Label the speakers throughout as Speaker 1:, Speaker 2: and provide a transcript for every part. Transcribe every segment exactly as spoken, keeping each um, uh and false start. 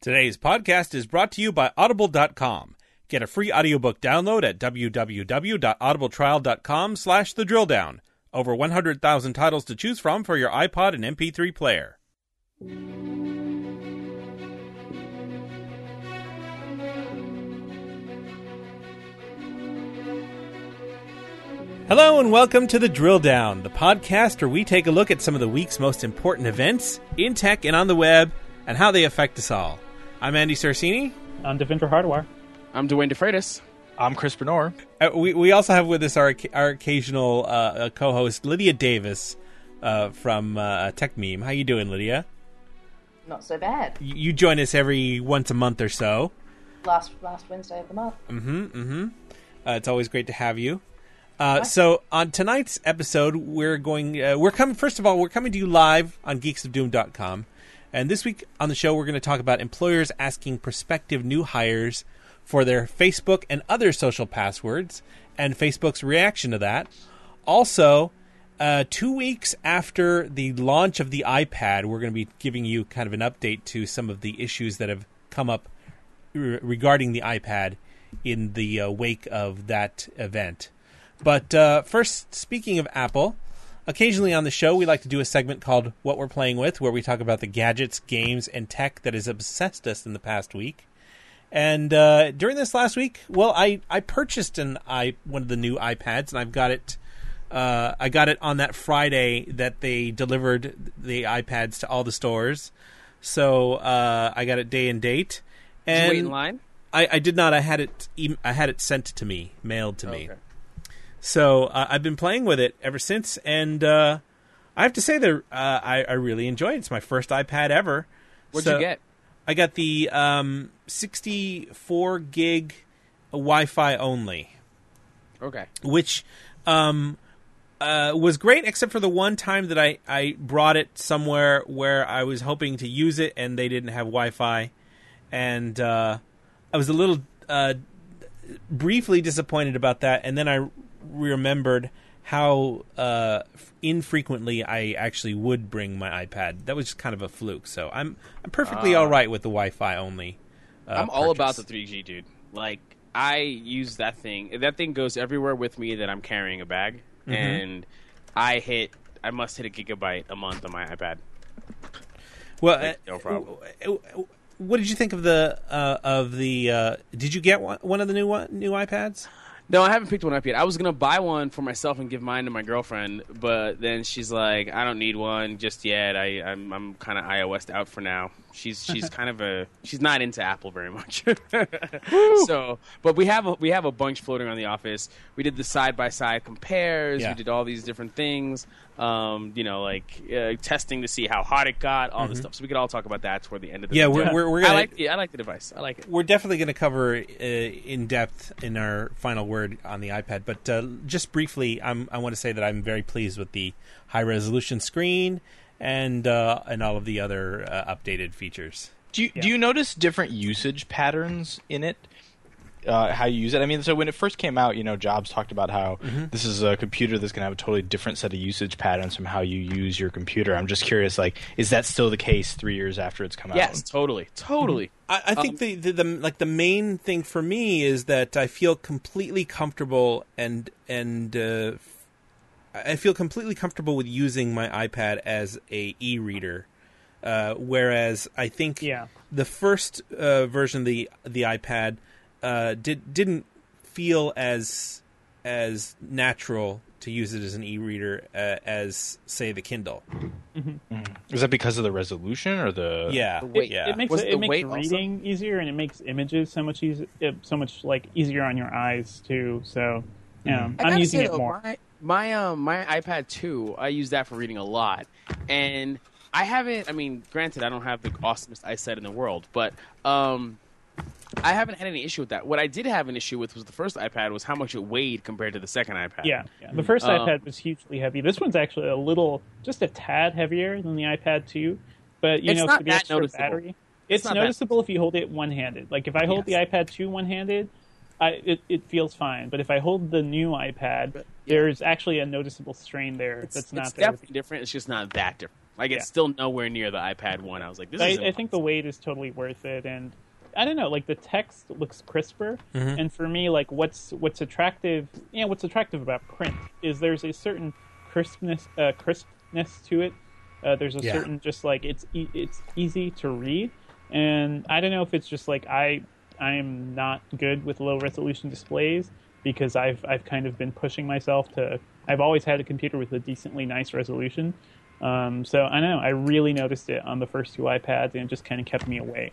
Speaker 1: Today's podcast is brought to you by Audible dot com. Get a free audiobook download at www.audibletrial.com slash the drill down. Over one hundred thousand titles to choose from for your iPod and M P three player. Hello and welcome to The Drill Down, the podcast where we take a look at some of the week's most important events in tech and on the web and how they affect us all. I'm Andy Sarsini.
Speaker 2: I'm Devendra Hardwar.
Speaker 3: I'm Dwayne DeFreitas.
Speaker 4: I'm Chris Bernor.
Speaker 1: Uh, we we also have with us our our occasional uh, co-host Lydia Davis uh, from uh, Tech Meme. How you doing, Lydia?
Speaker 5: Not so bad.
Speaker 1: You, you join us every once a month or so.
Speaker 5: Last last Wednesday of the month.
Speaker 1: Mm-hmm. Mm-hmm. Uh, it's always great to have you. Uh, so on tonight's episode, we're going. Uh, we're coming. First of all, we're coming to you live on geeks of doom dot com. And this week on the show, we're going to talk about employers asking prospective new hires for their Facebook and other social passwords and Facebook's reaction to that. Also, uh, two weeks after the launch of the iPad, we're going to be giving you kind of an update to some of the issues that have come up re- regarding the iPad in the uh, wake of that event. But uh, first, speaking of Apple, occasionally on the show, we like to do a segment called What We're Playing With, where we talk about the gadgets, games, and tech that has obsessed us in the past week. And uh, during this last week, well, I, I purchased an i one of the new iPads, and I've got it. Uh, I got it on that Friday that they delivered the iPads to all the stores. So uh, I got it day and date. And
Speaker 3: did you wait in line?
Speaker 1: I, I did not. I had it. I had it sent to me, mailed to
Speaker 3: oh,
Speaker 1: me.
Speaker 3: Okay.
Speaker 1: So uh, I've been playing with it ever since, and uh, I have to say that uh, I, I really enjoy it. It's my first iPad ever.
Speaker 3: What'd
Speaker 1: so
Speaker 3: you get?
Speaker 1: I got the um, sixty-four gig Wi-Fi only.
Speaker 3: Okay.
Speaker 1: Which um, uh, was great, except for the one time that I, I brought it somewhere where I was hoping to use it, and they didn't have Wi-Fi. And uh, I was a little uh, briefly disappointed about that, and then I remembered how uh, infrequently I actually would bring my iPad. That was just kind of a fluke. So I'm I'm perfectly
Speaker 3: uh,
Speaker 1: all right with the Wi-Fi only. Uh,
Speaker 3: I'm all
Speaker 1: purchase.
Speaker 3: about the three G, dude. Like, I use that thing. That thing goes everywhere with me that I'm carrying a bag. Mm-hmm. And I hit, I must hit a gigabyte a month on my iPad.
Speaker 1: Well,
Speaker 3: like, no problem.
Speaker 1: Uh, what did you think of the uh, of the? Uh, did you get one, one of the new one, new iPads?
Speaker 3: No, I haven't picked one up yet. I was gonna buy one for myself and give mine to my girlfriend, but then she's like, "I don't need one just yet. I, I'm, I'm kind of iOS out for now." She's, she's kind of a, she's not into Apple very much. So, but we have, a, we have a bunch floating around the office. We did the side by side compares.
Speaker 1: Yeah.
Speaker 3: We did all these different things. Um, you know, like uh, testing to see how hot it got, all mm-hmm. this stuff. So we could all talk about that toward the end of the
Speaker 1: yeah.
Speaker 3: video.
Speaker 1: We're, we're, we're gonna,
Speaker 3: I like, yeah, I like the device. I like it.
Speaker 1: We're definitely going to cover uh, in depth in our final word on the iPad. But uh, just briefly, I'm, I want to say that I'm very pleased with the high resolution screen and uh, and all of the other uh, updated features.
Speaker 4: Do you
Speaker 2: Yeah.
Speaker 4: do you notice different usage patterns in it? Uh, how you use it? I mean, so when it first came out, you know, Jobs talked about how mm-hmm. this is a computer that's going to have a totally different set of usage patterns from how you use your computer. I'm just curious, like, is that still the case three years after it's come out?
Speaker 3: Yes, totally, totally.
Speaker 1: I, I think um, the, the, the like the main thing for me is that I feel completely comfortable and and uh, I feel completely comfortable with using my iPad as a e-reader. Uh, whereas I think
Speaker 2: yeah.
Speaker 1: the first uh, version of the the iPad uh, did didn't feel as as natural to use it as an e-reader uh, as, say, the Kindle.
Speaker 4: Mm-hmm. Mm-hmm. Is that because of the resolution or the?
Speaker 1: Yeah,
Speaker 2: the weight,
Speaker 1: yeah.
Speaker 2: It makes
Speaker 3: Was
Speaker 2: it,
Speaker 3: the
Speaker 2: it makes
Speaker 3: weight
Speaker 2: reading
Speaker 3: also?
Speaker 2: easier, and it makes images so much easier, so much like easier on your eyes too. So, yeah,
Speaker 3: I
Speaker 2: I'm
Speaker 3: gotta
Speaker 2: using
Speaker 3: say,
Speaker 2: it
Speaker 3: though,
Speaker 2: more.
Speaker 3: My my, um, my iPad two, I use that for reading a lot, and I haven't. I mean, granted, I don't have the awesomest eyesight in the world, but um, I haven't had any issue with that. What I did have an issue with was the first iPad was how much it weighed compared to the second iPad.
Speaker 2: Yeah, yeah. The first
Speaker 3: Um,
Speaker 2: iPad was hugely heavy. This one's actually a little, just a tad heavier than the iPad two. But you
Speaker 3: It's
Speaker 2: know,
Speaker 3: not
Speaker 2: for the
Speaker 3: that
Speaker 2: extra
Speaker 3: noticeable.
Speaker 2: battery,
Speaker 3: It's
Speaker 2: it's,
Speaker 3: not that-
Speaker 2: noticeable if you hold it one-handed. Like if I hold
Speaker 3: Yes.
Speaker 2: the iPad two one-handed, I, it, it feels fine. But if I hold the new iPad,
Speaker 3: But, yeah.
Speaker 2: there's actually a noticeable strain there
Speaker 3: It's,
Speaker 2: that's not
Speaker 3: it's
Speaker 2: there.
Speaker 3: definitely different. It's just not that different. Like it's
Speaker 2: Yeah.
Speaker 3: still nowhere near the iPad one. I was like, this
Speaker 2: I,
Speaker 3: is.
Speaker 2: I think the wait is totally worth it, and I don't know, like the text looks crisper,
Speaker 1: Mm-hmm.
Speaker 2: and for me, like what's what's attractive, yeah, what's attractive about print is there's a certain crispness, uh, crispness to it. Uh, there's a
Speaker 1: Yeah.
Speaker 2: certain just like it's e- it's easy to read, and I don't know if it's just like I I am not good with low resolution displays because I've I've kind of been pushing myself to. I've always had a computer with a decently nice resolution. Um, so I don't know. I really noticed it on the first two iPads, and it just kind of kept me away.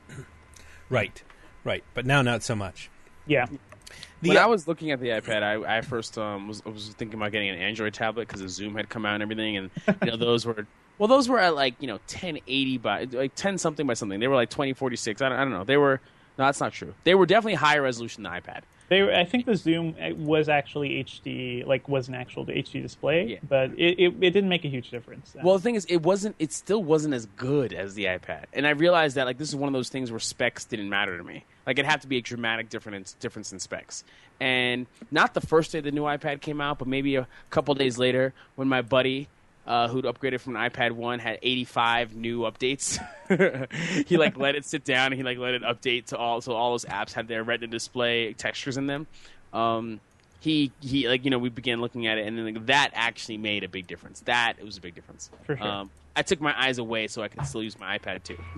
Speaker 1: Right, right. But now not so much.
Speaker 2: Yeah,
Speaker 1: The,
Speaker 3: When I was looking at the iPad, I, I first um, was, was thinking about getting an Android tablet because the Zoom had come out and everything, and you know those were well, those were at like you know ten eighty by like ten something by something. They were like twenty forty-six. I don't, I don't know. They were no, that's not true. They were definitely higher resolution than iPad.
Speaker 2: they. Were, I think the Zoom was actually H D, like was an actual H D display,
Speaker 3: Yeah.
Speaker 2: but it, it it didn't make a huge difference.
Speaker 3: Well, the thing is, it wasn't. It still wasn't as good as the iPad, and I realized that like this is one of those things where specs didn't matter to me. Like it had to be a dramatic difference difference in specs, and not the first day the new iPad came out, but maybe a couple days later when my buddy. Uh, who'd upgraded from an iPad one had eighty-five new updates. He like let it sit down and he like let it update to all so all those apps had their Retina display textures in them. Um, he he like you know we began looking at it and then like, that actually made a big difference. That it was a big difference.
Speaker 2: For sure.
Speaker 3: Um, I took my eyes away so I could still use my iPad too.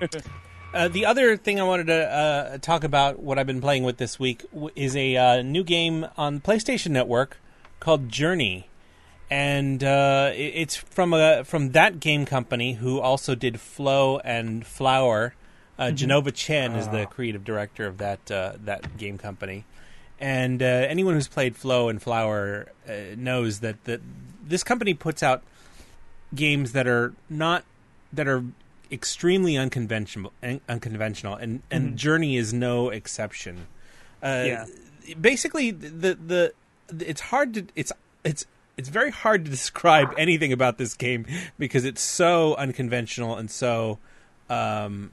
Speaker 1: Uh, the other thing I wanted to uh, talk about, what I've been playing with this week, w- is a uh, new game on PlayStation Network called Journey, and uh, it- it's from a from that game company who also did Flow and Flower. Uh, Genova Chen is the creative director of that uh, that game company, and uh, anyone who's played Flow and Flower uh, knows that that this company puts out games that are not that are extremely unconventional, unconventional, and and
Speaker 2: Mm-hmm.
Speaker 1: Journey is no exception. Uh,
Speaker 2: Yeah.
Speaker 1: Basically, the, the the it's hard to it's it's it's very hard to describe anything about this game because it's so unconventional and so. Um,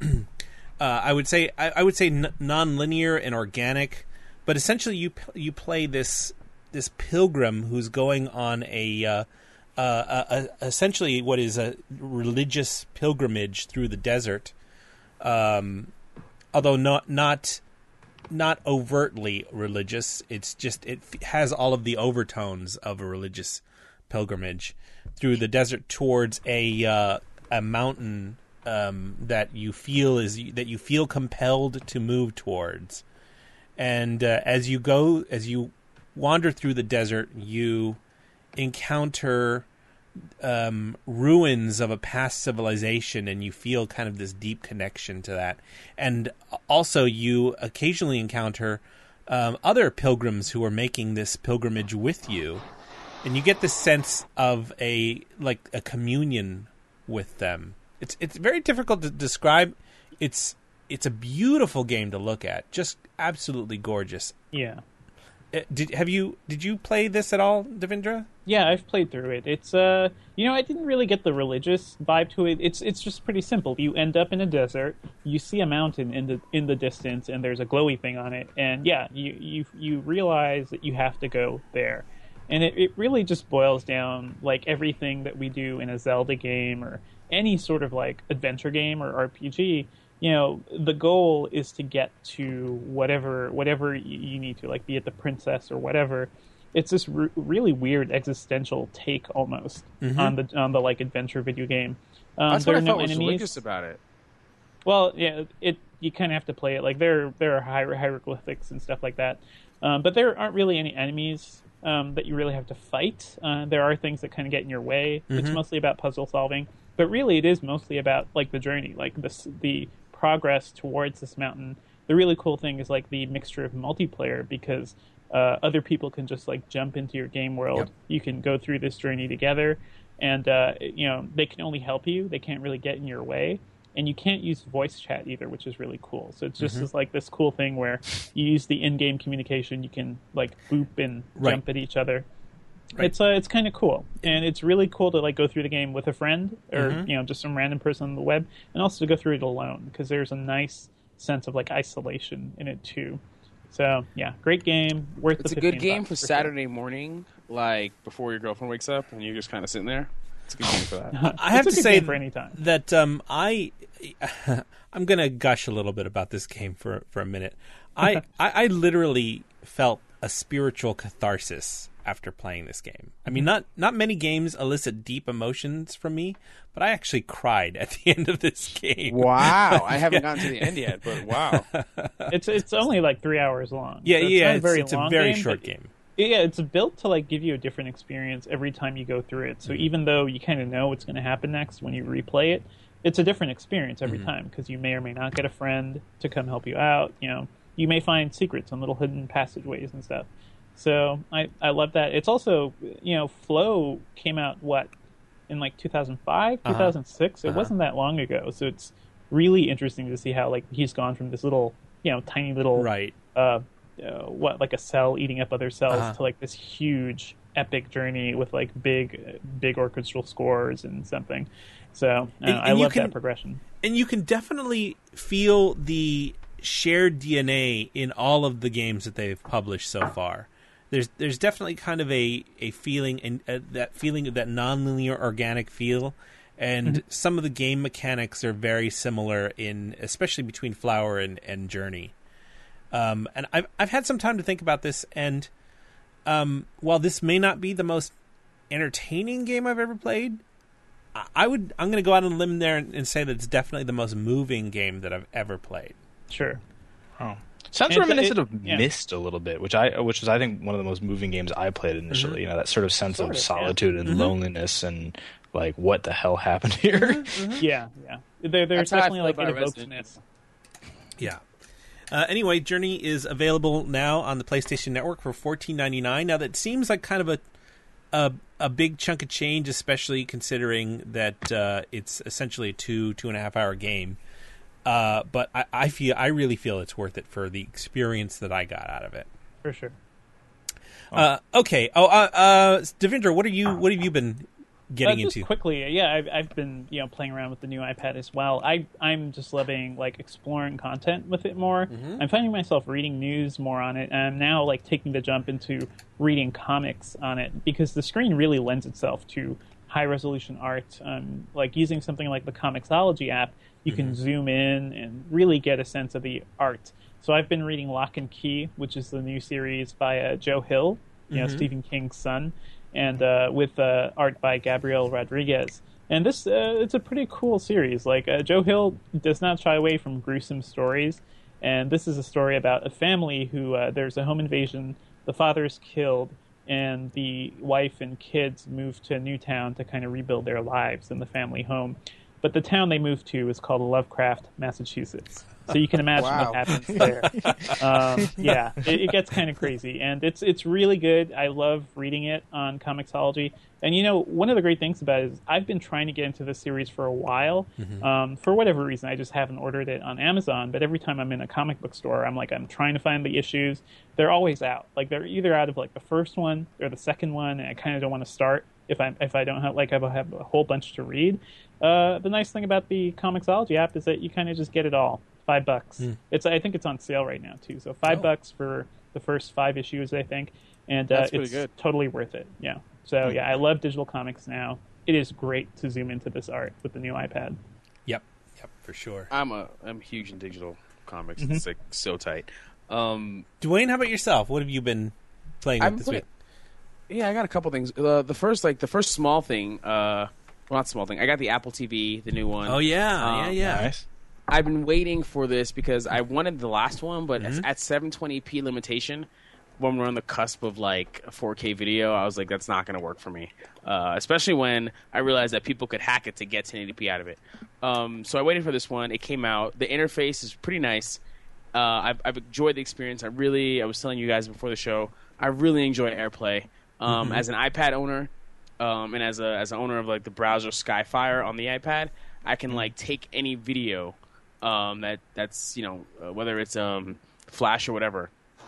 Speaker 1: uh, I would say I, I would say n- non-linear and organic, but essentially you p- you play this this pilgrim who's going on a. Uh, Uh, uh, essentially what is a religious pilgrimage through the desert, um, although not not not overtly religious. It's just it f- has all of the overtones of a religious pilgrimage through the desert towards a uh, a mountain um, that you feel is that you feel compelled to move towards, and uh, as you go as you wander through the desert, you encounter um, ruins of a past civilization, and you feel kind of this deep connection to that. And also, you occasionally encounter um, other pilgrims who are making this pilgrimage with you, and you get this sense of a like a communion with them. It's it's very difficult to describe. It's it's a beautiful game to look at, just absolutely gorgeous.
Speaker 2: yeah.
Speaker 1: Uh, Did have you did you play this at all, Devindra?
Speaker 2: Yeah, I've played through it. It's uh, you know, I didn't really get the religious vibe to it. It's it's just pretty simple. You end up in a desert, you see a mountain in the in the distance, and there's a glowy thing on it, and yeah, you you you realize that you have to go there, and it, it really just boils down like everything that we do in a Zelda game or any sort of like adventure game or R P G. You know, the goal is to get to whatever whatever y- you need to, like be it the princess or whatever. It's this r- really weird existential take almost on the on the like adventure video game. Um,
Speaker 3: That's
Speaker 2: there
Speaker 3: what
Speaker 2: are
Speaker 3: I
Speaker 2: no
Speaker 3: thought was
Speaker 2: enemies.
Speaker 3: religious about it.
Speaker 2: Well, yeah, it you kind of have to play it like there there are hier- hieroglyphics and stuff like that, um, but there aren't really any enemies um, that you really have to fight. Uh, there are things that kind of get in your way. It's mostly about puzzle solving, but really it is mostly about like the journey, like this the progress towards this mountain. The really cool thing is like the mixture of multiplayer because uh, other people can just like jump into your game world.
Speaker 1: Yep.
Speaker 2: You can go through this journey together, and uh, you know they can only help you. They can't really get in your way, and you can't use voice chat either, which is really cool. So it's just this, like this cool thing where you use the in-game communication. You can like boop and
Speaker 1: Right.
Speaker 2: jump at each other.
Speaker 1: Right.
Speaker 2: It's uh, it's kind of cool, and it's really cool to like go through the game with a friend or
Speaker 1: Mhm.
Speaker 2: you know just some random person on the web, and also to go through it alone because there's a nice sense of like isolation in it too. So yeah, great game, worth
Speaker 3: It's
Speaker 2: the
Speaker 3: a good
Speaker 2: fifteen
Speaker 3: game
Speaker 2: bucks
Speaker 3: for
Speaker 2: sure.
Speaker 3: Saturday morning, like before your girlfriend wakes up and you're just kind of sitting there. It's a good game for that.
Speaker 1: I have
Speaker 2: It's
Speaker 1: to
Speaker 2: a good
Speaker 1: say
Speaker 2: game for any time.
Speaker 1: that um, I I'm gonna gush a little bit about this game for for a minute. I, I I literally felt a spiritual catharsis after playing this game. I mean, not not many games elicit deep emotions from me, but I actually cried at the end of this game.
Speaker 3: Wow, I haven't gotten to the end yet, but wow.
Speaker 2: It's it's only like three hours long.
Speaker 1: Yeah,
Speaker 2: so it's
Speaker 1: yeah,
Speaker 2: not a
Speaker 1: it's,
Speaker 2: very
Speaker 1: it's a
Speaker 2: long
Speaker 1: very
Speaker 2: game,
Speaker 1: short
Speaker 2: but-
Speaker 1: game.
Speaker 2: Yeah, it's built to like give you a different experience every time you go through it. So
Speaker 1: Mm-hmm.
Speaker 2: even though you kind of know what's going to happen next when you replay it, it's a different experience every
Speaker 1: Mm-hmm.
Speaker 2: time because you may or may not get a friend to come help you out. You know, you may find secrets and little hidden passageways and stuff. So I I love that. It's also, you know, Flow came out what in like two thousand five,
Speaker 1: Uh-huh.
Speaker 2: two thousand six. It
Speaker 1: Uh-huh.
Speaker 2: wasn't that long ago. So it's really interesting to see how like he's gone from this little, you know, tiny little
Speaker 1: Right.
Speaker 2: uh, uh, what like a cell eating up other cells
Speaker 1: Uh-huh.
Speaker 2: to like this huge epic journey with like big big orchestral scores and something. So uh,
Speaker 1: And-
Speaker 2: I
Speaker 1: and you
Speaker 2: love
Speaker 1: can-
Speaker 2: that progression.
Speaker 1: And you can definitely feel the shared D N A in all of the games that they've published so far. There's there's definitely kind of a, a feeling and uh, that feeling of that nonlinear organic feel, and
Speaker 2: Mm-hmm.
Speaker 1: some of the game mechanics are very similar in especially between Flower and, and Journey. Um, and I've I've had some time to think about this, and um, while this may not be the most entertaining game I've ever played, I- I would I'm going to go out on a limb there and, and say that it's definitely the most moving game that I've ever played.
Speaker 2: Sure.
Speaker 4: Oh. Sounds
Speaker 2: And
Speaker 4: reminiscent
Speaker 2: it-
Speaker 4: of
Speaker 2: yeah.
Speaker 4: Myst a little bit, which I which was I think one of the most moving games I played initially. You know, that sort of sense
Speaker 2: Sort
Speaker 4: of
Speaker 2: of, yeah.
Speaker 4: solitude and
Speaker 1: Mhm.
Speaker 4: loneliness and like what the hell happened here.
Speaker 2: Yeah, yeah. There, there's
Speaker 3: That's how I
Speaker 2: definitely
Speaker 3: feel
Speaker 2: like
Speaker 3: about
Speaker 2: it evokes
Speaker 3: Resident
Speaker 2: myths.
Speaker 1: Yeah. Uh, anyway, Journey is available now on the PlayStation Network for fourteen ninety-nine. Now that seems like kind of a a, a big chunk of change, especially considering that uh, it's essentially a two two and a half hour game. Uh, but I, I feel I really feel it's worth it for the experience that I got out of it.
Speaker 2: For sure.
Speaker 1: Uh, okay. Oh, uh, uh, Devendra, what are you? What have you been getting
Speaker 2: uh, just
Speaker 1: into?
Speaker 2: quickly, yeah, I've, I've been you know playing around with the new iPad as well. I I'm just loving like exploring content with it more.
Speaker 1: Mm-hmm.
Speaker 2: I'm finding myself reading news more on it, and I'm now like taking the jump into reading comics on it because the screen really lends itself to high resolution art. Um, like using something like the Comixology app, you
Speaker 1: Mm-hmm.
Speaker 2: can zoom in and really get a sense of the art. So I've been reading Lock and Key, which is the new series by uh, Joe Hill, you know
Speaker 1: Mhm.
Speaker 2: Stephen King's son, and uh, with uh, art by Gabriel Rodriguez. And this uh, it's a pretty cool series. Like uh, Joe Hill does not shy away from gruesome stories, and this is a story about a family who uh, there's a home invasion, the father is killed, and the wife and kids move to a new town to kind of rebuild their lives in the family home. But the town they moved to is called Lovecraft, Massachusetts. So you can imagine
Speaker 3: Wow.
Speaker 2: what happens there. Um, yeah, it, it gets kind of crazy, and it's it's really good. I love reading it on Comixology. And you know, one of the great things about it is I've been trying to get into this series for a while. Um, for whatever reason, I just haven't ordered it on Amazon. But every time I'm in a comic book store, I'm like, I'm trying to find the issues. They're always out. Like they're either out of like the first one or the second one, and I kind of don't want to start if I if I don't have like I have a whole bunch to read. Uh, the nice thing about the Comixology app is that you kind of just get it all. Five bucks. It's I think it's on sale right now too. So five
Speaker 1: Oh.
Speaker 2: bucks for the first five issues, I think, and uh,
Speaker 3: That's pretty
Speaker 2: it's
Speaker 3: good.
Speaker 2: totally worth it. Yeah. So yeah, I love digital comics now. It is great to zoom into this art with the new iPad.
Speaker 1: Yep. Yep. For sure.
Speaker 3: I'm a I'm huge in digital comics.
Speaker 2: Mm-hmm.
Speaker 3: It's like so tight. Um,
Speaker 1: Dwayne, how about yourself? What have you been playing with
Speaker 3: I'm
Speaker 1: this
Speaker 3: play-
Speaker 1: week?
Speaker 3: yeah, I got a couple things. Uh, the first like the first small thing. Uh, well, not small thing. I got the Apple T V, the new one.
Speaker 1: Oh yeah,
Speaker 3: Um,
Speaker 1: yeah, yeah.
Speaker 4: Nice.
Speaker 3: I've been waiting for this because I wanted the last one, but
Speaker 1: Mm-hmm.
Speaker 3: at seven twenty p limitation, when we're on the cusp of like a four K video, I was like, that's not going to work for me. Uh, especially when I realized that people could hack it to get ten eighty p out of it. Um, so I waited for this one. It came out. The interface is pretty nice. Uh, I've, I've enjoyed the experience. I really, I was telling you guys before the show, I really enjoy AirPlay. Um, As an iPad owner, um, and as a as an owner of like the browser Skyfire on the iPad, I can like take any video. Um, that that's you know uh, whether it's um, Flash or whatever,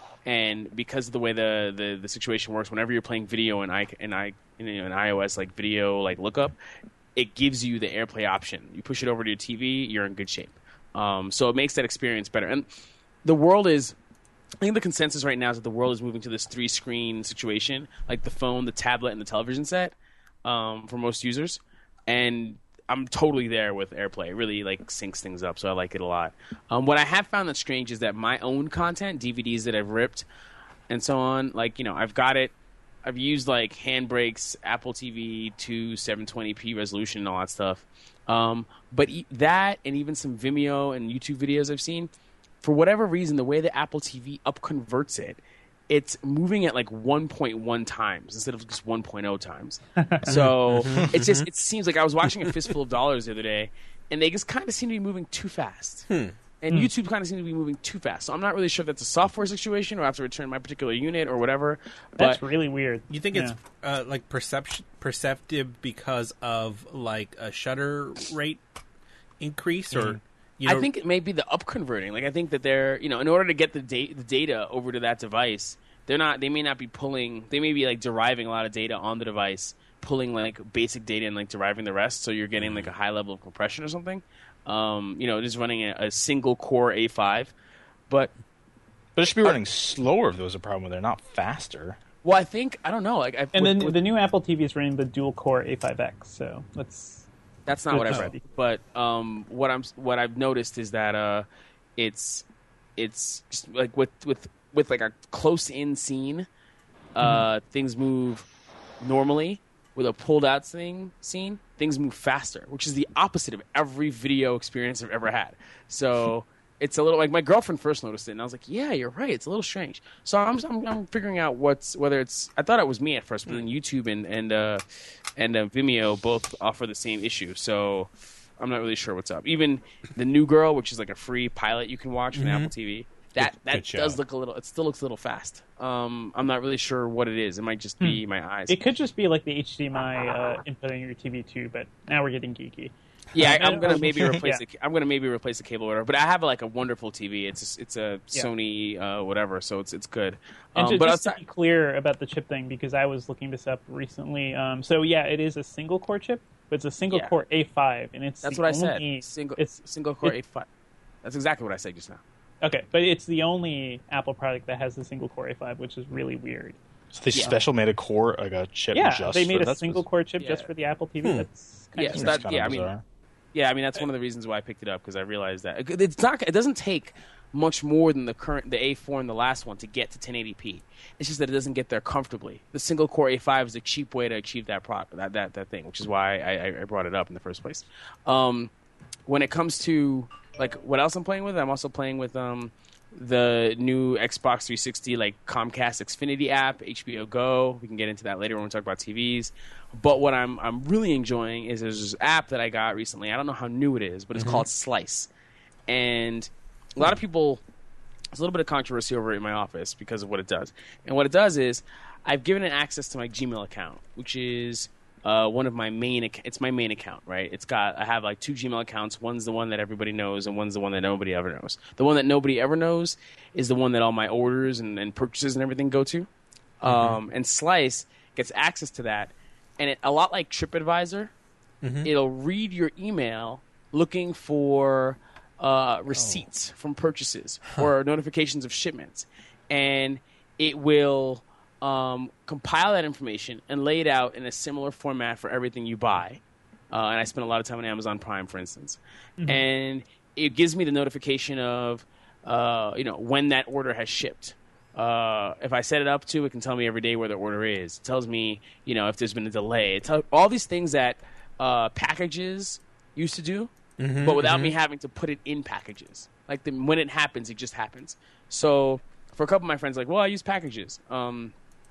Speaker 3: and because of the way the, the, the situation works, whenever you're playing video in i in i in an iOS like video like lookup, it gives you the AirPlay option. You push it over to your T V, you're in good shape. Um, so it makes that experience better. And the world is, I think the consensus right now is that the world is moving to this three screen situation, like the phone, the tablet, and the television set um, for most users. and I'm totally there with AirPlay. It really like syncs things up, so I like it a lot. Um, what I have found that's strange is that my own content, D V Ds that I've ripped, and so on, like you know, I've got it. I've used like Handbrake's Apple T V to seven twenty p resolution and all that stuff. Um, but e- that and even some Vimeo and YouTube videos I've seen, for whatever reason, the way the Apple T V upconverts it, it's moving at like one point one times instead of just one point oh times. So it's just, it seems like I was watching A Fistful of Dollars the other day, and they just kind of seem to be moving too fast.
Speaker 1: Hmm.
Speaker 3: And hmm. YouTube kind of seems to be moving too fast. So I'm not really sure if that's a software situation or I have to return my particular unit or whatever.
Speaker 2: That's
Speaker 3: but
Speaker 2: really weird.
Speaker 1: You think
Speaker 2: yeah.
Speaker 1: it's uh, like perception perceptive because of like a shutter rate increase, or
Speaker 3: mm-hmm.
Speaker 1: you know,
Speaker 3: I think it may be the upconverting. Like I think that they're, you know, in order to get the, da- the data over to that device, they're not. They may not be pulling. They may be like deriving a lot of data on the device, pulling like basic data and like deriving the rest. So you're getting like a high level of compression or something. Um, you know, just running a, a single core A five, but
Speaker 4: but it should be running uh, slower if there was a problem with it, not faster.
Speaker 3: Well, I think I don't know. Like, I've,
Speaker 2: and
Speaker 3: with,
Speaker 2: then
Speaker 3: with,
Speaker 2: the new Apple T V is running the dual core A five X. So let's.
Speaker 3: That's not what I've read. But um, what I'm what I've noticed is that uh, it's it's just like with with with like a close in scene, uh, mm-hmm. things move normally. With a pulled out thing scene, things move faster, which is the opposite of every video experience I've ever had. So it's a little like my girlfriend first noticed it, and I was like, "Yeah, you're right. It's a little strange." So I'm I'm, I'm figuring out what's whether it's. I thought it was me at first, but then YouTube and and uh, and uh, Vimeo both offer the same issue. So I'm not really sure what's up. Even the New Girl, which is like a free pilot you can watch from mm-hmm. Apple T V. That
Speaker 1: good,
Speaker 3: that
Speaker 1: good
Speaker 3: does look a little. It still looks a little fast. Um, I'm not really sure what it is. It might just be hmm. my eyes.
Speaker 2: It could just be like the H D M I uh, input on your T V too. But now we're getting geeky.
Speaker 3: Yeah, I, I'm gonna maybe replace. yeah. the, I'm gonna maybe replace the cable order. But I have like a wonderful T V. It's a, it's a yeah. Sony uh, whatever, so it's it's good.
Speaker 2: And
Speaker 3: um,
Speaker 2: to,
Speaker 3: but
Speaker 2: just to be clear about the chip thing, because I was looking this up recently. Um, so yeah, it is a single core chip, but it's a single
Speaker 3: yeah.
Speaker 2: core A five, and it's
Speaker 3: that's
Speaker 2: the
Speaker 3: what I
Speaker 2: only,
Speaker 3: said. Single
Speaker 2: it's
Speaker 3: single core
Speaker 2: it,
Speaker 3: A five. That's exactly what I said just now.
Speaker 2: Okay, but it's the only Apple product that has the single core A five, which is really weird.
Speaker 4: So they yeah. special made a core, like a chip.
Speaker 2: Yeah,
Speaker 4: just
Speaker 2: they made
Speaker 4: for,
Speaker 2: a single core chip yeah. just for the Apple T V. Hmm. That's kind
Speaker 3: yeah,
Speaker 2: of
Speaker 3: so that, yeah. I mean, yeah, I mean that's one of the reasons why I picked it up, because I realized that it's not. It doesn't take much more than the current, the A four and the last one to get to ten eighty p. It's just that it doesn't get there comfortably. The single core A five is a cheap way to achieve that product, that that that thing, which is why I, I brought it up in the first place. Um, when it comes to like what else I'm playing with, I'm also playing with um. the new Xbox three sixty, like Comcast Xfinity app, H B O Go. We can get into that later when we talk about T Vs. But what I'm I'm really enjoying is there's this app that I got recently. I don't know how new it is, but it's mm-hmm. called Slice. And a lot of people, there's a little bit of controversy over it in my office because of what it does. And what it does is I've given it access to my Gmail account, which is Uh, one of my main, ac- it's my main account, right? It's got, I have like two Gmail accounts. One's the one that everybody knows, and one's the one that nobody ever knows. The one that nobody ever knows is the one that all my orders and, and purchases and everything go to. Mm-hmm. Um, and Slice gets access to that, and it, a lot like TripAdvisor, mm-hmm. it'll read your email looking for uh, receipts oh. from purchases huh. or notifications of shipments, and it will Um, compile that information and lay it out in a similar format for everything you buy. Uh, and I spend a lot of time on Amazon Prime, for instance. Mm-hmm. And it gives me the notification of, uh, you know, when that order has shipped. Uh, if I set it up to, it can tell me every day where the order is. It tells me, you know, if there's been a delay. It tells all these things that uh, packages used to do, mm-hmm, but without mm-hmm. me having to put it in packages. Like the, when it happens, it just happens. So for a couple of my friends, like, well, I use packages. Um,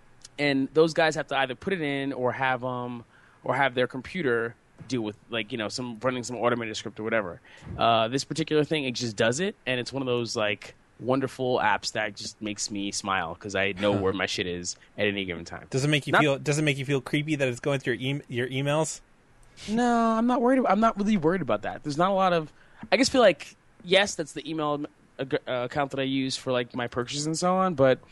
Speaker 3: And those guys have to either put it in or have um or have their computer deal with, like, you know, some running some automated script or whatever. Uh, this particular thing, it just does it, and it's one of those like wonderful apps that just makes me smile because I know where my shit is at any given time.
Speaker 1: Does it make you not, feel? Does it make you feel creepy that it's going through your e- your emails?
Speaker 3: No, I'm not worried. About, I'm not really worried about that. There's not a lot of. I just feel like yes, that's the email uh, account that I use for like my purchases and so on, but.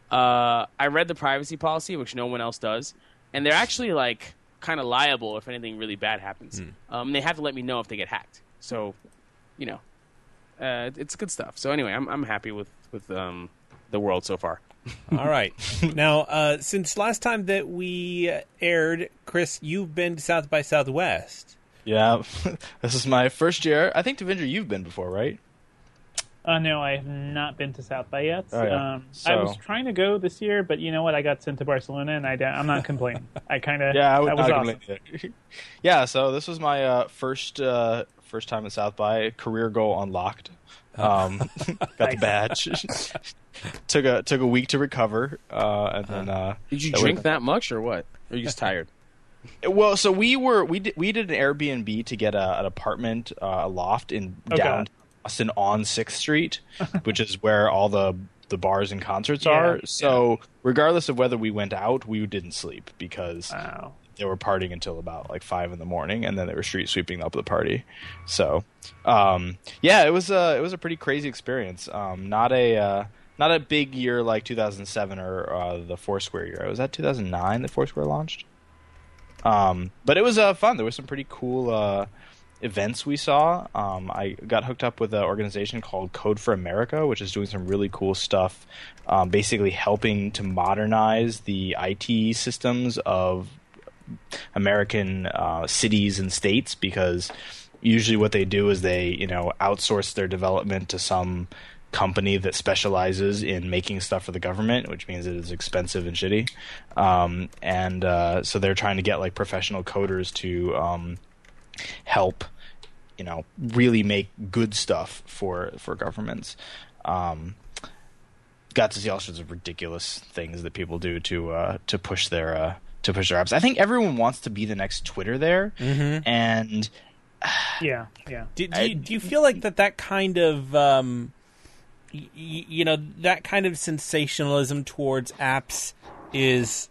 Speaker 3: Uh, I read the privacy policy, which no one else does, and they're actually like kind of liable if anything really bad happens. Mm. Um, they have to let me know if they get hacked. So, you know, uh, it's good stuff. So anyway, I'm I'm happy with with um, the world so far.
Speaker 1: All right. Now, uh, since last time that we uh, aired, Chris, you've been to South by Southwest.
Speaker 4: Yeah, this is my first year. I think, Devindra, you've been before, right?
Speaker 2: Uh, no, I have not been to South by yet.
Speaker 4: Oh, yeah.
Speaker 2: um,
Speaker 4: So-
Speaker 2: I was trying to go this year, but you know what? I got sent to Barcelona, and I da- I'm not complaining. I kind of
Speaker 4: Yeah, I would
Speaker 2: that was
Speaker 4: not
Speaker 2: awesome.
Speaker 4: complain either. Yeah, so this was my uh, first uh, first time at South by. Career goal unlocked. Um, got the
Speaker 2: Nice.
Speaker 4: badge. took a took a week to recover, uh, and then. Uh,
Speaker 3: Did you
Speaker 4: that
Speaker 3: drink
Speaker 4: was-
Speaker 3: that much or what? Or are you just tired?
Speaker 4: Well, so we were we did we did an Airbnb to get a, an apartment, uh, a loft in
Speaker 2: Oh,
Speaker 4: down
Speaker 2: God.
Speaker 4: Austin on Sixth Street, which is where all the the bars and concerts
Speaker 2: Yeah,
Speaker 4: are. So regardless of whether we went out, we didn't sleep because
Speaker 2: Wow.
Speaker 4: they were partying until about like five in the morning, and then they were street sweeping up the party. So, um, yeah, it was a it was a pretty crazy experience. Um, not a uh, not a big year like two thousand seven or uh, the Foursquare year. Was that two thousand nine that Foursquare launched? Um, but it was uh, fun. There was some pretty cool uh, events we saw. Um, I got hooked up with an organization called Code for America, which is doing some really cool stuff, um, basically helping to modernize the I T systems of American uh, cities and states, because usually what they do is they, you know, outsource their development to some company that specializes in making stuff for the government, which means it is expensive and shitty. Um, and uh, so they're trying to get like professional coders to um, help, you know, really make good stuff for for governments. Um, got to see all sorts of ridiculous things that people do to uh, to push their uh, to push their apps. I think everyone wants to be the next Twitter there,
Speaker 1: Mm-hmm.
Speaker 4: and
Speaker 2: Yeah, yeah.
Speaker 1: Do, do, you, do you feel like that that kind of um, y- y- you know that kind of sensationalism towards apps is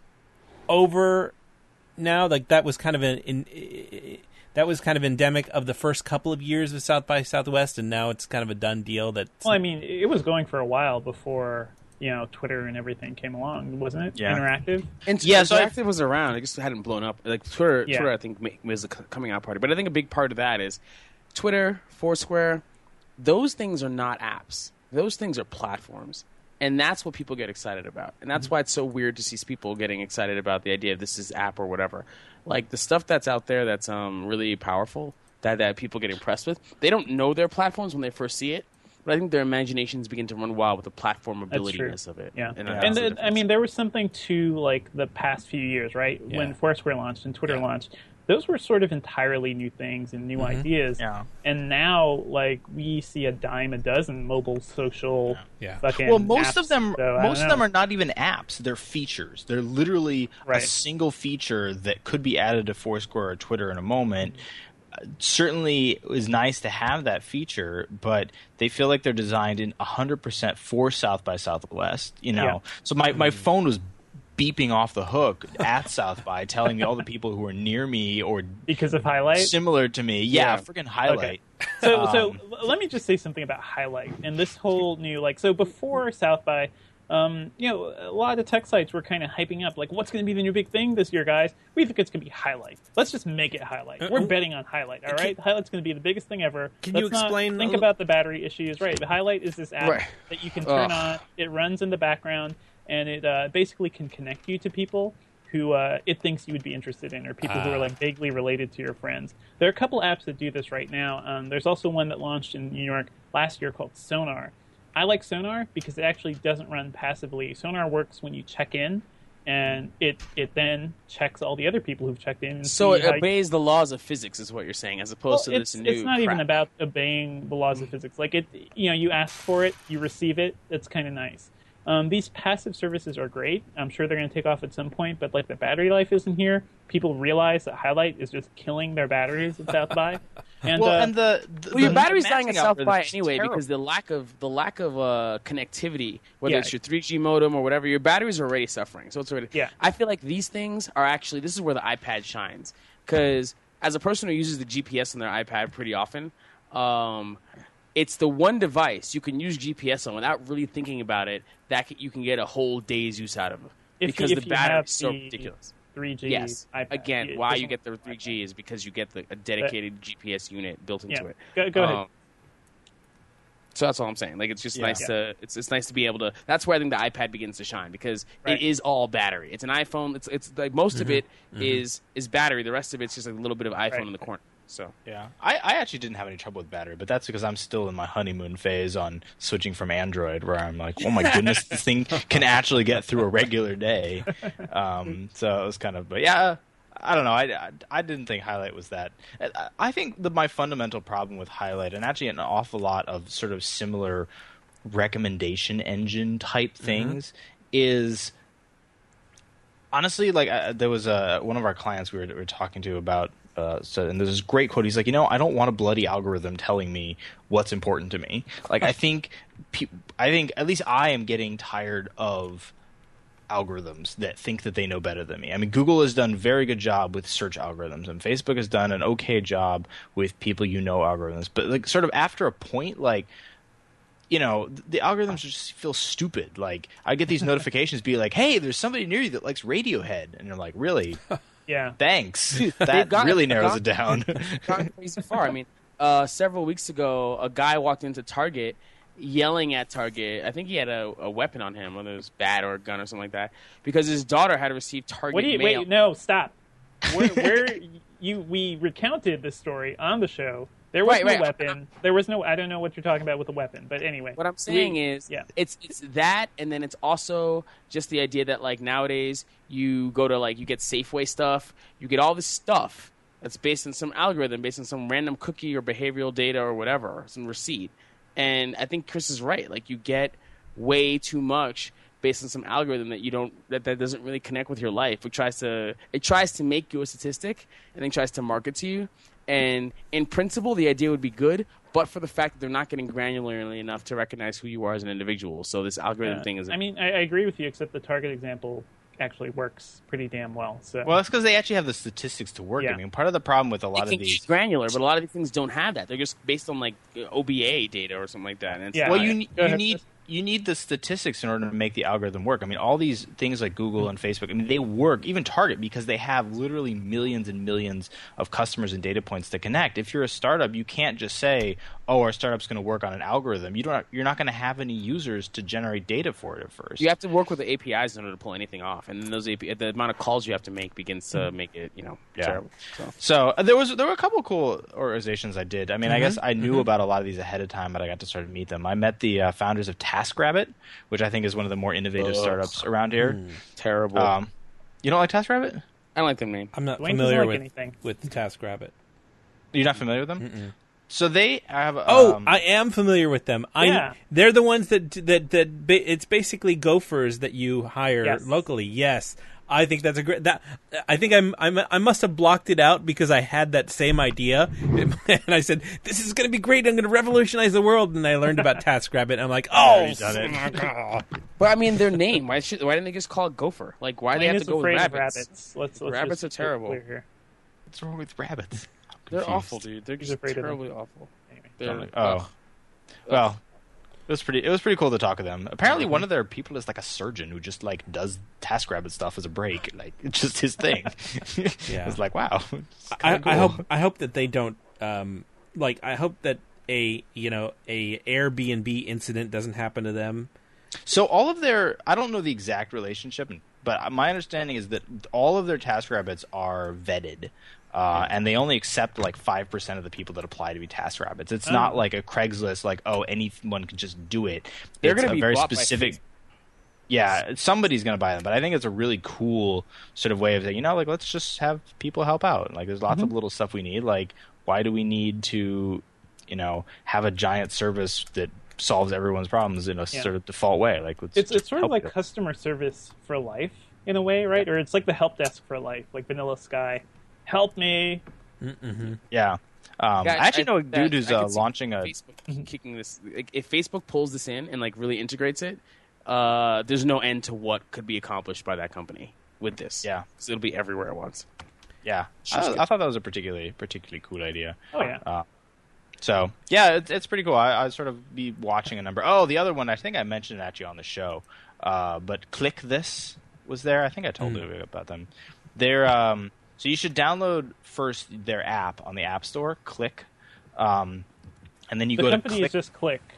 Speaker 1: over now? Like that was kind of an in, that was kind of endemic of the first couple of years of South by Southwest, and now it's kind of a done deal. That
Speaker 2: Well, I mean, it was going for a while before, you know, Twitter and everything came along, wasn't it?
Speaker 4: Yeah.
Speaker 2: Interactive.
Speaker 3: And
Speaker 4: Yeah,
Speaker 3: yeah,
Speaker 4: so I-
Speaker 3: Interactive was around. It just hadn't blown up. Like Twitter,
Speaker 2: Yeah.
Speaker 3: Twitter, I think ma- was a c- coming out party. But I think a big part of that is Twitter, Foursquare. Those things are not apps. Those things are platforms, and that's what people get excited about. And that's why it's so weird to see people getting excited about the idea of this is app or whatever. Like the stuff that's out there that's um really powerful that that people get impressed with. They don't know their platforms when they first see it. But I think their imaginations begin to run wild with the platform
Speaker 2: true.
Speaker 3: abilityness of it.
Speaker 2: Yeah,
Speaker 3: and,
Speaker 2: and,
Speaker 3: that's the
Speaker 2: the- I
Speaker 3: difference.
Speaker 2: mean, there was something to like the past few years, right?
Speaker 1: Yeah.
Speaker 2: When Foursquare launched and Twitter
Speaker 1: Yeah.
Speaker 2: launched, those were sort of entirely new things and new
Speaker 1: Mhm.
Speaker 2: ideas.
Speaker 4: Yeah.
Speaker 2: And now, like, we see a dime a dozen mobile social.
Speaker 1: Yeah.
Speaker 2: Fucking
Speaker 4: Well, most
Speaker 2: apps,
Speaker 4: of them,
Speaker 2: so I
Speaker 4: most
Speaker 2: don't
Speaker 4: of them
Speaker 2: know.
Speaker 4: are not even apps. They're features. They're literally a
Speaker 2: Right.
Speaker 4: single feature that could be added to Foursquare or Twitter in a moment. Uh, certainly, it was nice to have that feature, but they feel like they're designed in one hundred percent for South by Southwest. You know,
Speaker 2: Yeah.
Speaker 4: so my my phone was beeping off the hook at South by, telling me all the people who were near me or
Speaker 2: because of Highlight.
Speaker 4: similar to me. Yeah,
Speaker 3: Yeah.
Speaker 4: freaking highlight.
Speaker 2: So, so
Speaker 4: Um,
Speaker 2: l- let me just say something about Highlight and this whole new like. So before South by, um, you know, a lot of the tech sites were kind of hyping up like, what's going to be the new big thing this year, guys? We think it's going to be Highlight. Let's just make it Highlight.
Speaker 1: Uh,
Speaker 2: We're
Speaker 1: uh,
Speaker 2: betting on Highlight. All right, Highlight's going to be the biggest thing ever.
Speaker 1: Can
Speaker 2: Let's
Speaker 1: you
Speaker 2: not
Speaker 1: explain
Speaker 2: Think
Speaker 1: a-
Speaker 2: about the battery issues, right? The Highlight is this app
Speaker 3: Right.
Speaker 2: that you can turn
Speaker 3: Ugh.
Speaker 2: on. It runs in the background, and it uh, basically can connect you to people who uh, it thinks you would be interested in, or people who
Speaker 1: Ah.
Speaker 2: are like vaguely related to your friends. There are a couple apps that do this right now. Um, there's also one that launched in New York last year called Sonar. I like Sonar because it actually doesn't run passively. Sonar works when you check in, and it it then checks all the other people who've checked in. And
Speaker 3: So
Speaker 2: see
Speaker 3: it
Speaker 2: how you-
Speaker 3: obeys the laws of physics, is what you're saying, as
Speaker 2: well,
Speaker 3: opposed to
Speaker 2: it's,
Speaker 3: this new.
Speaker 2: it's not even
Speaker 3: crap.
Speaker 2: about obeying the laws of physics. Like it, you know, you ask for it, you receive it. It's kind of nice. Um, these passive services are great. I'm sure they're going to take off at some point, but like the battery life isn't here. People realize that Highlight is just killing their batteries at South by. And,
Speaker 4: well,
Speaker 2: uh,
Speaker 4: and the, the
Speaker 3: Well, your
Speaker 4: the
Speaker 3: battery's
Speaker 4: maxing
Speaker 3: dying at
Speaker 4: out
Speaker 3: South
Speaker 4: for
Speaker 3: by
Speaker 4: this is
Speaker 3: anyway
Speaker 4: terrible.
Speaker 3: because the lack of the lack of uh, connectivity, whether
Speaker 2: Yeah.
Speaker 3: it's your three G modem or whatever, your batteries are already suffering. So it's already.
Speaker 2: Yeah.
Speaker 3: I feel like these things are actually this is where the iPad shines because as a person who uses the G P S on their iPad pretty often, um, it's the one device you can use G P S on without really thinking about it that c- you can get a whole day's use out of
Speaker 2: if
Speaker 3: because
Speaker 2: you,
Speaker 3: the
Speaker 2: if you
Speaker 3: battery
Speaker 2: have
Speaker 3: is so
Speaker 2: the
Speaker 3: ridiculous.
Speaker 2: three G
Speaker 3: Yes.
Speaker 2: iPad,
Speaker 3: Again,
Speaker 2: it
Speaker 3: why
Speaker 2: doesn't
Speaker 3: you get the
Speaker 2: work
Speaker 3: three
Speaker 2: iPad.
Speaker 3: G is because you get the, a dedicated G P S unit built into
Speaker 2: Yeah.
Speaker 3: it.
Speaker 2: Go, go ahead.
Speaker 3: Um, So that's all I'm saying. Like, it's just
Speaker 4: Yeah.
Speaker 3: nice
Speaker 2: Yeah.
Speaker 3: to it's it's nice to be able to. That's where I think the iPad begins to shine because
Speaker 2: Right.
Speaker 3: it is all battery. It's an iPhone. It's it's like most
Speaker 1: Mm-hmm.
Speaker 3: of it is is battery. The rest of it's just like a little bit of iPhone
Speaker 2: Right.
Speaker 3: in the corner. So
Speaker 4: Yeah, I, I actually didn't have any trouble with battery, but that's because I'm still in my honeymoon phase on switching from Android, where I'm like, oh my goodness, this thing can actually get through a regular day. Um, so it was kind of, but yeah, I don't know. I, I, I didn't think Highlight was that. I, I think that my fundamental problem with Highlight, and actually an awful lot of sort of similar recommendation engine type things, is honestly like uh, there was uh, one of our clients we were, we were talking to about. Uh, so, and there's this great quote. He's like, you know, I don't want a bloody algorithm telling me what's important to me. Like, I think, pe- I think at least I am getting tired of algorithms that think that they know better than me. I mean, Google has done a very good job with search algorithms, and Facebook has done an okay job with people you know algorithms. But like, sort of after a point, like, you know, the algorithms just feel stupid. Like, I get these notifications be like, hey, there's somebody near you that likes Radiohead, and you're like, really?
Speaker 2: Yeah.
Speaker 4: Thanks.
Speaker 3: They've
Speaker 4: That
Speaker 3: gotten-
Speaker 4: really
Speaker 3: they've
Speaker 4: narrows it
Speaker 3: gotten-
Speaker 4: down.
Speaker 3: gone crazy far. I mean, uh, several weeks ago, a guy walked into Target yelling at Target. I think he had a, a weapon on him, whether it was a bat or a gun or something like that, because his daughter had received Target
Speaker 2: What do you
Speaker 3: mail.
Speaker 2: wait? No, stop. Where, where you we recounted this story on the show. There was
Speaker 3: Right,
Speaker 2: no
Speaker 3: right.
Speaker 2: weapon. There was no. I don't know what you're talking about with a weapon, but anyway.
Speaker 3: What I'm saying
Speaker 2: we-
Speaker 3: is,
Speaker 2: yeah.
Speaker 3: it's it's that, and then it's also just the idea that like nowadays you go to like you get Safeway stuff, you get all this stuff that's based on some algorithm, based on some random cookie or behavioral data or whatever, some receipt. And I think Chris is right. Like you get way too much based on some algorithm that you don't that, that doesn't really connect with your life. It tries to it tries to make you a statistic and then tries to market to you. And in principle, the idea would be good, but for the fact that they're not getting granularly enough to recognize who you are as an individual. So this algorithm
Speaker 2: Uh,
Speaker 3: thing is.
Speaker 2: I mean, I, I agree with you, except the Target example actually works pretty damn well. So
Speaker 4: Well, that's because they actually have the statistics to work.
Speaker 2: Yeah.
Speaker 4: I mean, part of the problem with a
Speaker 3: it
Speaker 4: lot
Speaker 3: can
Speaker 4: of these.
Speaker 3: be granular, but a lot of these things don't have that. They're just based on like O B A data or something like that. And it's
Speaker 2: Yeah.
Speaker 4: Well,
Speaker 3: not-
Speaker 4: you ne-
Speaker 2: Go
Speaker 4: you
Speaker 2: ahead,
Speaker 4: need
Speaker 2: Chris.
Speaker 4: you need the statistics in order to make the algorithm work. I mean, all these things like Google and Facebook, I mean, they work. Even Target, because they have literally millions and millions of customers and data points to connect. If you're a startup, you can't just say, "Oh, our startup's going to work on an algorithm." You don't. You're not going to have any users to generate data for it at first.
Speaker 3: You have to work with the A P Is in order to pull anything off, and then those A P I, the amount of calls you have to make begins to make it, you know,
Speaker 4: Yeah.
Speaker 3: terrible. So.
Speaker 4: So uh, there was there were a couple of cool organizations I did. I mean, I
Speaker 1: Mm-hmm.
Speaker 4: guess I knew about a lot of these ahead of time, but I got to sort of meet them. I met the uh, founders of TaskRabbit, which I think is one of the more innovative
Speaker 3: Ugh.
Speaker 4: startups around here.
Speaker 1: Mm.
Speaker 3: Terrible.
Speaker 4: Um, you don't like TaskRabbit?
Speaker 3: I don't like the name.
Speaker 1: I'm not
Speaker 2: Dwayne doesn't
Speaker 1: familiar
Speaker 2: like
Speaker 1: with
Speaker 2: anything.
Speaker 1: with TaskRabbit.
Speaker 4: You're not familiar with them? So they have.
Speaker 1: Oh,
Speaker 4: um,
Speaker 1: I am familiar with them. I
Speaker 2: Yeah.
Speaker 1: they're the ones that that that ba- it's basically gophers that you hire
Speaker 2: Yes.
Speaker 1: locally. Yes. I think that's a great that I think I'm, I'm I must have blocked it out because I had that same idea and I said this is going to be great. I'm going to revolutionize the world, and I learned about TaskRabbit. And I'm like, oh,
Speaker 4: already done it.
Speaker 3: But I mean, their name. Why should? Why didn't they just call it Gopher? Like, why do they
Speaker 2: Dwayne
Speaker 3: have
Speaker 2: is
Speaker 3: to go with
Speaker 2: afraid of
Speaker 3: rabbits?
Speaker 2: rabbits. Let's, let's
Speaker 3: Rabbits
Speaker 2: just
Speaker 3: are
Speaker 2: be
Speaker 3: terrible.
Speaker 2: clear here.
Speaker 4: What's wrong with rabbits? I'm
Speaker 3: They're
Speaker 4: confused.
Speaker 3: awful, dude. They're
Speaker 2: He's
Speaker 3: just
Speaker 2: afraid of them.
Speaker 3: terribly awful.
Speaker 2: Anyway.
Speaker 3: They're,
Speaker 4: Like,
Speaker 3: ugh.
Speaker 4: oh, well, it was pretty. It was pretty cool to talk to them. Apparently, one of their people is like a surgeon who just like does TaskRabbit stuff as a break. Like it's just his thing.
Speaker 1: Yeah.
Speaker 4: It's like wow. It's
Speaker 1: I,
Speaker 4: kinda
Speaker 1: I
Speaker 4: cool.
Speaker 1: hope I hope that they don't um like I hope that a you know a Airbnb incident doesn't happen to them.
Speaker 4: So all of their, I don't know the exact relationship, but my understanding is that all of their TaskRabbits are vetted, uh, and they only accept like five percent of the people that apply to be TaskRabbits. It's
Speaker 2: Oh.
Speaker 4: not like a Craigslist, like oh anyone can just do it.
Speaker 3: They're
Speaker 4: it's
Speaker 3: gonna
Speaker 4: a
Speaker 3: be
Speaker 4: very
Speaker 3: bought by
Speaker 4: specific.
Speaker 3: Facebook.
Speaker 4: Yeah, somebody's going to buy them, but I think it's a really cool sort of way of saying, you know, like let's just have people help out. Like there's lots
Speaker 2: Mm-hmm.
Speaker 4: of little stuff we need. Like why do we need to, you know, have a giant service that solves everyone's problems in a
Speaker 2: Yeah.
Speaker 4: sort of default way? Like let's
Speaker 2: It's
Speaker 4: just
Speaker 2: it's sort of
Speaker 4: help
Speaker 2: like
Speaker 4: you.
Speaker 2: customer service for life in a way, right? Or it's like the help desk for life, like Vanilla Sky. Help me.
Speaker 1: Mm-hmm.
Speaker 4: Yeah. Um,
Speaker 3: Yeah,
Speaker 4: I actually know a
Speaker 3: that-
Speaker 4: dude who's
Speaker 3: I
Speaker 4: uh,
Speaker 3: could see
Speaker 4: launching a.
Speaker 3: Facebook kicking this. Like, if Facebook pulls this in and like really integrates it, uh, there's no end to what could be accomplished by that company with this.
Speaker 4: Yeah.
Speaker 3: 'Cause it'll be everywhere at once.
Speaker 4: Yeah,
Speaker 3: Should
Speaker 4: I,
Speaker 3: skip.
Speaker 4: I thought that was a particularly particularly cool idea.
Speaker 2: Oh yeah.
Speaker 4: Uh, so yeah, it's, it's pretty cool. I, I sort of be watching a number. Oh, the other one I think I mentioned it actually on the show, uh, but Click This was there. I think I told
Speaker 1: Mm.
Speaker 4: you about them. They're um, so you should download first their app on the App Store. Click, um, and then you
Speaker 2: the
Speaker 4: go to
Speaker 2: company
Speaker 4: Click.
Speaker 2: is just Click.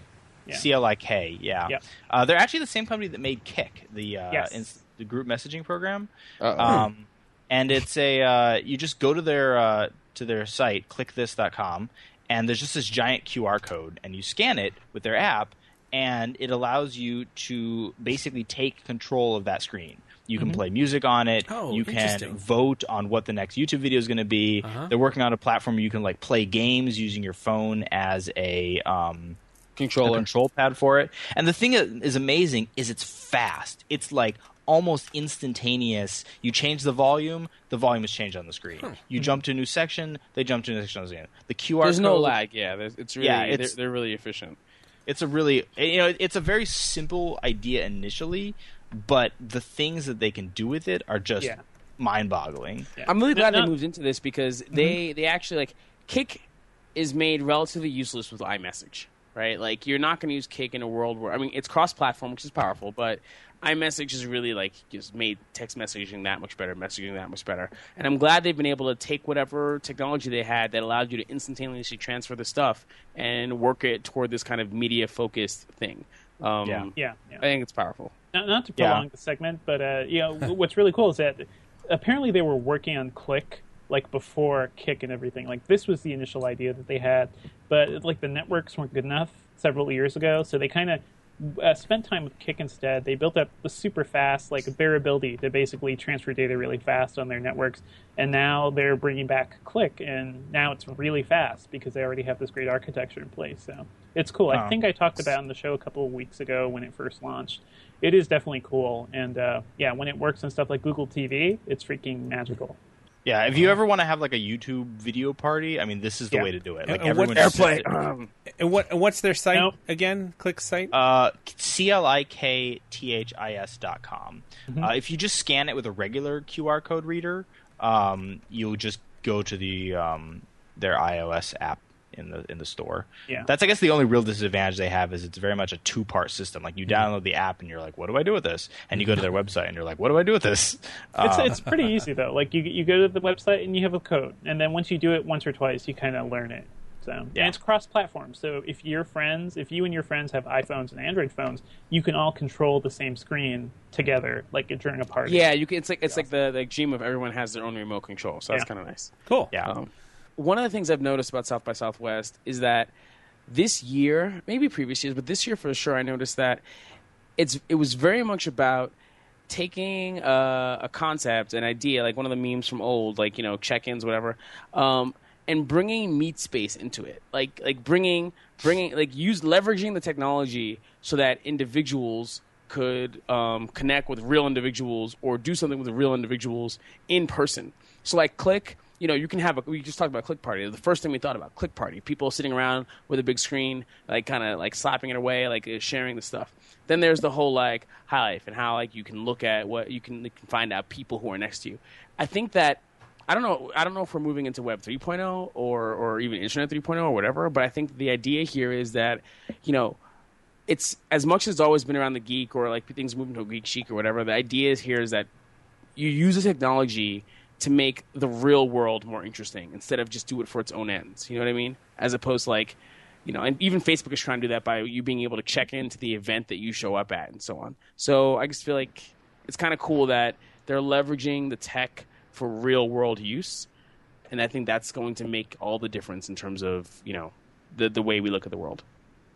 Speaker 2: Yeah.
Speaker 4: C L I K, yeah.
Speaker 2: Yep.
Speaker 4: Uh, they're actually the same company that made Kik, the uh,
Speaker 2: Yes.
Speaker 4: ins- the group messaging program.
Speaker 3: Uh-oh.
Speaker 4: Um, and it's a uh, you just go to their uh, to their site, click this dot com, and there's just this giant Q R code, and you scan it with their app, and it allows you to basically take control of that screen. You can
Speaker 2: Mm-hmm.
Speaker 4: play music on it.
Speaker 1: Oh,
Speaker 4: you can
Speaker 1: interesting.
Speaker 4: vote on what the next YouTube video is going to be.
Speaker 1: Uh-huh.
Speaker 4: They're working on a platform where you can like play games using your phone as a um, a
Speaker 3: Controller.
Speaker 4: control pad for it. And the thing that is amazing is it's fast. It's like almost instantaneous. You change the volume, the volume is changed on the screen. You jump to a new section, they jump to a new section on the screen. The Q R
Speaker 3: There's
Speaker 4: code,
Speaker 3: no lag. Yeah, there's, it's really
Speaker 4: Yeah,
Speaker 3: they're,
Speaker 4: it's-
Speaker 3: they're really efficient.
Speaker 4: it's a really you know it's a very simple idea initially, but the things that they can do with it are just
Speaker 2: Yeah.
Speaker 4: mind-boggling.
Speaker 2: Yeah.
Speaker 3: I'm really
Speaker 2: No,
Speaker 3: glad
Speaker 2: no.
Speaker 3: they moved into this because they they actually like Kik is made relatively useless with iMessage, right? Like you're not going to use Kik in a world where I mean it's cross-platform, which is powerful, but iMessage has really like just made text messaging that much better, messaging that much better. And I'm glad they've been able to take whatever technology they had that allowed you to instantaneously transfer the stuff and work it toward this kind of media-focused thing. Um,
Speaker 4: Yeah.
Speaker 2: Yeah, yeah.
Speaker 3: I think it's powerful.
Speaker 2: Not, not to
Speaker 4: Yeah.
Speaker 2: prolong the segment, but uh, you know what's really cool is that apparently they were working on Click like before Kik and everything. Like this was the initial idea that they had, but like the networks weren't good enough several years ago, so they kind of uh, spent time with Kik instead. They built up the super fast like their ability to basically transfer data really fast on their networks, and now they're bringing back Click, and now it's really fast because they already have this great architecture in place. So it's cool. I
Speaker 4: Oh.
Speaker 2: think I talked about it on the show a couple of weeks ago when it first launched. It is definitely cool, and uh, yeah, when it works and stuff like Google T V, it's freaking magical.
Speaker 4: Yeah, if you ever want to have like a YouTube video party, I mean, this is the
Speaker 2: Yeah.
Speaker 4: way to do it. Like
Speaker 1: And what-
Speaker 4: everyone
Speaker 3: Airplane.
Speaker 4: Um,
Speaker 1: And what and what's their site
Speaker 2: Nope.
Speaker 1: again? Click site.
Speaker 4: Uh, C L I K T H I S dot com.
Speaker 2: Mm-hmm.
Speaker 4: Uh, if you just scan it with a regular Q R code reader, um, you'll just go to the um, their iOS app in the in the store.
Speaker 2: Yeah.
Speaker 4: That's I guess the only real disadvantage they have is it's very much a two part system. Like you
Speaker 2: Mm-hmm.
Speaker 4: download the app and you're like, what do I do with this? And you go to their website and you're like, what do I do with this?
Speaker 2: It's
Speaker 4: Um,
Speaker 2: it's pretty easy though. Like you you go to the website and you have a code, and then once you do it once or twice, you kind of learn it. So
Speaker 4: Yeah.
Speaker 2: and it's cross-platform. So if your friends, if you and your friends have iPhones and Android phones, you can all control the same screen together, like during a party.
Speaker 3: Yeah, you can, it's like it's like the, the dream of everyone has their own remote control, so that's
Speaker 2: Yeah.
Speaker 3: kind of nice.
Speaker 1: Cool.
Speaker 4: yeah.
Speaker 3: Um, one of the things I've noticed about South by Southwest is that this year, maybe previous years, but this year for sure, I noticed that it's it was very much about taking a, a concept, an idea, like one of the memes from old, like you know check-ins, whatever, um, and bringing meat space into it, like like bringing bringing like use leveraging the technology so that individuals could um, connect with real individuals or do something with real individuals in person. So like Click, you know, you can have a, we just talked about Click Party. The first thing we thought about, Click Party. People sitting around with a big screen, like kind of like slapping it away, like uh, sharing the stuff. Then there's the whole like High Life and how like you can look at what you can, you can find out people who are next to you. I think that, I don't know, I don't know if we're moving into Web 3.0 or, or even Internet 3.0 or whatever, but I think the idea here is that, you know, it's as much as it's always been around the geek or like things moving to a geek chic or whatever. The idea is here is that you use the technology to make the real world more interesting instead of just do it for its own ends. You know what I mean? As opposed to like, you know, and even Facebook is trying to do that by you being able to check into the event that you show up at and so on. So I just feel like it's kind of cool that they're leveraging the tech for real world use. And I think that's going to make all the difference in terms of, you know, the, the way we look at the world.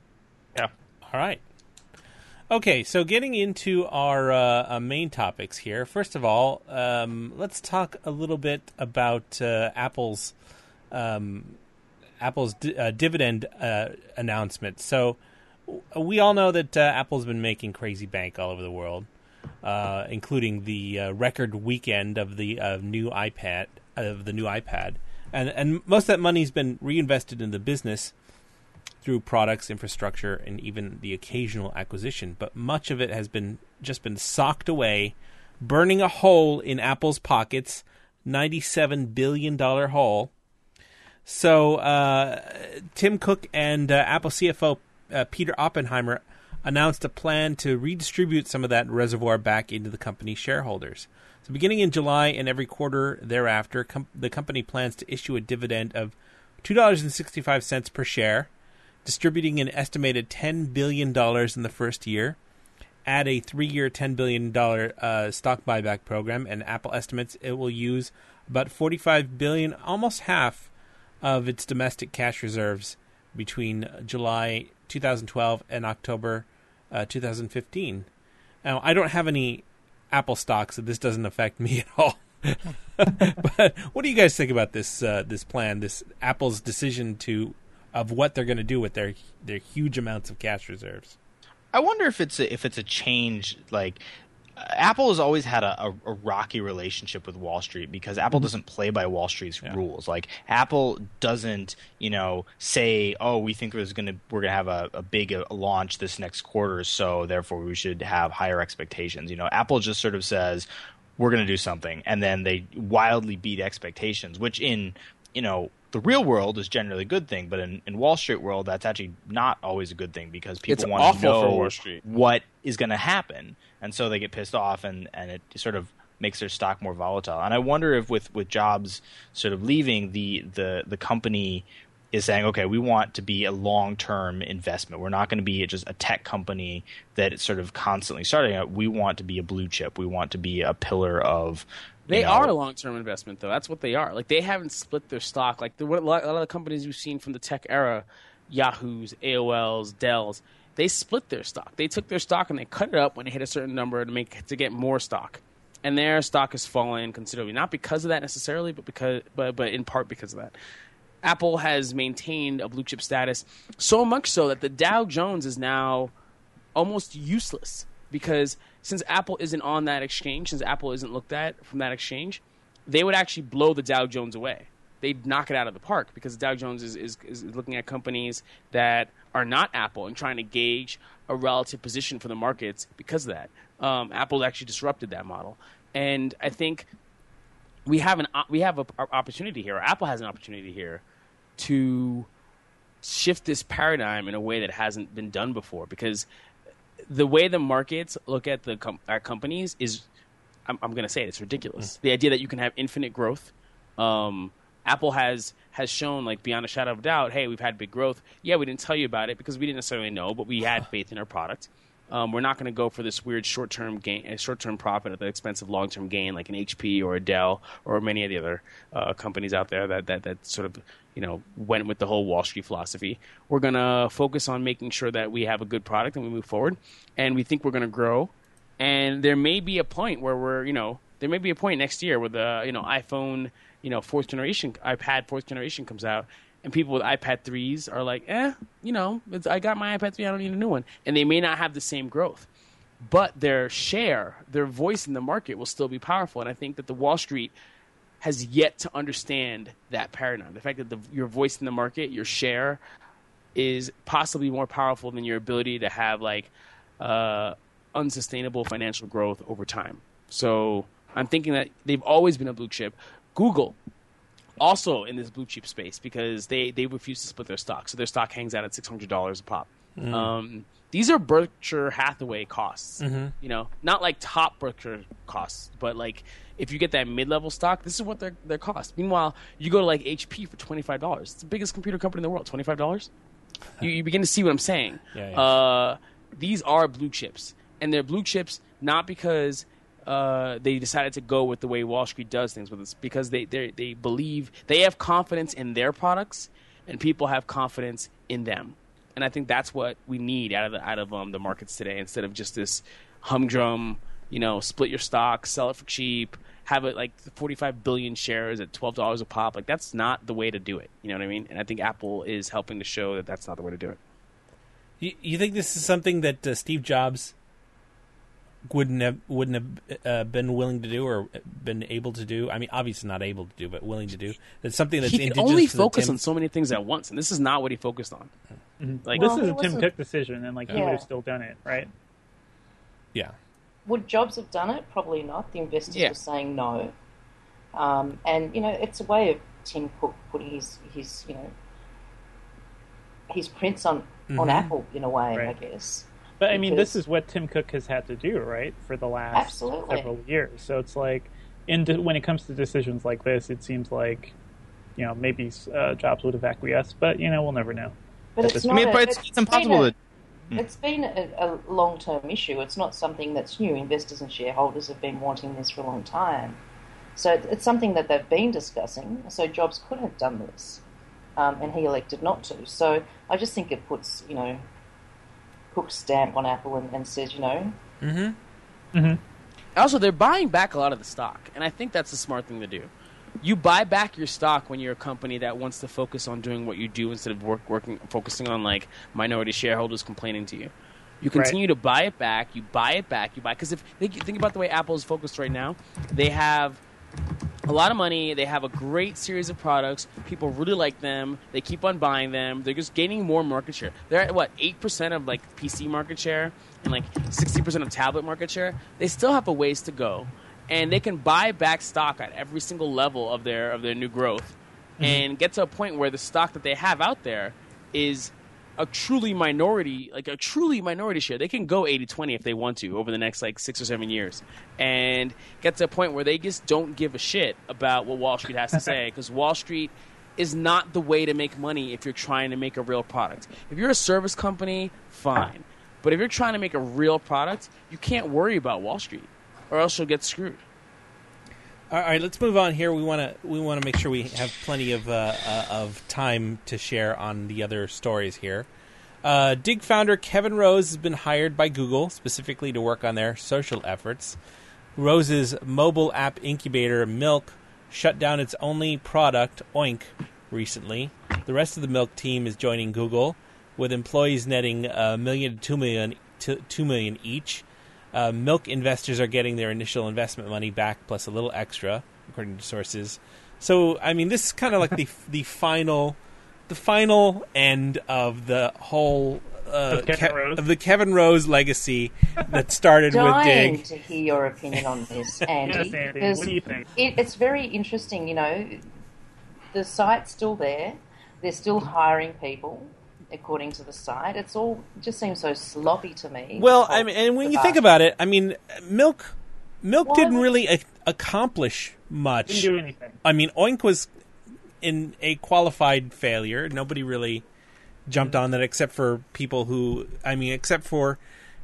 Speaker 4: yeah.
Speaker 1: All right. Okay, so getting into our uh, uh, main topics here. First of all, um, let's talk a little bit about uh, Apple's um, Apple's di- uh, dividend uh, announcement. So w- we all know that uh, Apple's been making crazy bank all over the world, uh, including the uh, record weekend of the uh, new iPad of the new iPad, and and most of that money's been reinvested in the business through products, infrastructure, and even the occasional acquisition. But much of it has been just been socked away, burning a hole in Apple's pockets, ninety-seven billion dollars hole. So uh, Tim Cook and uh, Apple C F O uh, Peter Oppenheimer announced a plan to redistribute some of that reservoir back into the company's shareholders. So beginning in July and every quarter thereafter, com- the company plans to issue a dividend of two dollars and sixty-five cents per share distributing an estimated ten billion dollars in the first year, add a three-year ten billion dollars uh, stock buyback program, and Apple estimates it will use about forty-five billion dollars, almost half of its domestic cash reserves between July twenty twelve and October uh, two thousand fifteen. Now, I don't have any Apple stock, so this doesn't affect me at all. But what do you guys think about this uh, this plan, this Apple's decision to of what they're going to do with their their huge amounts of cash reserves?
Speaker 4: I wonder if it's a, if it's a change. Like uh, Apple has always had a, a, a rocky relationship with Wall Street because Apple doesn't play by Wall Street's
Speaker 1: Yeah.
Speaker 4: rules. Like Apple doesn't, you know, say, "Oh, we think there's gonna we're gonna have a, a big uh, launch this next quarter, so therefore we should have higher expectations." You know, Apple just sort of says, "We're going to do something," and then they wildly beat expectations, which in, you know, the real world is generally a good thing, but in, in Wall Street world, that's actually not always a good thing because people
Speaker 3: It's
Speaker 4: want to
Speaker 3: awful
Speaker 4: know
Speaker 3: for Wall Street.
Speaker 4: what is going to happen, and so they get pissed off, and, and it sort of makes their stock more volatile. And I wonder if with, with Jobs sort of leaving, the, the, the company is saying, okay, we want to be a long-term investment. We're not going to be just a tech company that is sort of constantly starting out. We want to be a blue chip. We want to be a pillar of.
Speaker 3: They
Speaker 4: you know,
Speaker 3: are a long-term investment, though. That's what they are. Like, they haven't split their stock. Like, the, what, a lot of the companies we've seen from the tech era, Yahoo's, A O L's, Dell's, they split their stock. They took their stock and they cut it up when they hit a certain number to make to get more stock. And their stock has fallen considerably. Not because of that necessarily, but because, but, but in part because of that. Apple has maintained a blue chip status, so much so that the Dow Jones is now almost useless because since Apple isn't on that exchange, since Apple isn't looked at from that exchange, they would actually blow the Dow Jones away. They'd knock it out of the park because the Dow Jones is, is, is looking at companies that are not Apple and trying to gauge a relative position for the markets because of that. Um, Apple actually disrupted that model. And I think we have an we have an opportunity here, or Apple has an opportunity here to shift this paradigm in a way that hasn't been done before because the way the markets look at the com- at companies is, I'm, I'm going to say it, it's ridiculous. Mm. The idea that you can have infinite growth. Um, Apple has has shown, like, beyond a shadow of a doubt, hey, we've had big growth. Yeah, we didn't tell you about it because we didn't necessarily know, but we had faith in our product. Um, we're not going to go for this weird short-term gain, short-term profit at the expense of long-term gain, like an H P or a Dell or many of the other uh, companies out there that, that that sort of, you know, went with the whole Wall Street philosophy. We're going to focus on making sure that we have a good product and we move forward, and we think we're going to grow. And there may be a point where we're, you know, there may be a point next year where the, you know, iPhone, you know, fourth generation, iPad fourth generation comes out. And people with iPad threes are like, eh, you know, it's, I got my iPad three, I don't need a new one. And they may not have the same growth. But their share, their voice in the market will still be powerful. And I think that the Wall Street has yet to understand that paradigm. The fact that the, your voice in the market, your share, is possibly more powerful than your ability to have, like, uh, unsustainable financial growth over time. So I'm thinking that they've always been a blue chip. Google, also in this blue chip space because they, they refuse to split their stock. So their stock hangs out at six hundred dollars a pop. Mm. Um, these are Berkshire Hathaway costs. Mm-hmm. You know, not like top Berkshire costs, but like if you get that mid-level stock, this is what their their cost. Meanwhile, you go to like H P for twenty-five dollars. It's the biggest computer company in the world, twenty-five dollars. you, you begin to see what I'm saying.
Speaker 1: Yeah, yeah.
Speaker 3: Uh, these are blue chips. And they're blue chips not because Uh, they decided to go with the way Wall Street does things, but it's because they they believe they have confidence in their products, and people have confidence in them. And I think that's what we need out of the, out of um, the markets today, instead of just this humdrum, you know, split your stock, sell it for cheap, have it like forty-five billion shares at twelve dollars a pop. Like, that's not the way to do it. You know what I mean? And I think Apple is helping to show that that's not the way to do it.
Speaker 1: You, you think this is something that uh, Steve Jobs wouldn't have wouldn't have uh, been willing to do or been able to do? I mean, obviously not able to do, but willing to do. It's something that's
Speaker 3: he can
Speaker 1: indigenous
Speaker 3: only
Speaker 1: to
Speaker 3: focus
Speaker 1: Tim...
Speaker 3: on so many things at once, and this is not what he focused on.
Speaker 2: Mm-hmm.
Speaker 3: Like,
Speaker 2: this
Speaker 5: well,
Speaker 2: is a Tim
Speaker 5: wasn't...
Speaker 2: Cook decision, and like he
Speaker 5: yeah.
Speaker 2: would have still done it, right?
Speaker 1: Yeah.
Speaker 5: Would Jobs have done it? Probably not. The investors
Speaker 3: Yeah.
Speaker 5: were saying no. Um, and, you know, it's a way of Tim Cook putting his, his you know, his prints on,
Speaker 1: Mm-hmm.
Speaker 5: on Apple, in a way,
Speaker 2: Right.
Speaker 5: I guess.
Speaker 2: But I mean,
Speaker 5: Because-
Speaker 2: this is what Tim Cook has had to do, right, for the last
Speaker 5: Absolutely.
Speaker 2: several years. So it's like, in de- when it comes to decisions like this, it seems like, you know, maybe uh, Jobs would have acquiesced, but you know, we'll never know.
Speaker 5: But it's
Speaker 4: I
Speaker 5: not.
Speaker 4: mean,
Speaker 5: a,
Speaker 4: but it's,
Speaker 5: it's
Speaker 4: it's impossible
Speaker 5: been
Speaker 4: to.
Speaker 5: a, It's been a, a long-term issue. It's not something that's new. Investors and shareholders have been wanting this for a long time. So it's something that they've been discussing. So Jobs could have done this, um, and he elected not to. So I just think it puts, you know, Cook's stamp on Apple and, and says, you know.
Speaker 1: Mm-hmm.
Speaker 2: Mm-hmm.
Speaker 3: Also, they're buying back a lot of the stock, and I think that's a smart thing to do. You buy back your stock when you're a company that wants to focus on doing what you do instead of work, working, focusing on like minority shareholders complaining to you. You continue
Speaker 2: Right.
Speaker 3: to buy it back. You buy it back. You buy because if think, think about the way Apple is focused right now, they have a lot of money. They have a great series of products. People really like them. They keep on buying them. They're just gaining more market share. They're at what eight percent of like P C market share and like sixty percent of tablet market share. They still have a ways to go, and they can buy back stock at every single level of their of their new growth, mm-hmm. and get to a point where the stock that they have out there is a truly minority, like a truly minority share. They can go eighty twenty if they want to over the next like six or seven years and get to a point where they just don't give a shit about what Wall Street has to say, because Wall Street is not the way to make money if you're trying to make a real product. If you're a service company, fine. But if you're trying to make a real product, you can't worry about Wall Street or else you'll get screwed.
Speaker 1: All right, let's move on here. We want to we want to make sure we have plenty of uh, uh, of time to share on the other stories here. Uh, Dig founder Kevin Rose has been hired by Google specifically to work on their social efforts. Rose's mobile app incubator Milk shut down its only product, Oink, recently. The rest of the Milk team is joining Google, with employees netting a million to two million to two million each. Uh, Milk investors are getting their initial investment money back plus a little extra, according to sources. So, I mean, this is kind of like the the final, the final end of the whole uh,
Speaker 2: Of Kevin
Speaker 1: Ke-
Speaker 2: Rose?
Speaker 1: of the Kevin Rose legacy that started with
Speaker 5: Dying
Speaker 1: Dig.
Speaker 5: to hear your opinion on this, Andy.
Speaker 2: Yes, Andy.
Speaker 5: because
Speaker 2: What do you think?
Speaker 5: It, it's very interesting. You know, the site's still there. They're still hiring people, according to the site. It's all it just seems so sloppy to me.
Speaker 1: Well,
Speaker 5: this
Speaker 1: I
Speaker 5: whole
Speaker 1: mean, and when you
Speaker 5: debacle.
Speaker 1: think about it, I mean, Milk, Milk
Speaker 5: Why
Speaker 1: didn't
Speaker 5: would-
Speaker 1: really a- accomplish much.
Speaker 2: Didn't do anything.
Speaker 1: I mean, Oink was in a qualified failure. Nobody really jumped on that except for people who, I mean, except for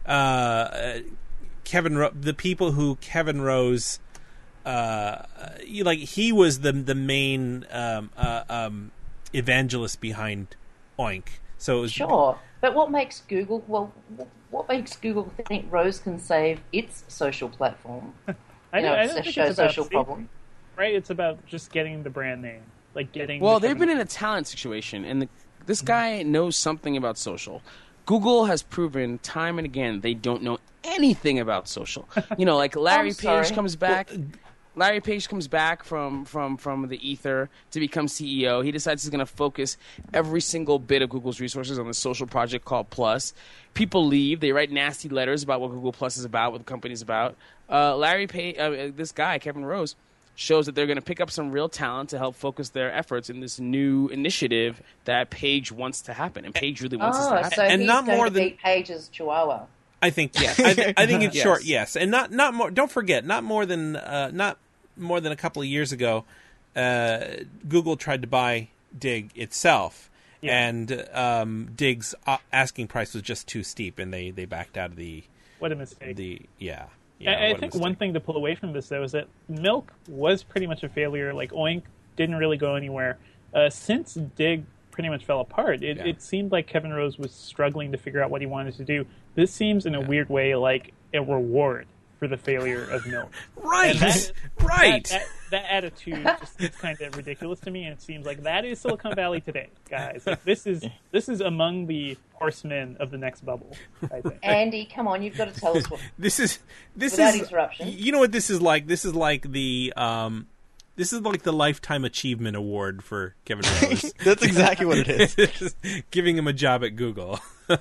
Speaker 1: uh, Kevin, Ro- the people who Kevin Rose, uh, you- like he was the the main um, uh, um, evangelist behind Oink. So it was,
Speaker 5: Sure, but what makes Google? Well, wh- what makes Google think Rose can save its social platform?
Speaker 2: I
Speaker 5: You know,
Speaker 2: don't, I
Speaker 5: it's
Speaker 2: don't
Speaker 5: a
Speaker 2: think
Speaker 5: show
Speaker 2: it's about
Speaker 5: social
Speaker 2: safety,
Speaker 5: problem.
Speaker 2: right? It's about just getting the brand name, like getting.
Speaker 3: Well,
Speaker 2: the
Speaker 3: they've been in a talent situation, and the, this guy knows something about social. Google has proven time and again they don't know anything about social. You know, like Larry
Speaker 5: I'm sorry.
Speaker 3: Page comes back. Larry Page comes back from, from, from the ether to become C E O. He decides he's going to focus every single bit of Google's resources on the social project called Plus. People leave. They write nasty letters about what Google Plus is about, what the company's about. Uh, Larry Page, uh, this guy, Kevin Rose, shows that they're going to pick up some real talent to help focus their efforts in this new initiative that Page wants to happen, and Page really wants this to
Speaker 5: Oh,
Speaker 3: happen.
Speaker 5: so
Speaker 1: And
Speaker 5: he's
Speaker 1: not
Speaker 5: going
Speaker 1: more
Speaker 5: to
Speaker 1: than-
Speaker 5: beat Page's Chihuahua.
Speaker 1: I think yes. I, th- I think in
Speaker 3: Yes.
Speaker 1: short, yes, and not not more. Don't forget, not more than uh, not more than a couple of years ago, uh, Google tried to buy Dig itself,
Speaker 2: Yeah.
Speaker 1: and um, Dig's uh, asking price was just too steep, and they, they backed out of the
Speaker 2: What a mistake.
Speaker 1: the yeah. yeah
Speaker 2: I, I
Speaker 1: what a
Speaker 2: think
Speaker 1: mistake.
Speaker 2: one thing to pull away from this, though, is that Milk was pretty much a failure. Like, Oink didn't really go anywhere. Uh, since Dig pretty much fell apart, it,
Speaker 1: Yeah.
Speaker 2: it seemed like Kevin Rose was struggling to figure out what he wanted to do. This seems, in a weird way, like a reward for the failure of Milk.
Speaker 1: right,
Speaker 2: And that-
Speaker 1: right.
Speaker 2: That, that, that attitude just seems kind of ridiculous to me, and it seems like that is Silicon Valley today, guys. Like, this is this is among the horsemen of the next bubble, I think.
Speaker 5: Andy, come on, you've got to tell us what.
Speaker 1: This is this
Speaker 5: Without
Speaker 1: is
Speaker 5: interruption.
Speaker 1: You know what this is like? This is like the um, this is like the Lifetime Achievement Award for Kevin Rose.
Speaker 4: That's exactly what it is.
Speaker 1: Giving him a job at Google.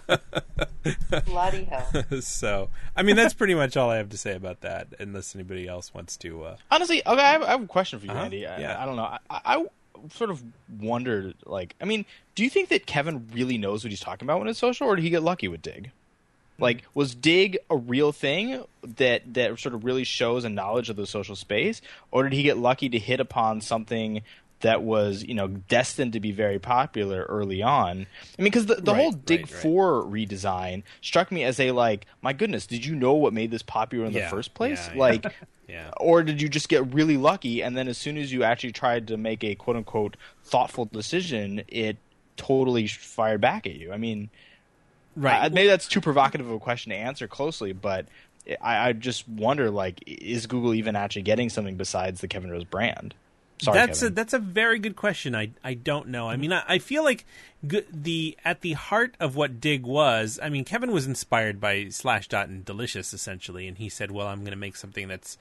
Speaker 5: Bloody hell.
Speaker 1: So, I mean, that's pretty much all I have to say about that. Unless anybody else wants to. Uh...
Speaker 4: Honestly, okay, I have, I have a question for you,
Speaker 1: Uh-huh.
Speaker 4: Andy. I,
Speaker 1: Yeah.
Speaker 4: I don't know. I, I sort of wondered, like, I mean, do you think that Kevin really knows what he's talking about when it's social, or did he get lucky with Dig? Like, was Dig a real thing that that sort of really shows a knowledge of the social space, or did he get lucky to hit upon something that was, you know, destined to be very popular early on. I mean, because the, the
Speaker 1: Right,
Speaker 4: whole Dig
Speaker 1: right, right.
Speaker 4: four redesign struck me as a, like, my goodness, did you know what made this popular in
Speaker 1: Yeah,
Speaker 4: the first place?
Speaker 1: yeah, yeah.
Speaker 4: Like,
Speaker 1: Yeah.
Speaker 4: or did you just get really lucky, and then as soon as you actually tried to make a quote-unquote thoughtful decision, it totally fired back at you? I mean,
Speaker 1: Right.
Speaker 4: I, maybe that's too provocative of a question to answer closely, but I, I just wonder, like, is Google even actually getting something besides the Kevin Rose brand? Sorry,
Speaker 1: that's
Speaker 4: Kevin.
Speaker 1: a that's a very good question. I I don't know. I mean, I, I feel like g- the at the heart of what Dig was. I mean, Kevin was inspired by Slashdot and Delicious essentially, and he said, "Well, I'm going to make something that's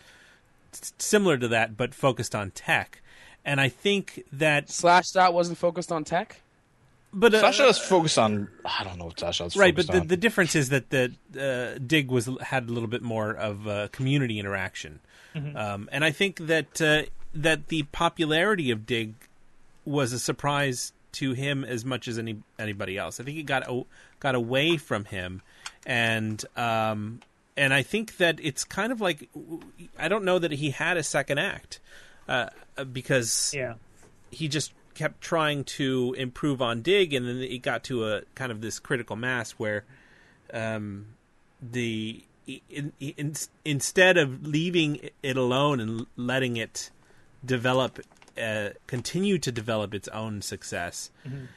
Speaker 1: s- similar to that, but focused on tech." And I think that,
Speaker 3: Slashdot wasn't focused on tech.
Speaker 1: but uh,
Speaker 4: Slashdot's focused on, I don't know what Slashdot's
Speaker 1: right, but
Speaker 4: focused
Speaker 1: the,
Speaker 4: on.
Speaker 1: the difference is that the uh, Dig was had a little bit more of uh, community interaction, um, and I think that uh, that the popularity of Dig was a surprise to him as much as any anybody else. I think it got o- got away from him, and um, and I think that it's kind of like, I don't know that he had a second act uh, because
Speaker 2: Yeah.
Speaker 1: he just kept trying to improve on Dig, and then it got to a kind of this critical mass where um, the in, in, instead of leaving it alone and letting it develop, uh, continue to develop its own success,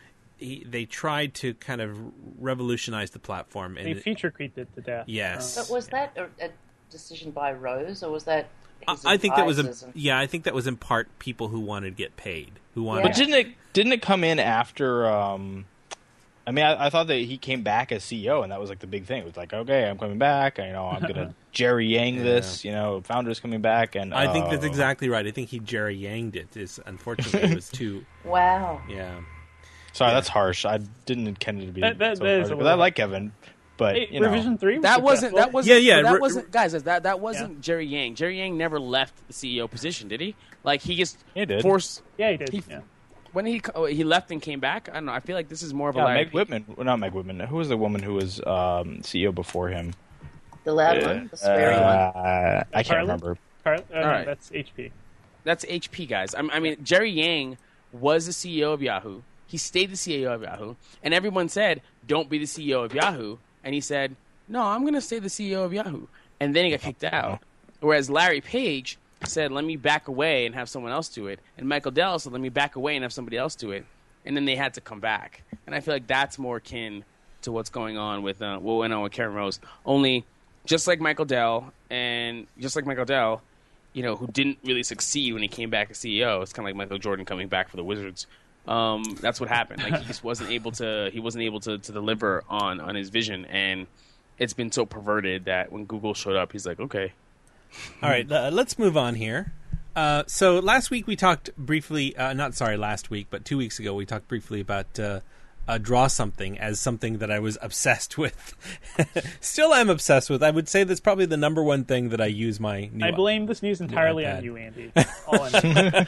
Speaker 1: he, they tried to kind of revolutionize the platform. And
Speaker 2: They feature creeped it to death.
Speaker 1: Yes.
Speaker 5: But was that a, a decision by Rose, or was that his
Speaker 1: I think that was
Speaker 5: advisors
Speaker 1: a,
Speaker 5: and-
Speaker 1: yeah. I think that was in part people who wanted to get paid, who wanted.
Speaker 5: Yeah.
Speaker 4: But didn't it didn't it come in after? Um, I mean, I, I thought that he came back as C E O, and that was like the big thing. It was like, okay, I'm coming back. You know, I'm gonna Jerry Yang this. You know, founders coming back, and
Speaker 1: I think that's
Speaker 4: oh.
Speaker 1: exactly right. I think he Jerry Yanged it. Is unfortunately it was too.
Speaker 5: Wow.
Speaker 1: Yeah.
Speaker 4: Sorry, that's harsh. I didn't intend it to be.
Speaker 2: That- that-
Speaker 4: so
Speaker 2: that is
Speaker 4: harsh,
Speaker 2: a
Speaker 4: but
Speaker 2: little
Speaker 4: I like Kevin. But
Speaker 2: Hey,
Speaker 4: you know,
Speaker 2: Revision three. Was
Speaker 3: That wasn't.
Speaker 2: successful.
Speaker 3: That wasn't.
Speaker 1: Yeah, yeah,
Speaker 3: That
Speaker 1: re-
Speaker 3: wasn't. Guys, that that wasn't Jerry Yang. Jerry Yang never left the C E O position, did he? Like he just
Speaker 4: He did.
Speaker 3: forced.
Speaker 2: Yeah, he did.
Speaker 3: He-
Speaker 2: yeah.
Speaker 3: When he oh, he left and came back, I don't know. I feel like this is more of a
Speaker 4: yeah,
Speaker 3: Larry
Speaker 4: Meg Whitman. Well, not Meg Whitman. Who was the woman who was um, C E O before him?
Speaker 5: The loud one, the swearing one.
Speaker 4: Uh, I can't
Speaker 2: Carla?
Speaker 4: remember.
Speaker 2: Carl, uh, no,
Speaker 3: right.
Speaker 2: that's H P.
Speaker 3: That's H P, guys. I, I mean, Jerry Yang was the C E O of Yahoo. He stayed the C E O of Yahoo, and everyone said, "Don't be the C E O of Yahoo." And he said, "No, I'm going to stay the C E O of Yahoo." And then he got kicked out. Whereas Larry Page said, "Let me back away and have someone else do it." And Michael Dell said, "Let me back away and have somebody else do it." And then they had to come back. And I feel like that's more akin to what's going on with uh, what went on with Karen Rose. Only, just like Michael Dell, and just like Michael Dell, you know, who didn't really succeed when he came back as C E O. It's kind of like Michael Jordan coming back for the Wizards. Um, that's what happened. Like he just wasn't able to. He wasn't able to, to deliver on, on his vision, and it's been so perverted that when Google showed up, he's like, okay.
Speaker 1: All right, uh, let's move on here. Uh, so last week we talked briefly, uh, not sorry, last week, but two weeks ago we talked briefly about uh, uh, Draw Something as something that I was obsessed with. Still am obsessed with. I would say that's probably the number one thing that I use my new
Speaker 2: I blame this news entirely
Speaker 1: iPad.
Speaker 2: on you, Andy. All on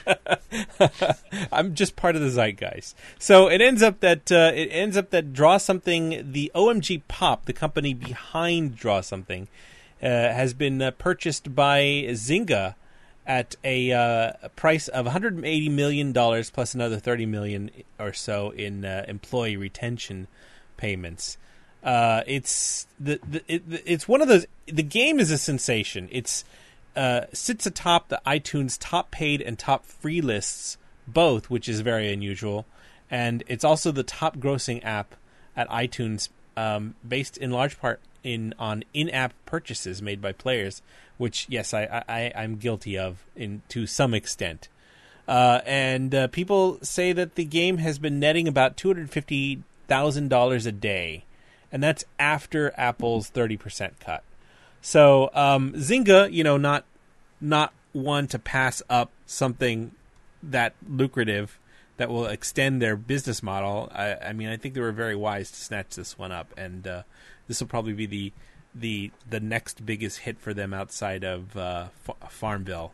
Speaker 2: you.
Speaker 1: I'm just part of the zeitgeist. So it ends up that uh, it ends up that Draw Something, the O M G Pop, the company behind Draw Something, uh, has been uh, purchased by Zynga at a uh, price of one hundred eighty million dollars plus another thirty million dollars or so in uh, employee retention payments. Uh, it's the, the it, it's one of those. The game is a sensation. It's uh, sits atop the iTunes top paid and top free lists both, which is very unusual. And it's also the top grossing app at iTunes, um, based in large part in on in-app purchases made by players, which yes, I, I I'm guilty of in to some extent. Uh, and uh, people say that the game has been netting about two hundred fifty thousand dollars a day, and that's after Apple's thirty percent cut. So um, Zynga, you know, not not one to pass up something that lucrative that will extend their business model. I, I mean, I think they were very wise to snatch this one up, and uh, this will probably be the the the next biggest hit for them outside of uh, F- Farmville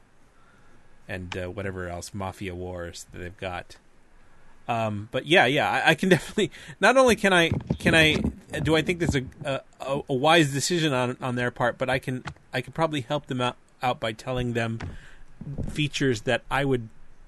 Speaker 1: and uh, whatever else, Mafia Wars that they've got. Um, but yeah, yeah, I, I can definitely. Not only can I can I do I think there's a, a a wise decision on on their part, but I can I can probably help them out out by telling them features that I would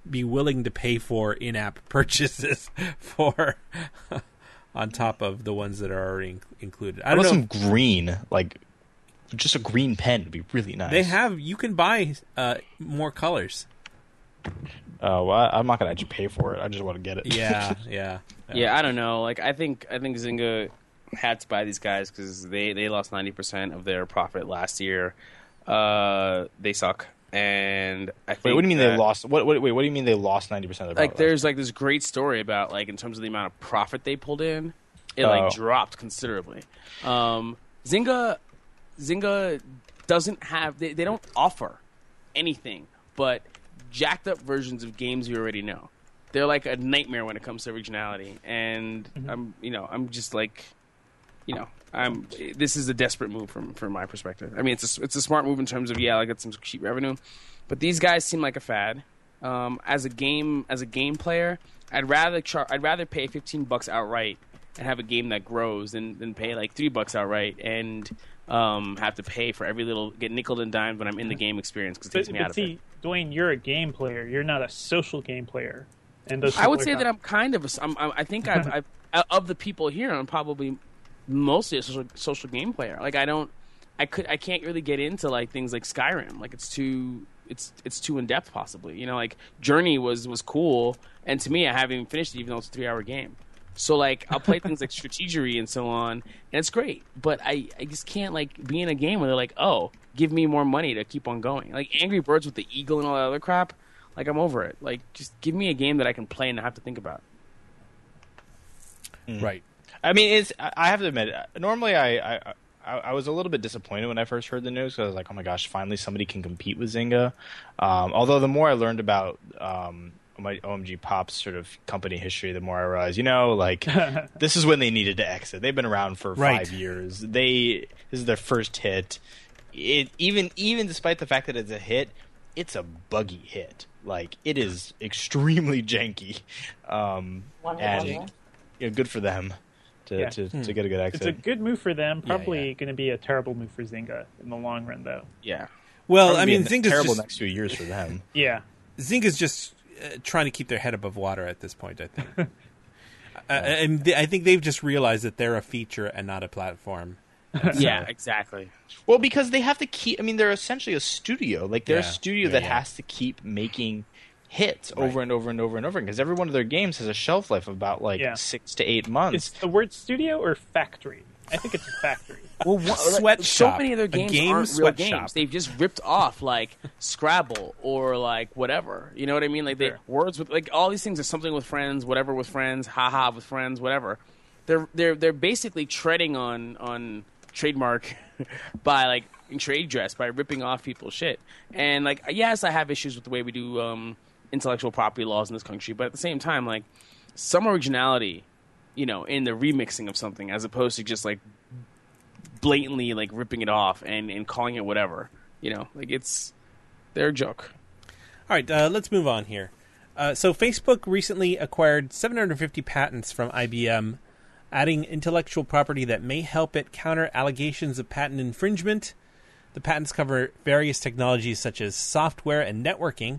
Speaker 1: be willing to pay for in-app purchases for on top of the ones that are already in- included. I
Speaker 4: How
Speaker 1: don't
Speaker 4: about
Speaker 1: know.
Speaker 4: some green, like just a green pen would be really nice.
Speaker 1: They have you can buy uh, more colors.
Speaker 4: Oh, well, I- I'm not gonna actually pay for it. I just want to get it.
Speaker 1: Yeah, yeah,
Speaker 3: Yeah, I don't know. Like, I think I think Zynga had to buy these guys because they, they lost ninety percent of their profit last year. Uh, they suck, and I think.
Speaker 4: Wait, what do you mean
Speaker 3: that,
Speaker 4: they lost? What, what? Wait, what do you mean they lost ninety percent of their
Speaker 3: Like,
Speaker 4: profit?
Speaker 3: there's like this great story about like in terms of the amount of profit they pulled in, it
Speaker 4: Oh.
Speaker 3: like dropped considerably. Um, Zynga, Zynga doesn't have they, they don't offer anything but jacked up versions of games you already know. They're like a nightmare when it comes to originality, and
Speaker 2: Mm-hmm.
Speaker 3: I'm you know I'm just like, you know I'm this is a desperate move from from my perspective. I mean it's a, it's a smart move in terms of yeah, I get some cheap revenue, but these guys seem like a fad. Um, as a game as a game player, I'd rather char- I'd rather pay fifteen bucks outright and have a game that grows than than pay like three bucks outright and um, have to pay for every little get nickel and dimed when I'm in the game experience because it takes
Speaker 2: But,
Speaker 3: me
Speaker 2: but
Speaker 3: out of
Speaker 2: see,
Speaker 3: it.
Speaker 2: Dwayne, you're a game player. You're not a social game player. And those
Speaker 3: I would
Speaker 2: people
Speaker 3: say
Speaker 2: are
Speaker 3: that
Speaker 2: not-
Speaker 3: I'm kind of a, I'm, I'm, I think I've, I've of the people here I'm probably mostly a social, social game player. Like I don't I could I can't really get into like things like Skyrim. Like it's too it's it's too in depth possibly. You know, like Journey was was cool, and to me I haven't even finished it even though it's a three hour game. So like I'll play things like Strategery and so on, and it's great. But I, I just can't like be in a game where they're like, oh, give me more money to keep on going. Like Angry Birds with the eagle and all that other crap. Like I'm over it. Like just give me a game that I can play and not have to think about.
Speaker 1: right.
Speaker 4: I mean, it's. I I have to admit, normally I, I, I, I was a little bit disappointed when I first heard the news because I was like, oh my gosh, finally somebody can compete with Zynga. Um, although the more I learned about um, my O M G Pop's sort of company history, the more I realized, you know, like this is when they needed to exit. They've been around for
Speaker 1: Right.
Speaker 4: five years. They this is their first hit. It even even despite the fact that it's a hit, it's a buggy hit. Like it is extremely janky. Um,
Speaker 5: One
Speaker 4: and
Speaker 5: hit wonder.
Speaker 4: you know, good for them to,
Speaker 2: Yeah.
Speaker 4: to, to get a good exit.
Speaker 2: It's a good move for them.
Speaker 1: Yeah,
Speaker 2: Probably
Speaker 1: yeah.
Speaker 2: going to be a terrible move for Zynga in the long run, though.
Speaker 3: Yeah.
Speaker 1: Well,
Speaker 4: Probably
Speaker 1: I mean,
Speaker 4: be a
Speaker 1: Zynga's
Speaker 4: terrible
Speaker 1: just,
Speaker 4: next few years for them.
Speaker 2: Yeah.
Speaker 1: Zynga's just uh, trying to keep their head above water at this point, I think. uh, and th- I think they've just realized that they're a feature and not a platform.
Speaker 3: Yeah, exactly.
Speaker 4: Well, because they have to keep. I mean, they're essentially a studio. Like they're
Speaker 1: Yeah.
Speaker 4: a studio
Speaker 1: Yeah,
Speaker 4: that
Speaker 1: yeah.
Speaker 4: has to keep making hits over
Speaker 1: Right.
Speaker 4: and over and over and over again. Because every one of their games has a shelf life of about like
Speaker 2: Yeah.
Speaker 4: six to eight months.
Speaker 2: Is the word studio or factory? I think it's a factory.
Speaker 3: Well, what,
Speaker 1: Sweatshop.
Speaker 3: so many of their
Speaker 1: A
Speaker 3: games
Speaker 1: game
Speaker 3: aren't real
Speaker 1: sweatshop.
Speaker 3: games. They've just ripped off like Scrabble or like whatever. You know what I mean? Like they
Speaker 2: Sure.
Speaker 3: words with like all these things are something with friends, whatever with friends, haha with friends, whatever. They're they're they're basically treading on on trademark by like in trade dress by ripping off people's shit. And like yes, I have issues with the way we do um, intellectual property laws in this country, but at the same time, like some originality, you know, in the remixing of something as opposed to just like blatantly like ripping it off and, and calling it whatever. You know, like it's they're a joke.
Speaker 1: All right, uh, let's move on here. Uh, so Facebook recently acquired seven hundred fifty patents from I B M, adding intellectual property that may help it counter allegations of patent infringement. The patents cover various technologies such as software and networking.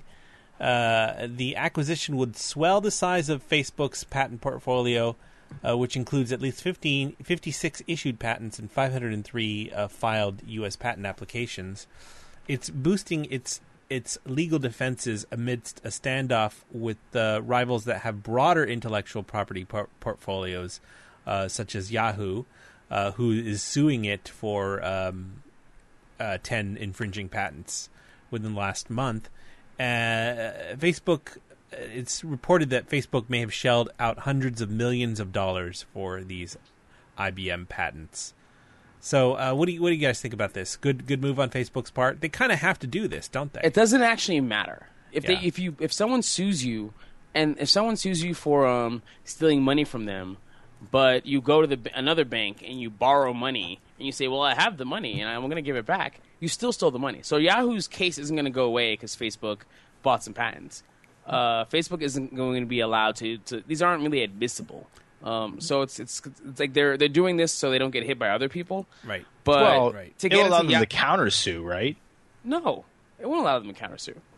Speaker 1: Uh, the acquisition would swell the size of Facebook's patent portfolio, uh, which includes at least fifteen, fifty-six issued patents and five hundred three uh, filed U S patent applications. It's boosting its its legal defenses amidst a standoff with uh, rivals that have broader intellectual property por- portfolios, uh, such as Yahoo, uh, who is suing it for um, uh, ten infringing patents within the last month. Uh, Facebook, it's reported that Facebook may have shelled out hundreds of millions of dollars for these I B M patents. So, uh, what do you what do you guys think about this? Good good move on Facebook's part. They kind of have to do this, don't they?
Speaker 3: It doesn't actually matter if
Speaker 1: Yeah.
Speaker 3: they if you if someone sues you, and if someone sues you for um, stealing money from them, but you go to the another bank and you borrow money and you say, well, I have the money and I'm going to give it back. You still stole the money. So Yahoo's case isn't going to go away because Facebook bought some patents. Uh, Facebook isn't going to be allowed to, to. These aren't really admissible. Um, so it's, it's it's like they're they're doing this so they don't get hit by other people.
Speaker 1: Right.
Speaker 3: But
Speaker 4: well,
Speaker 1: right.
Speaker 3: to
Speaker 4: it'll
Speaker 3: get
Speaker 4: allow
Speaker 3: into
Speaker 4: them
Speaker 3: Yah-
Speaker 4: to countersue, right?
Speaker 3: no, it won't allow them to countersue.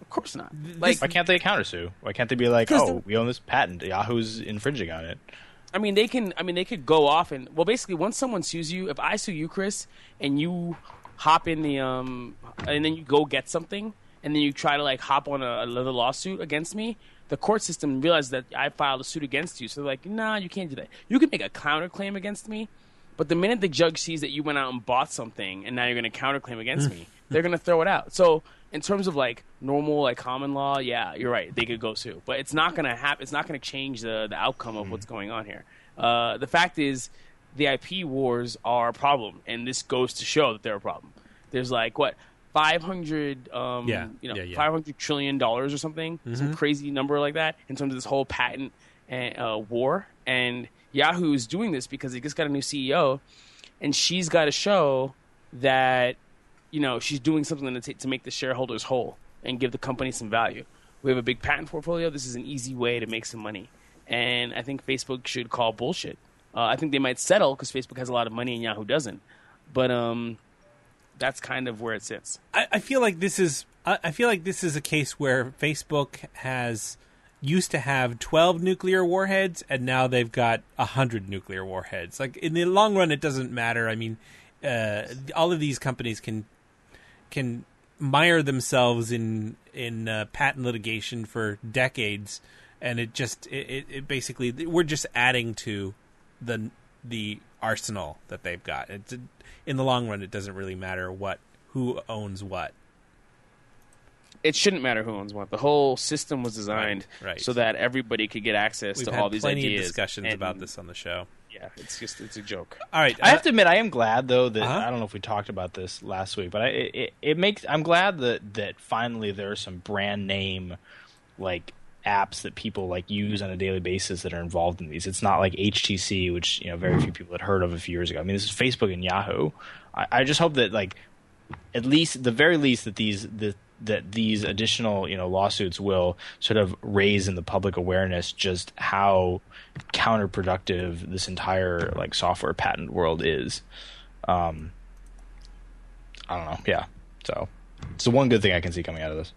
Speaker 3: Of course not. Like,
Speaker 4: Why can't they countersue? Why can't they be like,
Speaker 3: 'Cause
Speaker 4: oh, we own this patent. Yahoo's infringing on it.
Speaker 3: I mean, they can. I mean, they could go off and well, basically, once someone sues you, if I sue you, Chris, and you hop in the um, and then you go get something, and then you try to like hop on a, another lawsuit against me, the court system realizes that I filed a suit against you, so they're like, nah, you can't do that. You can make a counterclaim against me, but the minute the judge sees that you went out and bought something, and now you're going to counterclaim against me, they're going to throw it out. So. In terms of like normal, like common law, yeah, you're right. They could go sue, but it's not gonna happen. It's not gonna change the the outcome of what's going on here. Uh, the fact is, the I P wars are a problem, and this goes to show that they're a problem. There's like what five hundred, um,
Speaker 1: Yeah,
Speaker 3: you know,
Speaker 1: yeah, yeah.
Speaker 3: five hundred trillion dollars or something, some crazy number like that in terms of this whole patent and, uh, war. And Yahoo is doing this because they just got a new C E O, and she's got to show that. You know, she's doing something to, t- to make the shareholders whole and give the company some value. We have a big patent portfolio. This is an easy way to make some money. And I think Facebook should call bullshit. Uh, I think they might settle because Facebook has a lot of money and Yahoo doesn't. But um, that's kind of where it sits.
Speaker 1: I, I feel like this is I, I feel like this is a case where Facebook has used to have twelve nuclear warheads, and now they've got one hundred nuclear warheads. Like, in the long run, it doesn't matter. I mean, uh, all of these companies can can mire themselves in in uh, patent litigation for decades, and it just it, it, it basically we're just adding to the the arsenal that they've got. It's, in the long run, it doesn't really matter what who owns what.
Speaker 3: It shouldn't matter who owns what. The whole system was designed
Speaker 1: Right, right.
Speaker 3: so that everybody could get access
Speaker 1: We've
Speaker 3: to
Speaker 1: had
Speaker 3: all these
Speaker 1: plenty
Speaker 3: ideas.
Speaker 1: of discussions
Speaker 3: and,
Speaker 1: about this on the show.
Speaker 3: Yeah, it's just it's a joke.
Speaker 1: All right,
Speaker 4: I
Speaker 1: uh,
Speaker 4: have to admit, I am glad though that
Speaker 1: Uh-huh.
Speaker 4: I don't know if we talked about this last week, but I, it it makes I'm glad that that finally there are some brand name like apps that people like use on a daily basis that are involved in these. It's not like H T C, which you know very few people had heard of a few years ago. I mean, this is Facebook and Yahoo. I, I just hope that like at least the very least that these the that these additional you know lawsuits will sort of raise in the public awareness just how counterproductive this entire like software patent world is. Um, I don't know. Yeah, so it's the one good thing I can see coming out of this.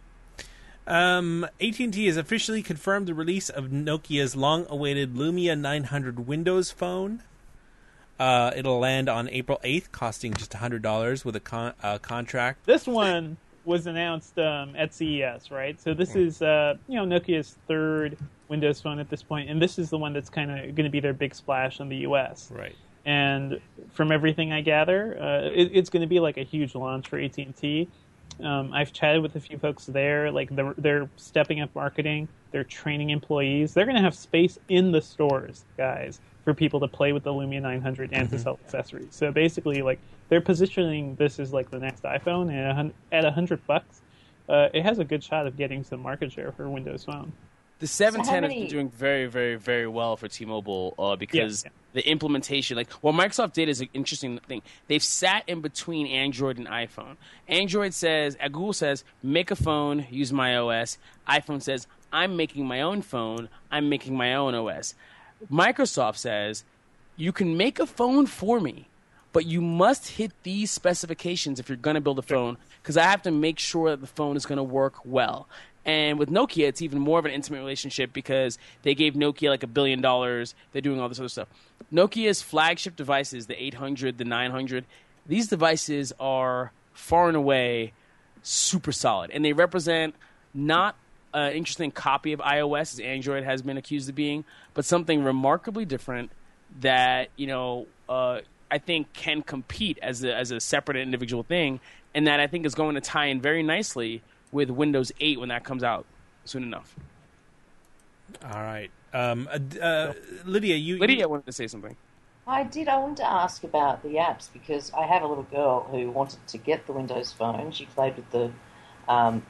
Speaker 1: Um, A T and T has officially confirmed the release of Nokia's long-awaited Lumia nine hundred Windows Phone. Uh, it'll land on April eighth, costing just one hundred dollars with a con- uh, contract.
Speaker 2: This one was announced um, at C E S, right? So this is, uh, you know, Nokia's third Windows Phone at this point, and this is the one that's kind of going to be their big splash in the U S.
Speaker 1: Right.
Speaker 2: And from everything I gather, uh, it, it's going to be like a huge launch for A T and T. Um, I've chatted with a few folks there. Like they're, they're stepping up marketing. They're training employees. They're going to have space in the stores, guys, for people to play with the Lumia nine hundred and to sell accessories. So basically, like they're positioning this as like the next iPhone, and at a hun- at a hundred bucks, uh, it has a good shot of getting some market share for Windows Phone.
Speaker 3: The seven ten
Speaker 5: So how
Speaker 3: has
Speaker 5: many-
Speaker 3: been doing very, very, very well for T-Mobile uh, because
Speaker 2: Yeah,
Speaker 3: the implementation, like what Microsoft did is an interesting thing. They've sat in between Android and iPhone. Android says, uh, Google says, make a phone, use my O S. iPhone says, I'm making my own phone, I'm making my own O S. Microsoft says, you can make a phone for me, but you must hit these specifications if you're going to build a phone, because I have to make sure that the phone is going to work well. And with Nokia, it's even more of an intimate relationship because they gave Nokia like a billion dollars. They're doing all this other stuff. Nokia's flagship devices, the eight hundred, the nine hundred, these devices are far and away super solid. And they represent not an interesting copy of iOS, as Android has been accused of being, but something remarkably different that, you know, uh, I think can compete as a, as a separate individual thing, and that I think is going to tie in very nicely with Windows eight when that comes out soon enough.
Speaker 1: All right. Um, uh, uh, Lydia, you...
Speaker 3: Lydia
Speaker 1: you,
Speaker 3: wanted to say something.
Speaker 5: I did. I wanted to ask about the apps because I have a little girl who wanted to get the Windows Phone. She played with the um,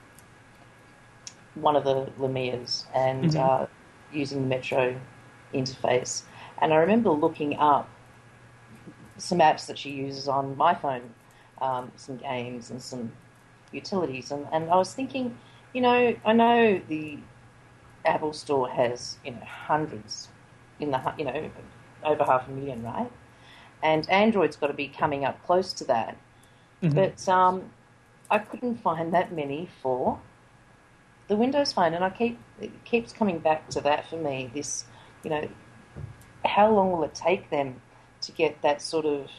Speaker 5: one of the Lumias and
Speaker 2: Mm-hmm.
Speaker 5: uh, using the Metro interface. And I remember looking up some apps that she uses on my phone, um, some games and some utilities. And, and I was thinking, you know, I know the Apple Store has, you know, hundreds in the, you know, over half a million, right? And Android's got to be coming up close to that.
Speaker 2: Mhm.
Speaker 5: But um, I couldn't find that many for the Windows Phone, and I keep it keeps coming back to that for me. This, you know, how long will it take them to get that sort of?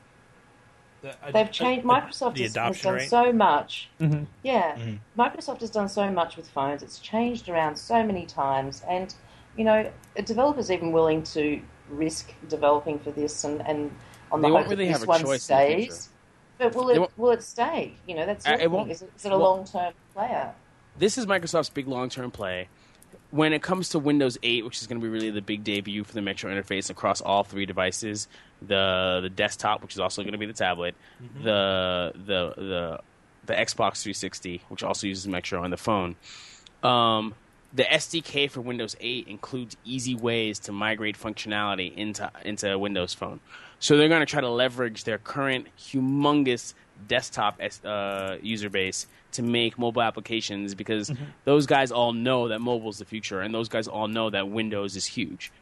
Speaker 1: The, uh,
Speaker 5: They've changed.
Speaker 1: uh,
Speaker 5: Microsoft
Speaker 1: the
Speaker 5: has, has
Speaker 1: adoption
Speaker 5: done
Speaker 1: rate.
Speaker 5: so much.
Speaker 2: Mm-hmm.
Speaker 5: Yeah,
Speaker 4: Mhm.
Speaker 5: Microsoft has done so much with phones. It's changed around so many times, and you know, a developer's even willing to risk developing for this, and, and on the
Speaker 3: They won't
Speaker 5: hope
Speaker 3: really
Speaker 5: that
Speaker 3: have
Speaker 5: this
Speaker 3: a
Speaker 5: one
Speaker 3: choice in the future.
Speaker 5: stays. But will
Speaker 3: They
Speaker 5: it
Speaker 3: won't-
Speaker 5: will it stay? You know, that's
Speaker 3: Uh,
Speaker 5: the
Speaker 3: it
Speaker 5: other thing.
Speaker 3: won't-
Speaker 5: Is it, is it a
Speaker 3: well-
Speaker 5: long term player?
Speaker 3: This is Microsoft's big long-term play. When it comes to Windows eight, which is going to be really the big debut for the Metro interface across all three devices, the the desktop, which is also going to be the tablet,
Speaker 1: Mm-hmm.
Speaker 3: the the the the Xbox three sixty, which also uses Metro, and the phone. Um, the S D K for Windows eight includes easy ways to migrate functionality into into Windows Phone. So they're going to try to leverage their current humongous desktop uh, user base to make mobile applications, because
Speaker 2: Mm-hmm.
Speaker 3: those guys all know that mobile is the future, and those guys all know that Windows is huge.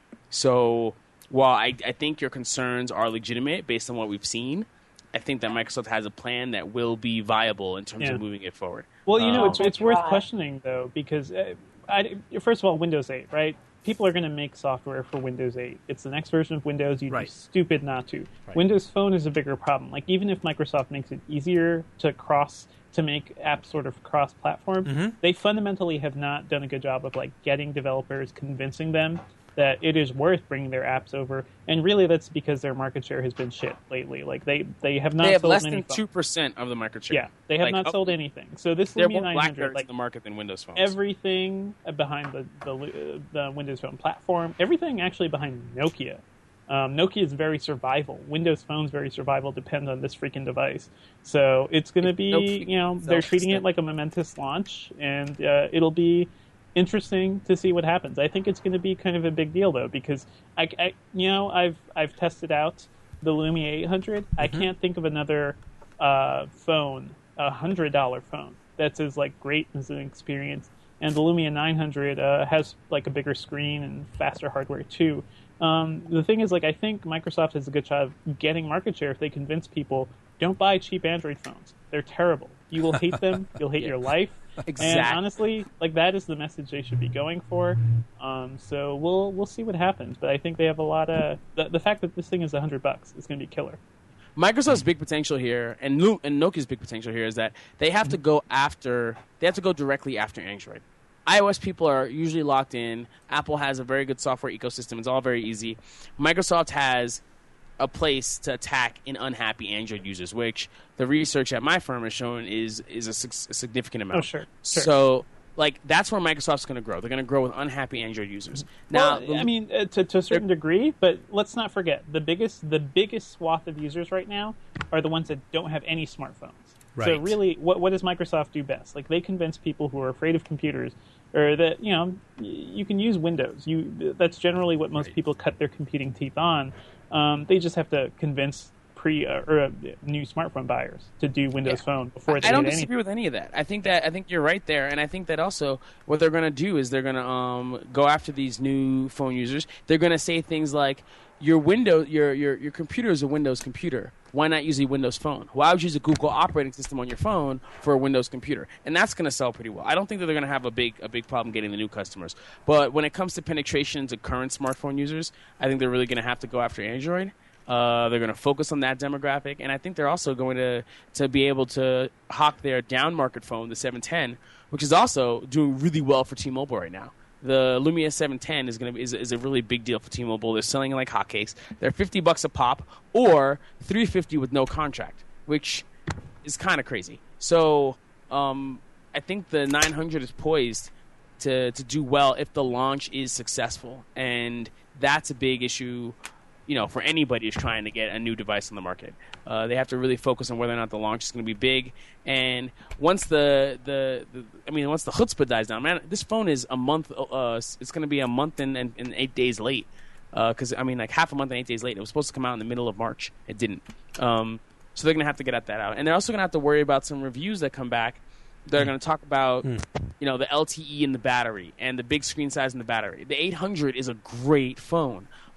Speaker 3: So while I, I think your concerns are legitimate based on what we've seen, I think that Microsoft has a plan that will be viable in terms
Speaker 2: Yeah.
Speaker 3: of moving it forward.
Speaker 2: Well, you know,
Speaker 3: Um,
Speaker 2: it's it's worth
Speaker 5: Right.
Speaker 2: questioning though, because uh, I, first of all, Windows eight, right? People are going to make software for Windows eight. It's the next version of Windows. You'd
Speaker 1: Right.
Speaker 2: be stupid not to.
Speaker 1: Right.
Speaker 2: Windows Phone is a bigger problem. Like, even if Microsoft makes it easier to cross to make apps sort of cross-platform,
Speaker 1: Mm-hmm.
Speaker 2: they fundamentally have not done a good job of like getting developers, convincing them that it is worth bringing their apps over. And really, that's because their market share has been shit lately. Like, they they have not
Speaker 3: They have
Speaker 2: sold
Speaker 3: less
Speaker 2: any
Speaker 3: than
Speaker 2: phones.
Speaker 3: two percent of the market share.
Speaker 2: Yeah, they have
Speaker 3: Like,
Speaker 2: not
Speaker 3: oh,
Speaker 2: sold anything. So this
Speaker 3: They're
Speaker 2: Lumia
Speaker 3: more
Speaker 2: nine
Speaker 3: BlackBerry
Speaker 2: hundred, like
Speaker 3: in the market than Windows phones.
Speaker 2: everything behind the the, uh, the Windows Phone platform, everything actually behind Nokia. Um, Nokia is very survival. Windows Phone's very survival depends on this freaking device. So it's going to be,
Speaker 3: Nokia
Speaker 2: you know, they're treating it
Speaker 3: self-extend.
Speaker 2: like a momentous launch, and uh, it'll be interesting to see what happens. I think it's going to be kind of a big deal though, because I, I you know, I've I've tested out the Lumia eight hundred. I can't think of another uh, phone, a hundred dollar phone that's as like great as an experience. And the Lumia nine hundred uh, has like a bigger screen and faster hardware too. Um, the thing is, like, I think Microsoft has a good shot of getting market share if they convince people, don't buy cheap Android phones. They're terrible. You will hate them. You'll hate your life.
Speaker 3: Exactly.
Speaker 2: And honestly, like, that is the message they should be going for. Um, so we'll we'll see what happens. But I think they have a lot of the, the fact that this thing is a hundred bucks is going to be killer.
Speaker 3: Microsoft's big potential here, and Nu- and Nokia's big potential here, is that they have to go after, they have to go directly after Android. iOS people are usually locked in. Apple has a very good software ecosystem. It's all very easy. Microsoft has a place to attack in unhappy Android users, which the research at my firm has shown is is a, sig- a significant amount.
Speaker 2: Oh, sure, sure.
Speaker 3: So, like, that's where Microsoft's going to grow. They're going to grow with unhappy Android users. Now,
Speaker 2: Well, I mean, uh, to, to a certain degree, but let's not forget the biggest the biggest swath of users right now are the ones that don't have any smartphones. So
Speaker 1: Right.
Speaker 2: really, what what does Microsoft do best? Like, they convince people who are afraid of computers, or that, you know, y- you can use Windows. You that's generally what most
Speaker 1: Right.
Speaker 2: people cut their computing teeth on. Um, they just have to convince pre uh, or uh, new smartphone buyers to do Windows
Speaker 3: Yeah.
Speaker 2: Phone before they
Speaker 3: I don't
Speaker 2: hit
Speaker 3: disagree
Speaker 2: anything.
Speaker 3: with any of that. I think that I think you're right there, and I think that also what they're going to do is they're going to um, go after these new phone users. They're going to say things like, "Your Windows, your your your computer is a Windows computer. Why not use a Windows phone? Why would you use a Google operating system on your phone for a Windows computer?" And that's going to sell pretty well. I don't think that they're going to have a big a big problem getting the new customers. But when it comes to penetration to current smartphone users, I think they're really going to have to go after Android. Uh, they're going to focus on that demographic, and I think they're also going to to be able to hawk their down market phone, the seven ten, which is also doing really well for T-Mobile right now. The Lumia seven ten is going to be is, is a really big deal for T-Mobile. They're selling it like hotcakes. They're fifty bucks a pop, or three fifty with no contract, which is kind of crazy. So um, I think the nine hundred is poised to to do well if the launch is successful, and that's a big issue. You know, for anybody who's trying to get a new device on the market, uh, they have to really focus on whether or not the launch is going to be big. And once the, the, the I mean, once the chutzpah dies down, man, this phone is a month. Uh, it's going to be a month and, and, and eight days late. Because uh, I mean, like half a month and eight days late. It was supposed to come out in the middle of March. It didn't. Um, so they're going to have to get at that out, and they're also going to have to worry about some reviews that come back. They're going to talk about, you know, the L T E in the battery and the big screen size in the battery. The eight hundred is a great phone.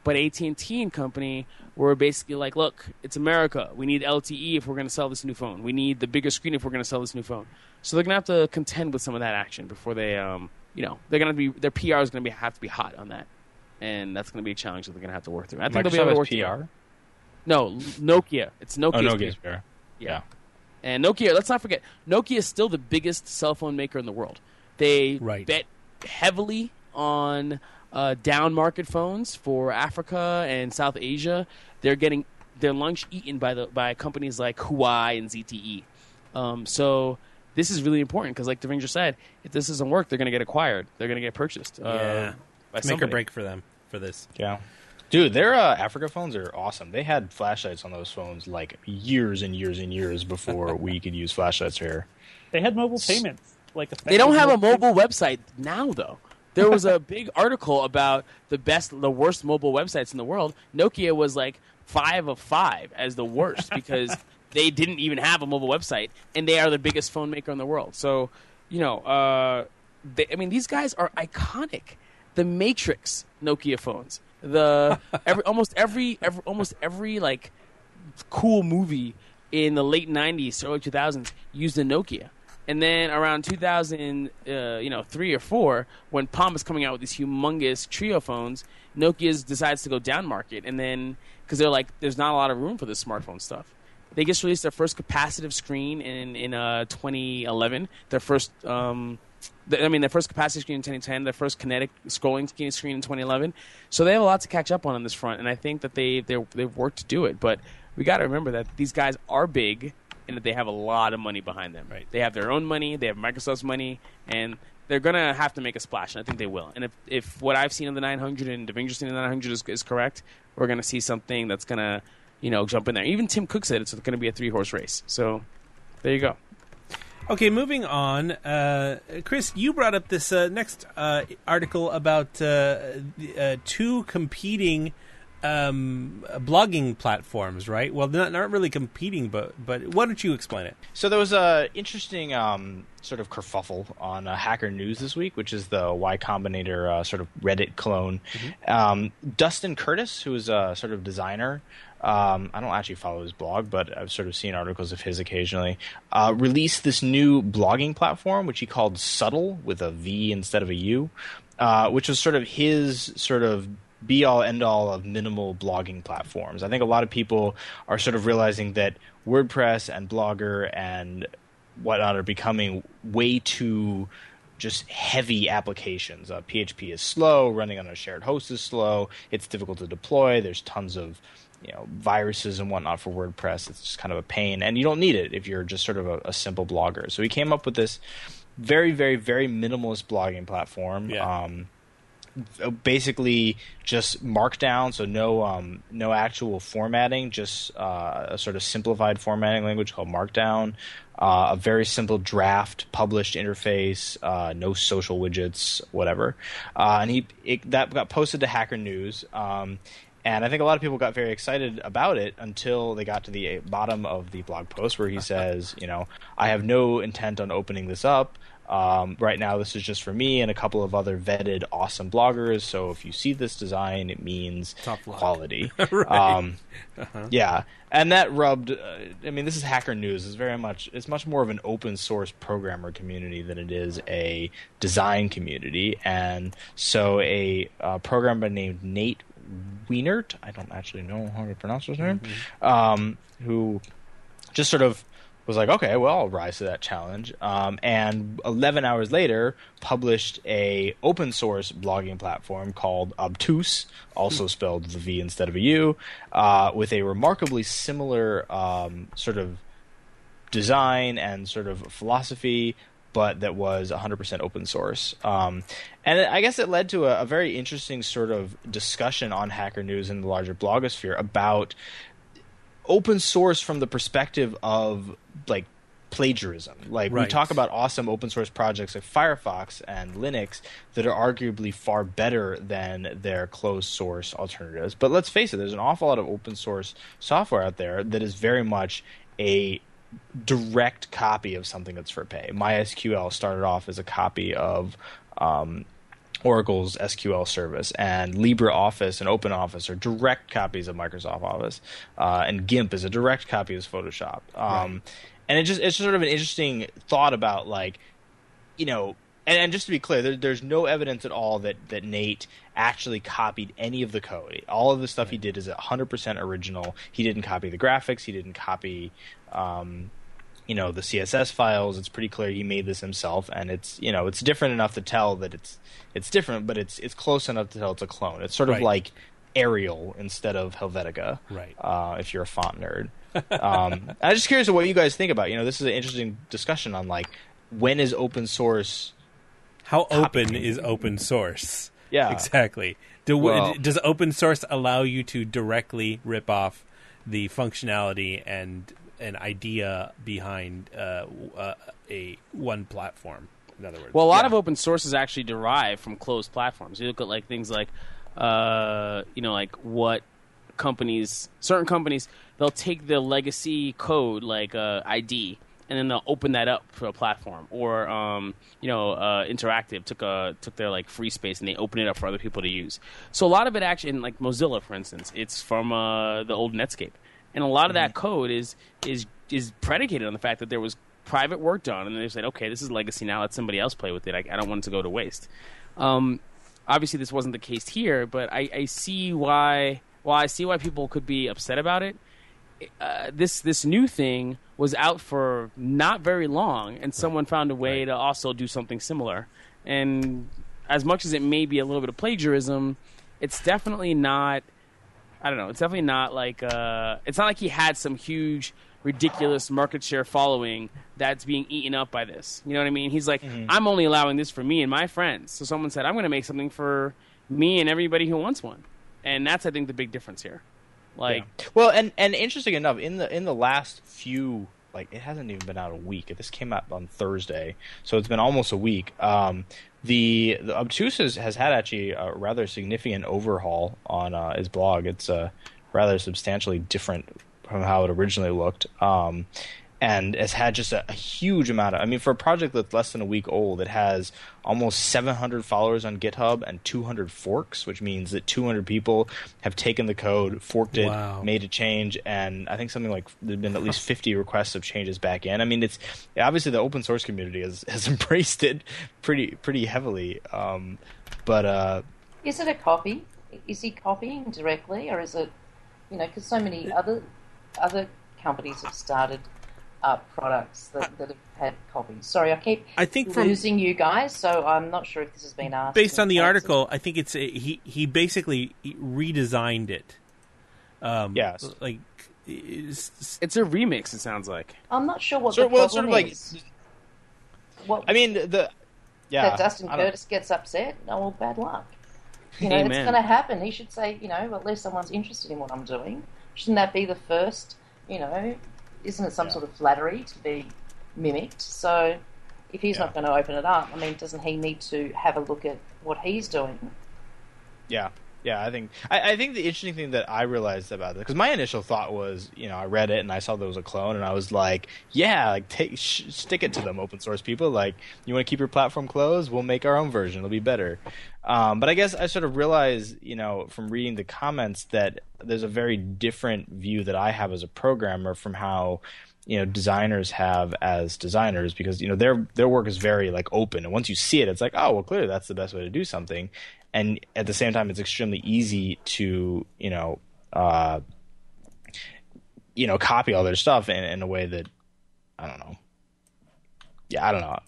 Speaker 3: But A T and T and company were basically like, look, it's America. We need L T E if we're going to sell this new phone. We need the bigger screen if we're going to sell this new phone. So they're going to have to contend with some of that action before they, um, you know, they're going to be their P R is going to be have to be hot on that, and that's going to be a challenge that they're going to have to work through. I think
Speaker 4: Microsoft
Speaker 3: they'll be able to work
Speaker 4: P R.
Speaker 3: through it. No, Nokia. It's Nokia's
Speaker 4: Oh, Nokia's
Speaker 3: P R.
Speaker 4: P R.
Speaker 3: Yeah.
Speaker 4: Yeah.
Speaker 3: And Nokia, let's not forget, Nokia is still the biggest cell phone maker in the world. They
Speaker 1: Right.
Speaker 3: bet heavily on uh, down market phones for Africa and South Asia. They're getting their lunch eaten by the by companies like Huawei and Z T E. Um, so this is really important because, like Devendra said, if this doesn't work, they're going to get acquired. They're going to get purchased. Uh,
Speaker 1: Yeah.
Speaker 3: by
Speaker 1: It's make or
Speaker 3: somebody.
Speaker 1: break for them for this.
Speaker 4: Yeah. Dude, their uh, Africa phones are awesome. They had flashlights on those phones like years and years and years before we could use flashlights here.
Speaker 2: They had mobile payments. Like
Speaker 3: They don't have a
Speaker 2: effective
Speaker 3: mobile website now, though. There was a big article about the best, the worst mobile websites in the world. Nokia was like five of five as the worst because they didn't even have a mobile website, and they are the biggest phone maker in the world. So, you know, uh, they, I mean, these guys are iconic. The Matrix Nokia phones, the every almost every, every almost every like cool movie in the late nineties, early two thousands used a Nokia. And then around two thousand, uh, you know, three or four, when Palm is coming out with these humongous Trio phones, Nokia decides to go down market, and then because they're like, there's not a lot of room for this smartphone stuff. They just released their first capacitive screen in in uh, twenty eleven. Their first, um, the, I mean, their first capacitive screen in twenty ten. Their first kinetic scrolling screen in twenty eleven. So they have a lot to catch up on on this front, and I think that they they they've worked to do it. But we got to remember that these guys are big, and that they have a lot of money behind them.
Speaker 1: Right.
Speaker 3: They have their own money, they have Microsoft's money, and they're going to have to make a splash, and I think they will. And if, if what I've seen of the nine hundred and Devendra's seen of the nine hundred is, is correct, we're going to see something that's going to, you know, jump in there. Even Tim Cook said it's going to be a three-horse race. So there you go.
Speaker 1: Okay, moving on. Uh, Chris, you brought up this uh, next uh, article about uh, the, uh, two competing um, blogging platforms, right? Well, not not really competing, but but why don't you explain it?
Speaker 4: So there was a interesting um, sort of kerfuffle on uh, Hacker News this week, which is the Y Combinator uh, sort of Reddit clone. Mm-hmm. Um, Dustin Curtis, who is a sort of designer, um, I don't actually follow his blog, but I've sort of seen articles of his occasionally, uh, released this new blogging platform, which he called Subtle, with a V instead of a U, uh, which was sort of his sort of be-all, end-all of minimal blogging platforms. I think a lot of people are sort of realizing that WordPress and Blogger and whatnot are becoming way too just heavy applications. Uh, P H P is slow, running on a shared host is slow, it's difficult to deploy, there's tons of you know viruses and whatnot for WordPress. It's just kind of a pain, and you don't need it if you're just sort of a, a simple blogger. So he came up with this very, very, very minimalist blogging platform.
Speaker 1: Yeah.
Speaker 4: Um, basically just Markdown, so no um, no actual formatting, just uh, a sort of simplified formatting language called Markdown, uh, a very simple draft published interface, uh, no social widgets, whatever. Uh, and he it, that got posted to Hacker News, um, and I think a lot of people got very excited about it until they got to the bottom of the blog post where he says, you know, I have no intent on opening this up. Um, right now, this is just for me and a couple of other vetted, awesome bloggers. So if you see this design, it means
Speaker 1: Top luck.
Speaker 4: quality.
Speaker 1: Right.
Speaker 4: Um,
Speaker 1: Uh-huh.
Speaker 4: yeah, and that rubbed. Uh, I mean, this is Hacker News. It's very much. It's much more of an open source programmer community than it is a design community. And so, a uh, programmer named Nate Wienert, I don't actually know how to pronounce his name,
Speaker 1: Mm-hmm.
Speaker 4: um, who just sort of was like, okay, well, I'll rise to that challenge. Um, and eleven hours later, published a open source blogging platform called Obtuse, also spelled with a V instead of a U, uh, with a remarkably similar um, sort of design and sort of philosophy, but that was one hundred percent open source. Um, and I guess it led to a, a very interesting sort of discussion on Hacker News and the larger blogosphere about open source from the perspective of like plagiarism. Like
Speaker 1: Right.
Speaker 4: we talk about awesome open source projects like Firefox and Linux that are arguably far better than their closed source alternatives. But let's face it, there's an awful lot of open source software out there that is very much a direct copy of something that's for pay. MySQL started off as a copy of um, Oracle's S Q L service, and LibreOffice and OpenOffice are direct copies of Microsoft Office, uh, and GIMP is a direct copy of Photoshop. Um, right. And it just it's sort of an interesting thought about, like, you know, and, and just to be clear, there, there's no evidence at all that, that Nate actually copied any of the code. All of the stuff he did is one hundred percent original. He didn't copy the graphics. He didn't copy, um, you know, the C S S files. It's pretty clear he made this himself, and it's, you know, it's different enough to tell that it's it's different, but it's it's close enough to tell it's a clone. It's sort of
Speaker 1: right.
Speaker 4: like Arial instead of Helvetica,
Speaker 1: right?
Speaker 4: Uh, if you're a font nerd. um, I'm just curious of what you guys think about. You know, this is an interesting discussion on, like, when is open source?
Speaker 1: How
Speaker 4: copying?
Speaker 1: open is open source?
Speaker 4: Yeah,
Speaker 1: exactly. Do,
Speaker 4: well,
Speaker 1: does open source allow you to directly rip off the functionality and an idea behind uh, uh, a one platform? In other words,
Speaker 3: well, a lot
Speaker 1: yeah.
Speaker 3: of open source is actually derived from closed platforms. You look at like things like, uh, you know, like what companies, certain companies, they'll take the legacy code like uh, I D, and then they'll open that up for a platform. Or, um, you know, uh, Interactive took a took their like free space and they open it up for other people to use. So a lot of it actually, in like Mozilla, for instance, it's from uh, the old Netscape, and a lot of that code is is is predicated on the fact that there was private work done, and they said, okay, this is legacy now. Let somebody else play with it. I, I don't want it to go to waste. Um, obviously, this wasn't the case here, but I, I see why. Well, I see why people could be upset about it. Uh, this this new thing was out for not very long, and someone found a way
Speaker 1: right.
Speaker 3: to also do something similar. And as much as it may be a little bit of plagiarism, it's definitely not. I don't know. It's definitely not like. Uh, it's not like he had some huge, ridiculous market share following that's being eaten up by this. You know what I mean? He's like, mm-hmm. I'm only allowing this for me and my friends. So someone said, I'm going to make something for me and everybody who wants one. And that's, I think, the big difference here. Like,
Speaker 4: yeah. Well, and, and interesting enough, in the in the last few, like, it hasn't even been out a week. This came out on Thursday, so it's been almost a week. Um, the the Obtuse has, has had actually a rather significant overhaul on uh, his blog. It's uh, rather substantially different from how it originally looked. Um, and has had just a, a huge amount of, I mean, for a project that's less than a week old, it has almost seven hundred followers on GitHub and two hundred forks, which means that two hundred people have taken the code, forked it,
Speaker 1: wow.
Speaker 4: made a change, and I think something like there have been at least fifty requests of changes back in. I mean, it's obviously the open source community has, has embraced it pretty pretty heavily. Um, but uh,
Speaker 5: is it a copy? Is he copying directly, or is it, you know, because so many other other companies have started Uh, products that, that have had copies. Sorry, I keep
Speaker 1: I think from,
Speaker 5: losing you guys, so I'm not sure if this has been asked.
Speaker 1: Based on the article, I think it's a, he he basically redesigned it. Um,
Speaker 4: yes,
Speaker 1: like it's,
Speaker 3: it's a remix. It sounds like.
Speaker 5: I'm not sure what
Speaker 4: so,
Speaker 5: the
Speaker 4: well,
Speaker 5: problem
Speaker 4: sort of
Speaker 5: is.
Speaker 4: like,
Speaker 5: what,
Speaker 4: I mean, the yeah,
Speaker 5: that Dustin Curtis gets upset. Oh, well, bad luck. You know,
Speaker 3: Amen.
Speaker 5: It's going to happen. He should say, you know, at least someone's interested in what I'm doing. Shouldn't that be the first? You know. Isn't it some
Speaker 4: yeah.
Speaker 5: sort of flattery to be mimicked? So if he's
Speaker 4: yeah.
Speaker 5: not going to open it up, I mean, doesn't he need to have a look at what he's doing?
Speaker 4: Yeah, yeah. I think I, I think the interesting thing that I realized about it, because my initial thought was, you know, I read it and I saw there was a clone, and I was like, yeah, like take sh- stick it to them, open source people. Like, you want to keep your platform closed? We'll make our own version. It'll be better. Um, but I guess I sort of realized, you know, from reading the comments that there's a very different view that I have as a programmer from how, you know, designers have as designers, because, you know, their their work is very like open, and once you see it, it's like, oh, well, clearly that's the best way to do something. And at the same time, it's extremely easy to, you know, uh, you know, copy all their stuff in, in a way that, I don't know. Yeah, I don't know.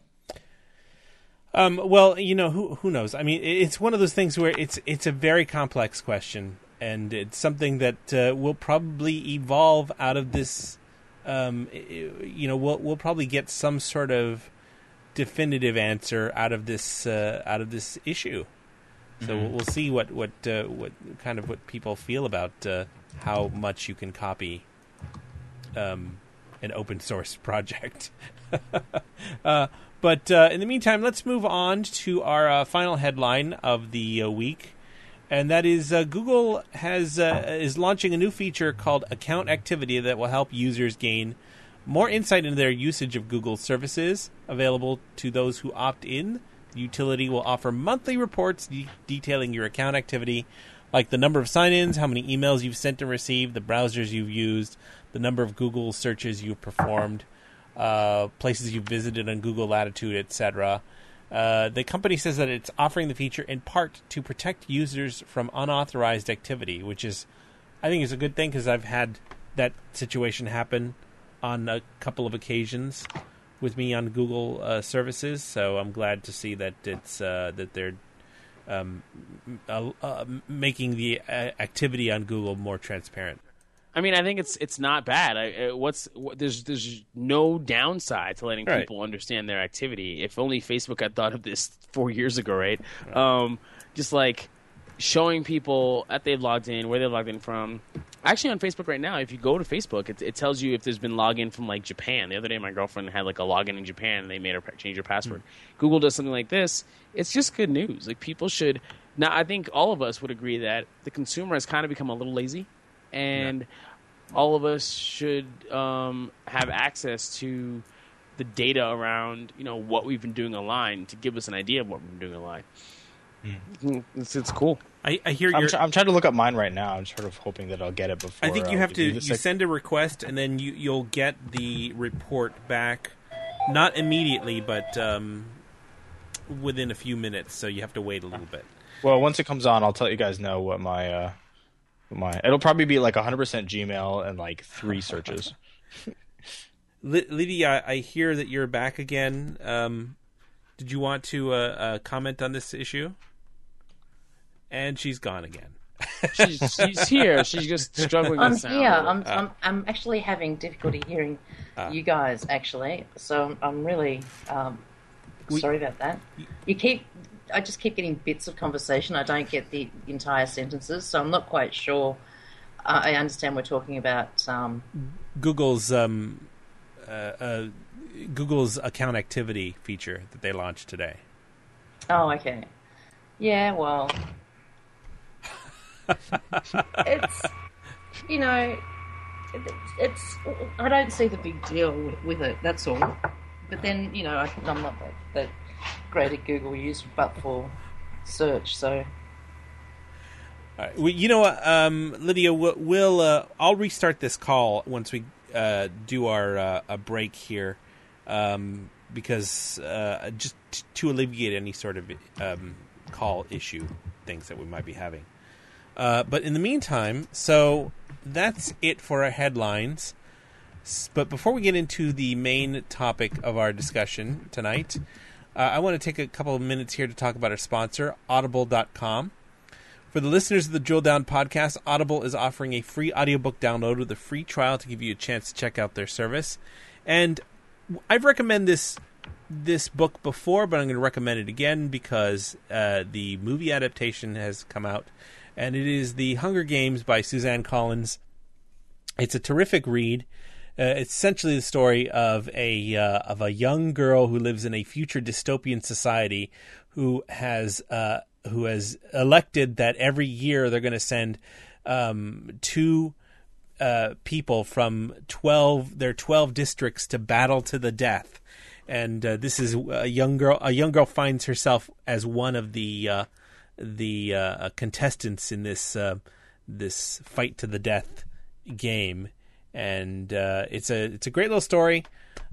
Speaker 1: Um, well, you know, who who knows? I mean, it's one of those things where it's it's a very complex question, and it's something that uh, will probably evolve out of this. Um, you know, we'll we'll probably get some sort of definitive answer out of this uh, out of this issue. So mm-hmm. we'll see what what uh, what kind of what people feel about uh, how much you can copy um, an open source project. uh, But uh, in the meantime, let's move on to our uh, final headline of the uh, week, and that is uh, Google has uh, is launching a new feature called Account Activity that will help users gain more insight into their usage of Google services, available to those who opt in The utility will offer monthly reports de- detailing your account activity, like the number of sign-ins, how many emails you've sent and received, the browsers you've used, the number of Google searches you've performed, uh, places you've visited on Google Latitude, et cetera. Uh, the company says that it's offering the feature in part to protect users from unauthorized activity, which is, I think, is a good thing because I've had that situation happen on a couple of occasions with me on Google uh, services. So I'm glad to see that it's uh, that they're um, uh, uh, making the uh, activity on Google more transparent.
Speaker 3: I mean, I think it's it's not bad. I, uh, what's what, there's there's no downside to letting
Speaker 1: Right.
Speaker 3: people understand their activity. If only Facebook had thought of this four years ago, right? right. Um, just like showing people that they've logged in, where they logged in from. Actually, on Facebook right now, if you go to Facebook, it, it tells you if there's been login from like Japan. The other day, my girlfriend had like a login in Japan, and they made her change her password. Mm. Google does something like this. It's just good news. Like people should. Now, I think all of us would agree that the consumer has kind of become a little lazy. And yeah. all of us should um, have access to the data around, you know, what we've been doing online to give us an idea of what we've been doing online. Mm. It's, it's cool.
Speaker 1: I, I hear
Speaker 4: I'm,
Speaker 1: you're...
Speaker 4: tr- I'm trying to look up mine right now. I'm sort of hoping that I'll get it before.
Speaker 1: I think you
Speaker 4: uh,
Speaker 1: have to
Speaker 4: do
Speaker 1: you
Speaker 4: this.
Speaker 1: send a request, and then you, you'll get the report back, not immediately, but um, within a few minutes, so you have to wait a little bit.
Speaker 4: Well, once it comes on, I'll let you guys know what my... Uh, My, it'll probably be like one hundred percent Gmail and like three searches.
Speaker 1: Lydia, I hear that you're back again. Um, did you want to uh, uh, comment on this issue? And she's gone again.
Speaker 3: she's, she's here. She's just struggling with
Speaker 5: I'm
Speaker 3: sound.
Speaker 5: here. I'm,
Speaker 1: Uh,
Speaker 5: I'm I'm actually having difficulty hearing
Speaker 1: uh,
Speaker 5: you guys, actually. So I'm, I'm really um,
Speaker 1: We-
Speaker 5: sorry about that. You keep... I just keep getting bits of conversation. I don't get the entire sentences, so I'm not quite sure. Uh, I understand we're talking about um,
Speaker 1: Google's um, uh, uh, Google's account activity feature that they launched today.
Speaker 5: Oh, okay. Yeah, well, it's you know, it, it's I don't see the big deal with, with it. That's all. But then you know, I, I'm not that, that great at Google use, but for search. So,
Speaker 1: All right. Well, you know what, um, Lydia, we'll, we'll uh, I'll restart this call once we uh, do our uh, a break here, um, because uh, just t- to alleviate any sort of um, call issue things that we might be having. Uh, but in the meantime, so that's it for our headlines. But before we get into the main topic of our discussion tonight, uh, I want to take a couple of minutes here to talk about our sponsor, Audible dot com. For the listeners of the Drill Down podcast, Audible is offering a free audiobook download with a free trial to give you a chance to check out their service. And I've recommended this this book before, but I'm going to recommend it again because uh, the movie adaptation has come out, and it is The Hunger Games by Suzanne Collins. It's a terrific read. Uh, it's essentially the story of a uh, of a young girl who lives in a future dystopian society who has uh, who has elected that every year they're going to send um, two uh, people from twelve their twelve districts to battle to the death, and uh, this is a young girl. A young girl finds herself as one of the uh, the uh, contestants in this uh, this fight to the death game. And uh, it's a it's a great little story.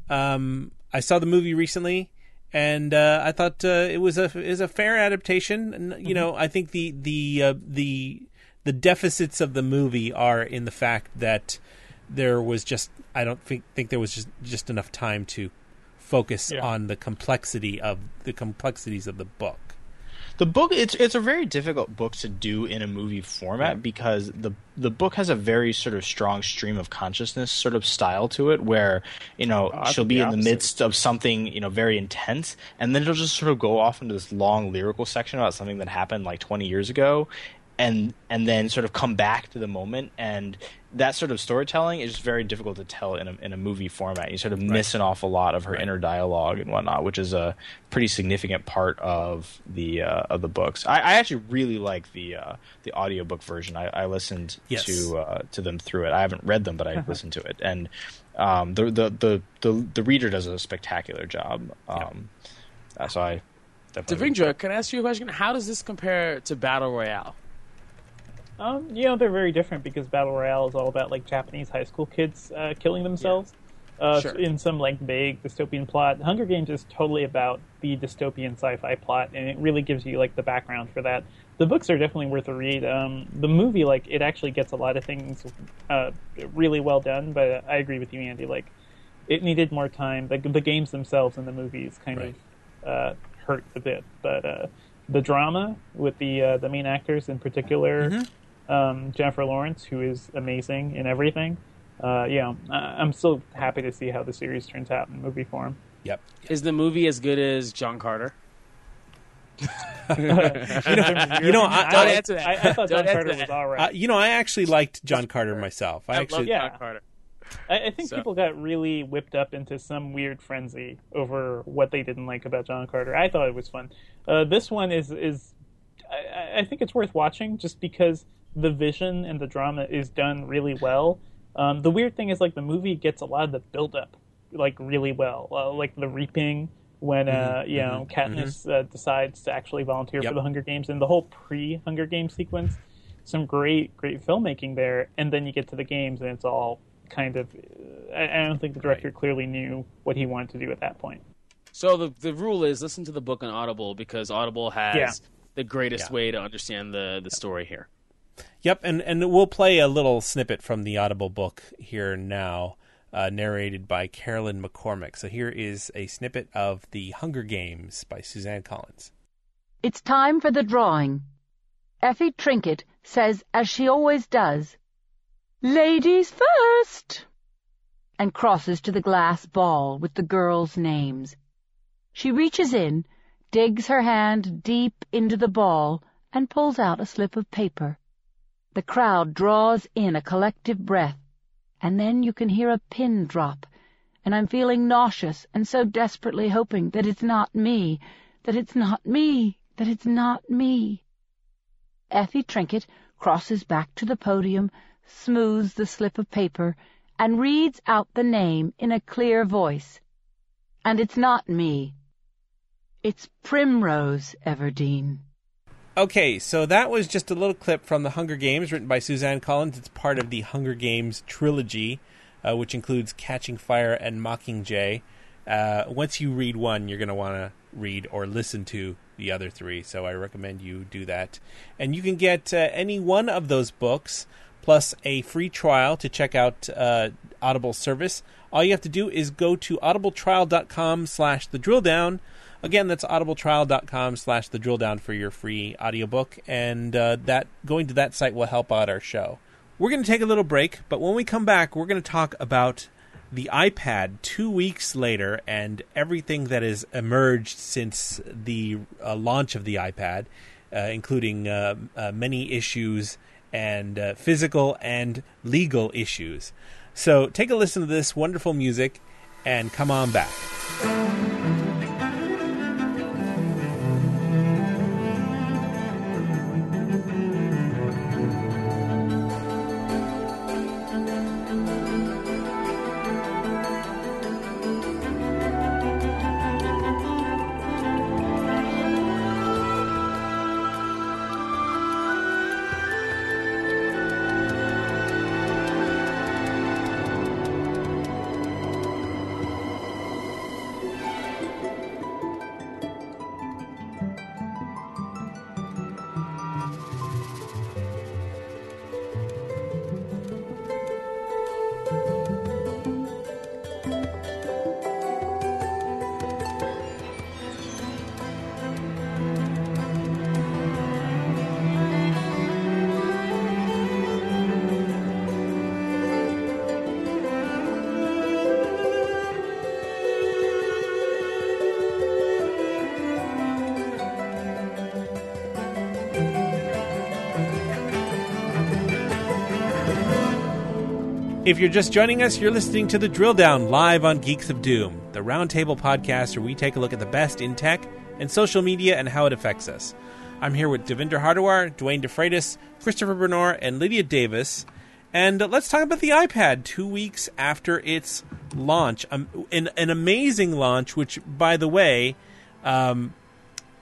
Speaker 1: Um, I saw the movie recently, and uh, I thought uh, it was a is a fair adaptation. And, you mm-hmm. know, I think the the uh, the the deficits of the movie are in the fact that there was just I don't think think there was just, just enough time to focus yeah. on the complexity of the complexities of the book.
Speaker 4: The book it's it's a very difficult book to do in a movie format yeah. because the the book has a very sort of strong stream of consciousness sort of style to it where, you know, oh, she'll be in the midst of something, you know, very intense, and then it'll just sort of go off into this long lyrical section about something that happened like twenty years ago, and and then sort of come back to the moment, and that sort of storytelling is just very difficult to tell in a in a movie format. You sort of miss right. an awful lot of her right. inner dialogue and whatnot, which is a pretty significant part of the uh, of the books. I, I actually really like the uh, the audiobook version. I, I listened yes. to uh, to them through it. I haven't read them, but I listened to it, and um, the, the the the the reader does a spectacular job. Um, yeah. So I. definitely.
Speaker 3: Devindra, can I ask you a question? How does this compare to Battle Royale?
Speaker 2: Um, you know, they're very different because Battle Royale is all about like Japanese high school kids uh, killing themselves uh,
Speaker 3: Sure.
Speaker 2: in some like vague dystopian plot. Hunger Games is totally about the dystopian sci-fi plot, and it really gives you like the background for that. The books are definitely worth a read. Um, the movie, like, it actually gets a lot of things uh, really well done, but I agree with you, Andy. Like, it needed more time. The, the games themselves and the movies kind
Speaker 1: Right.
Speaker 2: of uh, hurt a bit, but uh, the drama with the uh, the main actors in particular,
Speaker 1: Mm-hmm.
Speaker 2: um, Jennifer Lawrence, who is amazing in everything. Uh, yeah, I- I'm still happy to see how the series turns out in movie form.
Speaker 1: Yep.
Speaker 3: Is the movie as good as John Carter?
Speaker 1: You know, you know, I,
Speaker 3: Don't
Speaker 1: I,
Speaker 3: answer that.
Speaker 2: I, I thought
Speaker 3: Don't
Speaker 2: John
Speaker 3: answer
Speaker 2: Carter
Speaker 3: that.
Speaker 2: was all right.
Speaker 1: uh, you know, I actually liked John Carter myself. I
Speaker 3: I
Speaker 1: actually,
Speaker 3: love
Speaker 2: Yeah.
Speaker 3: John Carter.
Speaker 2: I, I think
Speaker 3: So-
Speaker 2: people got really whipped up into some weird frenzy over what they didn't like about John Carter. I thought it was fun. Uh, this one is is I, I think it's worth watching just because the vision and the drama is done really well. Um, the weird thing is like the movie gets a lot of the build up like really well, uh, like the reaping when uh, you know Katniss uh, decides to actually volunteer
Speaker 1: Yep.
Speaker 2: for the Hunger Games and the whole pre Hunger Games sequence. Some great great filmmaking there, and then you get to the games and it's all kind of I, I don't think the director clearly knew what he wanted to do at that point.
Speaker 3: So the the rule is listen to the book on Audible because Audible has
Speaker 2: Yeah.
Speaker 3: the greatest
Speaker 1: Yeah.
Speaker 3: way to understand the, the story here.
Speaker 1: Yep, and, and we'll play a little snippet from the Audible book here now, uh, narrated by Carolyn McCormick. So here is a snippet of The Hunger Games by Suzanne Collins.
Speaker 6: It's time for the drawing. Effie Trinket says, as she always does, "Ladies first," and crosses to the glass ball with the girls' names. She reaches in, digs her hand deep into the ball, and pulls out a slip of paper. The crowd draws in a collective breath, and then you can hear a pin drop, and I'm feeling nauseous and so desperately hoping that it's not me, that it's not me, that it's not me. Effie Trinket crosses back to the podium, smooths the slip of paper, and reads out the name in a clear voice. And it's not me. It's Primrose Everdeen.
Speaker 1: Okay, so that was just a little clip from The Hunger Games, written by Suzanne Collins. It's part of the Hunger Games trilogy, uh, which includes Catching Fire and Mockingjay. Uh, once you read one, you're going to want to read or listen to the other three, so I recommend you do that. And you can get uh, any one of those books, plus a free trial to check out uh, Audible service. All you have to do is go to audibletrial.com slash the drill down. Again, that's audibletrial.com slash the drill down for your free audiobook, and uh, that going to that site will help out our show. We're going to take a little break, but when we come back, we're going to talk about the iPad two weeks later and everything that has emerged since the uh, launch of the iPad, uh, including uh, uh, many issues and uh, physical and legal issues. So take a listen to this wonderful music and come on back. If you're just joining us, you're listening to The Drill Down live on Geeks of Doom, the roundtable podcast where we take a look at the best in tech and social media and how it affects us. I'm here with Devindra Hardawar, Dwayne DeFreitas, Christopher Bernor, and Lydia Davis. And uh, let's talk about the iPad two weeks after its launch. Um, an, an amazing launch, which, by the way, um,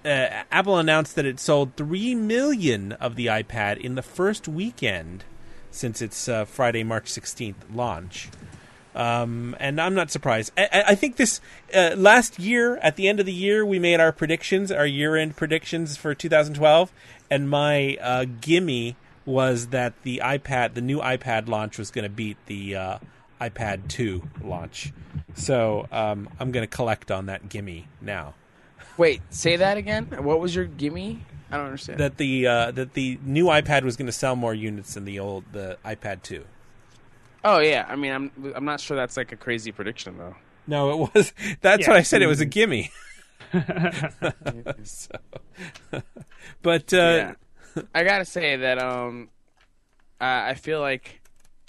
Speaker 1: uh, Apple announced that it sold three million of the iPad in the first weekend since its uh, Friday, March sixteenth launch. Um, and I'm not surprised. I, I think this uh, last year, at the end of the year, we made our predictions, our year-end predictions for two thousand twelve, and my uh, gimme was that the iPad, the new iPad launch, was going to beat the uh, iPad two launch. So um, I'm going to collect on that gimme now.
Speaker 3: Wait, say that again. What was your gimme? I don't understand.
Speaker 1: That the uh, that the new iPad was going to sell more units than the old the iPad two.
Speaker 3: Oh yeah, I mean, I'm I'm not sure that's like a crazy prediction though.
Speaker 1: No, it was. That's
Speaker 2: Yeah.
Speaker 1: what I said. It was a gimme. so, but uh,
Speaker 3: Yeah. I gotta say that um, I I feel like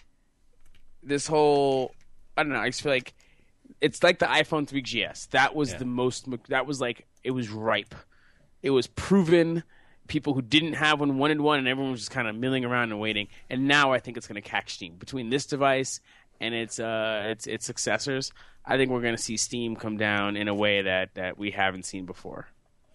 Speaker 3: this whole I don't know. I just feel like it's like the iPhone three G S. That was
Speaker 1: Yeah.
Speaker 3: the most. That was like it was ripe. It was proven. People who didn't have one wanted one, and everyone was just kind of milling around and waiting. And now I think it's going to catch steam between this device and its uh its its successors. I think we're going to see steam come down in a way that, that we haven't seen before.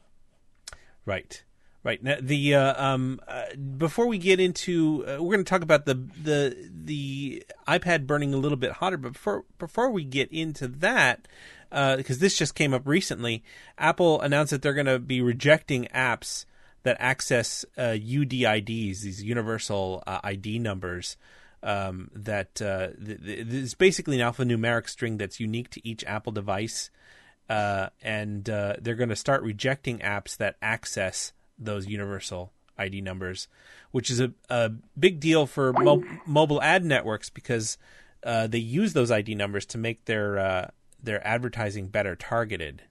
Speaker 1: Right, right. Now, the uh, um, uh, before we get into, uh, we're going to talk about the the the iPad burning a little bit hotter. But before before we get into that, because uh, this just came up recently, Apple announced that they're going to be rejecting apps that access uh, U D I Ds, these universal uh, I D numbers. Um, that uh, th- th- is basically an alphanumeric string that's unique to each Apple device. Uh, and uh, they're going to start rejecting apps that access those universal I D numbers, which is a, a big deal for mo- mobile ad networks because uh, they use those I D numbers to make their uh, their advertising better targeted.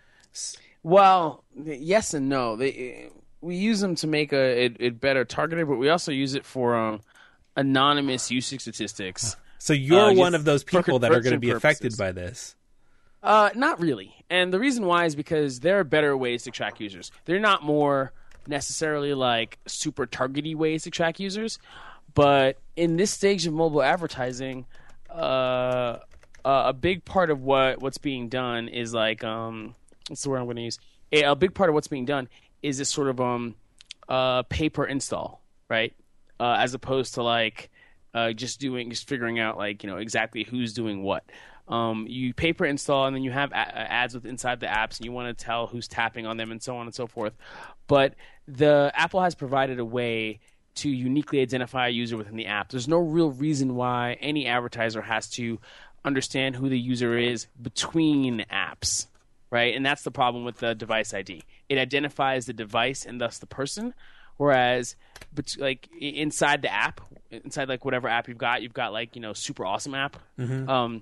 Speaker 3: Well, yes and no. They, we use them to make a, it, it better targeted, but we also use it for um, anonymous usage statistics.
Speaker 1: So you're
Speaker 3: uh,
Speaker 1: one
Speaker 3: just
Speaker 1: of those
Speaker 3: for
Speaker 1: people that are going to
Speaker 3: conversion
Speaker 1: be affected
Speaker 3: purposes.
Speaker 1: by this.
Speaker 3: Uh, not really. And the reason why is because there are better ways to track users. They're not more necessarily like super targety ways to track users. But in this stage of mobile advertising, uh, uh, a big part of what, what's being done is like, um, what's the word I'm going to use? A, a big part of what's being done is this sort of um, uh, pay per install, right? Uh, as opposed to like uh, just doing, just figuring out like, you know, exactly who's doing what. Um, you pay per install, and then you have a- ads with inside the apps, and you want to tell who's tapping on them, and so on and so forth. But the Apple has provided a way to uniquely identify a user within the app. There's no real reason why any advertiser has to understand who the user is between apps, right? And that's the problem with the device I D. It identifies the device and thus the person, whereas but like inside the app, inside like whatever app you've got, you've got like, you know, super awesome app. Mm-hmm. Um,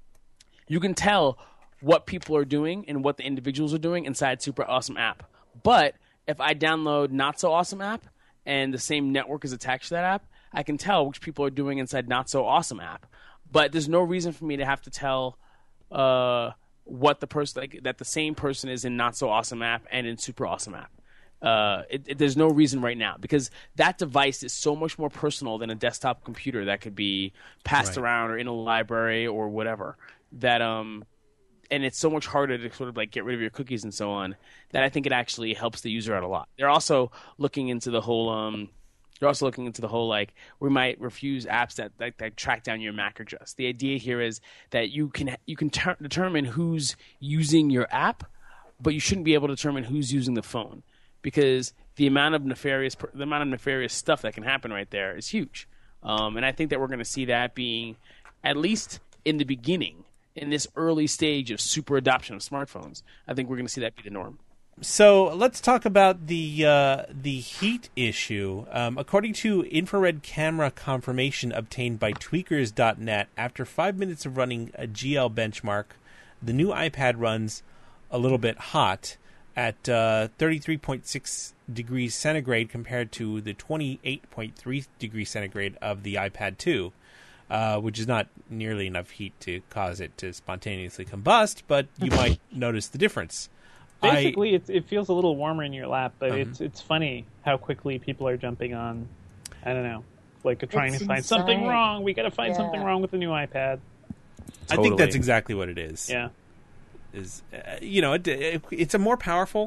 Speaker 3: you can tell what people are doing and what the individuals are doing inside Super Awesome app. But if I download Not So Awesome app and the same network is attached to that app, I can tell which people are doing inside Not So Awesome app. But there's no reason for me to have to tell uh, what the person like that the same person is in Not So Awesome app and in Super Awesome app. Uh, it, it, there's no reason right now because that device is so much more personal than a desktop computer that could be passed
Speaker 1: Right.
Speaker 3: around or in a library or whatever. That um, and it's so much harder to sort of like get rid of your cookies and so on that I think it actually helps the user out a lot. They're also looking into the whole um, they're also looking into the whole like we might refuse apps that that, that track down your M A C address. The idea here is that you can you can ter- determine who's using your app, but you shouldn't be able to determine who's using the phone because the amount of nefarious the amount of nefarious stuff that can happen right there is huge. Um, and I think that we're going to see that being at least in the beginning. In this early stage of super adoption of smartphones, I think we're going to see that be the norm.
Speaker 1: So let's talk about the uh, the heat issue. Um, according to infrared camera confirmation obtained by tweakers dot net, after five minutes of running a G L benchmark, the new iPad runs a little bit hot at uh, thirty-three point six degrees centigrade compared to the twenty-eight point three degrees centigrade of the iPad two. Uh, which is not nearly enough heat to cause it to spontaneously combust, but you might notice the difference.
Speaker 2: Basically,
Speaker 1: I,
Speaker 2: it's, it feels a little warmer in your lap, but
Speaker 1: Um,
Speaker 2: it's it's funny how quickly people are jumping on. I don't know, like trying
Speaker 5: It's
Speaker 2: to find
Speaker 5: insane.
Speaker 2: something wrong. We got to find
Speaker 5: Yeah.
Speaker 2: something wrong with the new iPad.
Speaker 1: I think that's exactly what it is.
Speaker 2: Yeah,
Speaker 1: Is uh, you know, it, it, it's a more powerful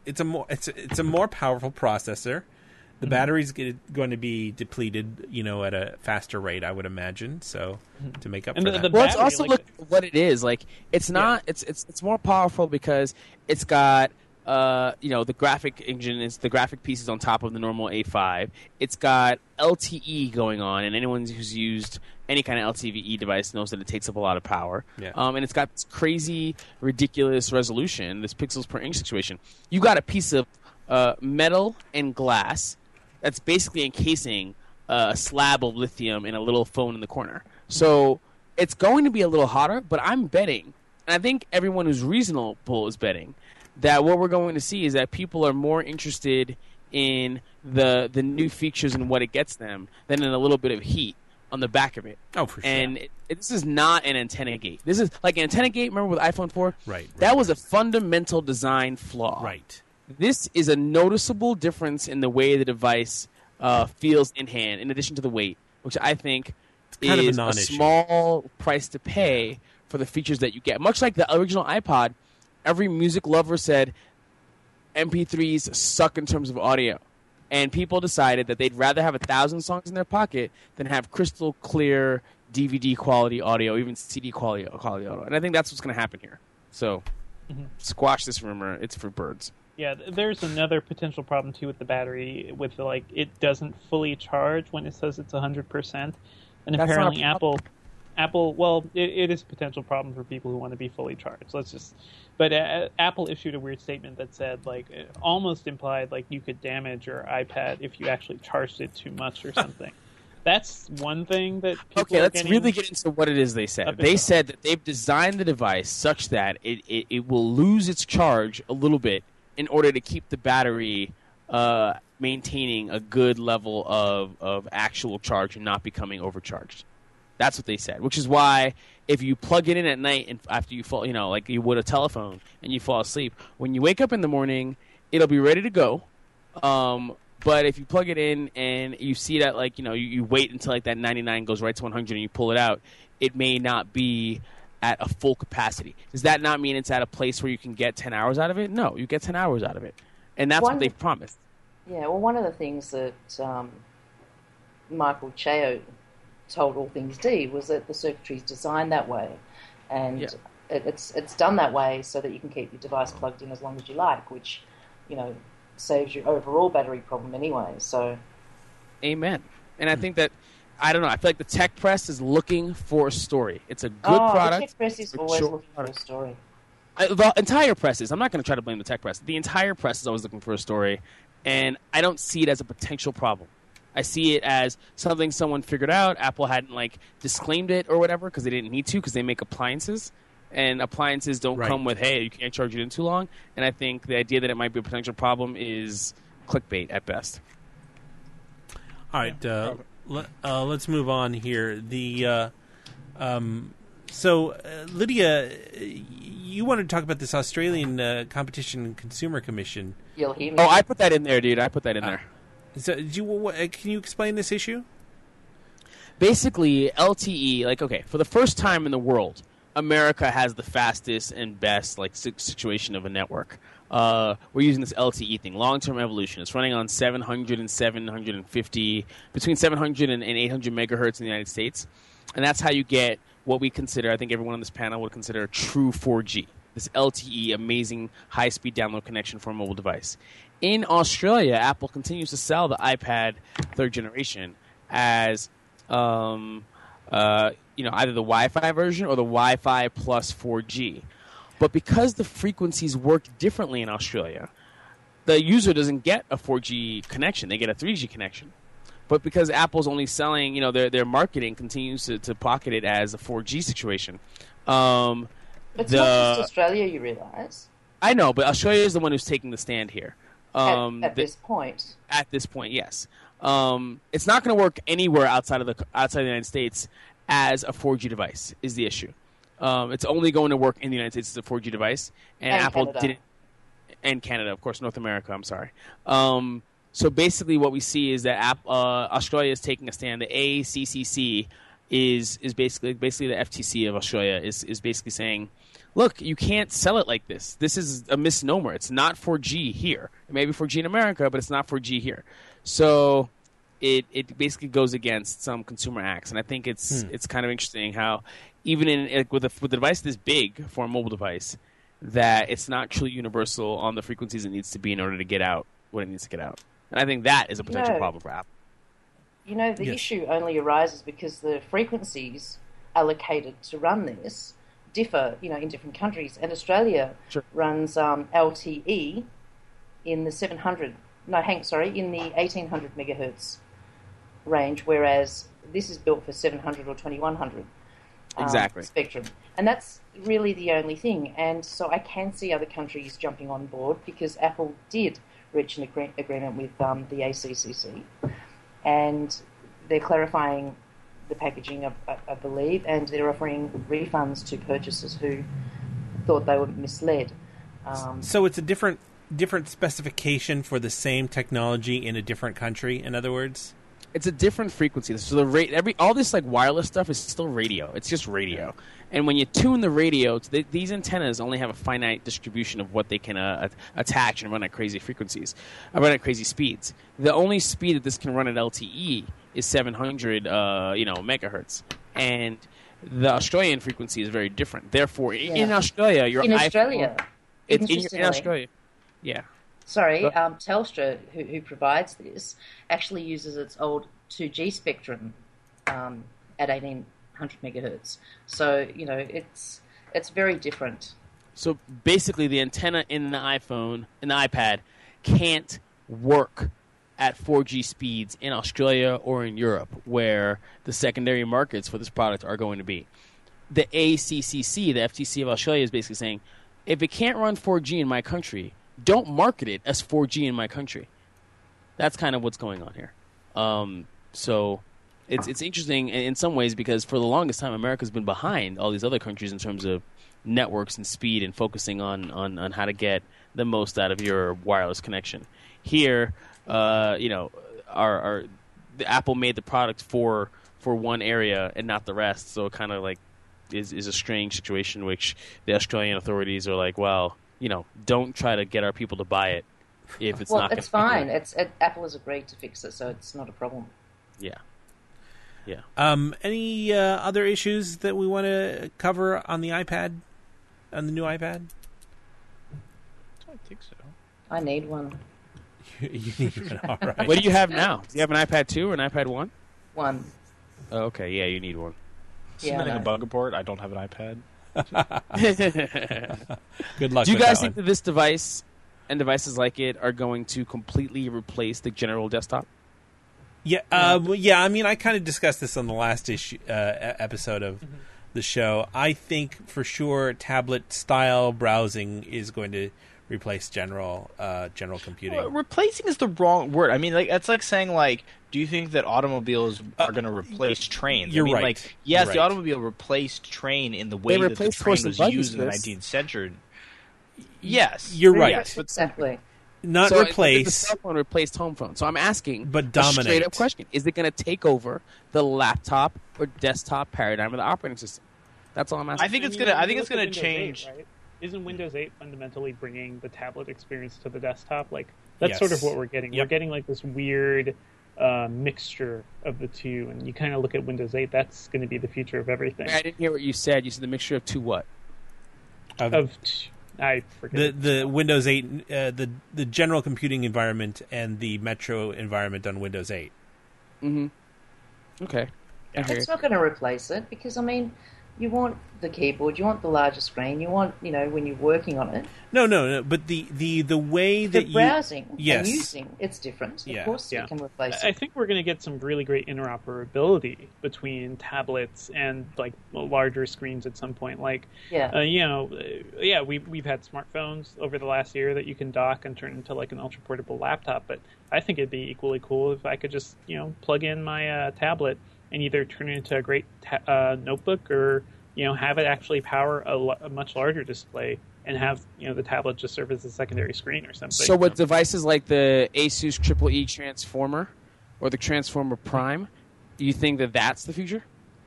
Speaker 1: it's a more it's it's a more powerful processor. The
Speaker 2: Mm-hmm.
Speaker 1: battery's g- going to be depleted, you know, at a faster rate, I would imagine. So to make up
Speaker 2: And
Speaker 1: for
Speaker 2: the-
Speaker 1: that,
Speaker 2: the
Speaker 3: Well, it's
Speaker 2: battery,
Speaker 3: also
Speaker 2: like-
Speaker 3: look at what it is. Like, it's not. It's it's it's more powerful because it's got. Uh, you know, the graphic engine is the graphic pieces on top of the normal A five. It's got L T E going on, and anyone who's used any kind of L T E device knows that it takes up a lot of power.
Speaker 1: Yeah.
Speaker 3: Um, and it's got this crazy, ridiculous resolution, this pixels per inch situation. You got a piece of uh, metal and glass that's basically encasing uh, a slab of lithium in a little phone in the corner. So it's going to be a little hotter, but I'm betting, and I think everyone who's reasonable is betting, that what we're going to see is that people are more interested in the the new features and what it gets them than in a little bit of heat on the back of it.
Speaker 1: oh, for sure,
Speaker 3: And it, it- this is not an antenna gate. This is like an antenna gate. Remember with iPhone four?
Speaker 1: Right,
Speaker 3: That
Speaker 1: right,
Speaker 3: was a fundamental design flaw.
Speaker 1: right.
Speaker 3: This is a noticeable difference in the way the device uh, feels in hand, in addition to the weight, which I think
Speaker 1: kind of a
Speaker 3: is a,
Speaker 1: non-issue.
Speaker 3: small price to pay for the features that you get. Much like the original iPod, every music lover said M P threes suck in terms of audio. And people decided that they'd rather have a thousand songs in their pocket than have crystal clear D V D quality audio, even C D quality, quality audio. And I think that's what's going to happen here. So squash this rumor. It's for birds.
Speaker 2: Yeah, th- there's another potential problem too with the battery. With the, like, it doesn't fully charge when it says it's one hundred percent, and
Speaker 3: That's not a
Speaker 2: apparently
Speaker 3: problem.
Speaker 2: Apple, Apple, well, it, it is a potential problem for people who want to be fully charged. Let's just, but uh, Apple issued a weird statement that said, like, it almost implied like you could damage your iPad if you actually charged it too much or something. That's one thing that people
Speaker 3: Okay,
Speaker 2: are
Speaker 3: let's
Speaker 2: getting
Speaker 3: really get into what it is they said.
Speaker 2: up
Speaker 3: They
Speaker 2: into.
Speaker 3: said that they've designed the device such that it, it, it will lose its charge a little bit in order to keep the battery uh, maintaining a good level of, of actual charge and not becoming overcharged. That's what they said, which is why if you plug it in at night and after you fall, you know, like you would a telephone, and you fall asleep, when you wake up in the morning, it'll be ready to go. Um, but if you plug it in and you see that, like, you know, you, you wait until like that ninety-nine goes right to one hundred and you pull it out, it may not be at a full capacity. Does that not mean it's at a place where you can get ten hours out of it? No, you get ten hours out of it. And that's
Speaker 5: One-
Speaker 3: what they've promised.
Speaker 5: Yeah, well, one of the things that um, Michael Chao told All Things D was that the circuitry is designed that way, and
Speaker 3: Yeah.
Speaker 5: it, it's it's done that way so that you can keep your device plugged in as long as you like, which, you know, saves your overall battery problem anyway. So,
Speaker 3: Amen. And I think that, I don't know, I feel like the tech press is looking for a story. It's a good
Speaker 5: oh,
Speaker 3: product.
Speaker 5: the tech press is
Speaker 3: It's a
Speaker 5: always
Speaker 3: short
Speaker 5: looking for a
Speaker 3: product.
Speaker 5: story.
Speaker 3: I, the entire press is. I'm not going to try to blame the tech press. The entire press is always looking for a story, and I don't see it as a potential problem. I see it as something someone figured out. Apple hadn't like disclaimed it or whatever because they didn't need to because they make appliances, and appliances don't
Speaker 1: Right.
Speaker 3: come with, hey, you can't charge it in too long. And I think the idea that it might be a potential problem is clickbait at best.
Speaker 1: All right, uh, let, uh, let's move on here. The uh, um, so uh, Lydia, you wanted to talk about this Australian uh, Competition and Consumer Commission.
Speaker 5: You'll hear me.
Speaker 3: Oh, I put that in there, dude. I put that in
Speaker 1: Ah.
Speaker 3: there.
Speaker 1: So, do you, what, uh, can you explain this issue?
Speaker 3: Basically, L T E, like, okay, for the first time in the world, America has the fastest and best like si- situation of a network. Uh, we're using this L T E thing, long-term evolution. It's running on seven hundred and seven hundred fifty, between seven hundred and eight hundred megahertz in the United States, and that's how you get what we consider, I think everyone on this panel would consider a true four G. This L T E, amazing high-speed download connection for a mobile device. In Australia, Apple continues to sell the iPad third generation as um, uh, you know, either the Wi-Fi version or the Wi-Fi plus four G. But because the frequencies work differently in Australia, the user doesn't get a four G connection; they get a three G connection. But because Apple's only selling, you know, their their marketing continues to, to pocket it as a four G situation. Um,
Speaker 5: it's
Speaker 3: the,
Speaker 5: not just Australia, you realise.
Speaker 3: I know, but Australia is the one who's taking the stand here. Um,
Speaker 5: at at
Speaker 3: the-
Speaker 5: this point.
Speaker 3: at this point, yes. Um, it's not going to work anywhere outside of the outside of the United States as a four G device. Is the issue? Um, it's only going to work in the United States as a four G device, and,
Speaker 5: And
Speaker 3: Apple
Speaker 5: Canada.
Speaker 3: didn't. And Canada, of course, North America. I'm sorry. Um, so basically, what we see is that App, uh, Australia is taking a stand. The A C C C is is basically basically the F T C of Australia is is basically saying, look, you can't sell it like this. This is a misnomer. It's not four G here. It may be four G in America, but it's not four G here. So it it basically goes against some consumer acts, and I think it's hmm. it's kind of interesting how even in like, with a with a device this big for a mobile device, that it's not truly universal on the frequencies it needs to be in order to get out what it needs to get out. And I think that is a potential
Speaker 5: no.
Speaker 3: problem for Apple.
Speaker 5: You know, the
Speaker 1: yes.
Speaker 5: issue only arises because the frequencies allocated to run this differ, you know, in different countries. And Australia
Speaker 3: sure.
Speaker 5: runs um, L T E in the seven hundred, no, hang, sorry, in the eighteen hundred megahertz range, whereas this is built for seven hundred or twenty-one hundred um,
Speaker 3: exactly.
Speaker 5: spectrum. And that's really the only thing. And so I can see other countries jumping on board because Apple did reach an agree- agreement with um, the A C C C. And they're clarifying the packaging, I, I, I believe, and they're offering refunds to purchasers who thought they were misled. Um,
Speaker 1: so it's a different different specification for the same technology in a different country, in other words?
Speaker 3: It's a different frequency. So the rate, every all this like wireless stuff is still radio. It's just radio. And when you tune the radio, they, these antennas only have a finite distribution of what they can uh, attach and run at crazy frequencies, uh, run at crazy speeds. The only speed that this can run at L T E is seven hundred, uh, you know, megahertz, and the Australian frequency is very different. Therefore, yeah. in Australia, your
Speaker 5: in
Speaker 3: iPhone,
Speaker 5: Australia,
Speaker 3: it's in, your, in Australia, yeah.
Speaker 5: Sorry, um, Telstra, who, who provides this, actually uses its old two G spectrum um, at eighteen hundred megahertz. So, you know, it's it's very different.
Speaker 3: So basically the antenna in the iPhone, in the iPad, can't work at four G speeds in Australia or in Europe, where the secondary markets for this product are going to be. The A C C C, the F T C of Australia, is basically saying, if it can't run four G in my country, don't market it as four G in my country. That's kind of what's going on here. Um, so it's it's interesting in some ways because for the longest time, America's been behind all these other countries in terms of networks and speed and focusing on, on, on how to get the most out of your wireless connection. Here, uh, you know, our, our the Apple made the product for for one area and not the rest, so it kind of like is is a strange situation, which the Australian authorities are like, well, you know, don't try to get our people to buy it if it's
Speaker 5: well,
Speaker 3: not.
Speaker 5: It's fine. It's it, Apple has agreed to fix it, so it's not a problem.
Speaker 3: Yeah. Yeah.
Speaker 1: Um, any uh, other issues that we want to cover on the iPad, on the new iPad?
Speaker 4: I think so.
Speaker 5: I need one.
Speaker 1: You need one, all right.
Speaker 3: What do you have now? Do you have an iPad two or an iPad one?
Speaker 5: One.
Speaker 3: Oh, okay, yeah, you need one.
Speaker 5: Yeah,
Speaker 4: Submitting
Speaker 5: no.
Speaker 4: a bug report. I don't have an iPad.
Speaker 1: Good luck.
Speaker 3: Do you
Speaker 1: with
Speaker 3: guys
Speaker 1: that
Speaker 3: think
Speaker 1: one.
Speaker 3: that this device and devices like it are going to completely replace the general desktop?
Speaker 1: Yeah, uh, well, yeah. I mean, I kind of discussed this on the last issue uh, episode of mm-hmm. the show. I think for sure tablet style browsing is going to replace general uh, general computing.
Speaker 4: Well, replacing is the wrong word. I mean, like that's like saying like, do you think that automobiles are going to replace trains?
Speaker 1: You're
Speaker 4: I mean,
Speaker 1: right.
Speaker 4: Like, yes,
Speaker 1: You're
Speaker 4: the
Speaker 1: right.
Speaker 4: automobile replaced train in the way
Speaker 3: They
Speaker 4: that the
Speaker 3: replaced
Speaker 4: train
Speaker 3: horse and
Speaker 4: was
Speaker 3: buggies
Speaker 4: used in the
Speaker 3: for this.
Speaker 4: nineteenth century. Yes,
Speaker 1: You're right.
Speaker 5: Yes, exactly.
Speaker 1: Not
Speaker 3: so
Speaker 1: replace,
Speaker 3: the cell phone replaced home phone. So I'm asking,
Speaker 1: but
Speaker 3: a
Speaker 1: dominate.
Speaker 3: straight up question: is it going to take over the laptop or desktop paradigm of the operating system? That's all I'm asking.
Speaker 4: I think it's
Speaker 2: mean,
Speaker 4: gonna. I
Speaker 2: you
Speaker 4: think
Speaker 2: look
Speaker 4: it's
Speaker 2: at
Speaker 4: gonna
Speaker 2: Windows
Speaker 4: change.
Speaker 2: eight, right? Isn't Windows eight fundamentally bringing the tablet experience to the desktop? Like that's
Speaker 1: Yes.
Speaker 2: sort of what we're getting.
Speaker 1: Yep.
Speaker 2: We're getting like this weird uh, mixture of the two, and you kind of look at Windows eight. That's going to be the future of everything.
Speaker 3: I didn't hear what you said. You said the mixture of two what?
Speaker 1: Of,
Speaker 2: Of t- I forget
Speaker 1: the
Speaker 2: it.
Speaker 1: the Windows eight, uh, the the general computing environment and the Metro environment on Windows eight.
Speaker 3: Mm-hmm. Okay. I hear
Speaker 5: It's
Speaker 3: you.
Speaker 5: not going to replace it because, I mean, you want the keyboard, you want the larger screen, you want, you know, when you're working on it.
Speaker 1: No, no, no. But the the, the way
Speaker 5: The
Speaker 1: that you
Speaker 5: browsing
Speaker 1: yes.
Speaker 5: and using, it's different.
Speaker 1: Yeah.
Speaker 5: Of course
Speaker 2: Yeah.
Speaker 5: it can replace
Speaker 2: I
Speaker 5: it.
Speaker 2: think we're going to get some really great interoperability between tablets and like larger screens at some point. Like,
Speaker 5: Yeah.
Speaker 2: uh, you know, uh, yeah, we've we've had smartphones over the last year that you can dock and turn into like an ultra portable laptop. But I think it'd be equally cool if I could just you know plug in my uh, tablet and either turn it into a great ta- uh, notebook or you know have it actually power a, lo- a much larger display and have you know the tablet just serve as a secondary screen or something.
Speaker 3: So, with devices like the Asus Triple E Transformer or the Transformer Prime, do you think that that's the future?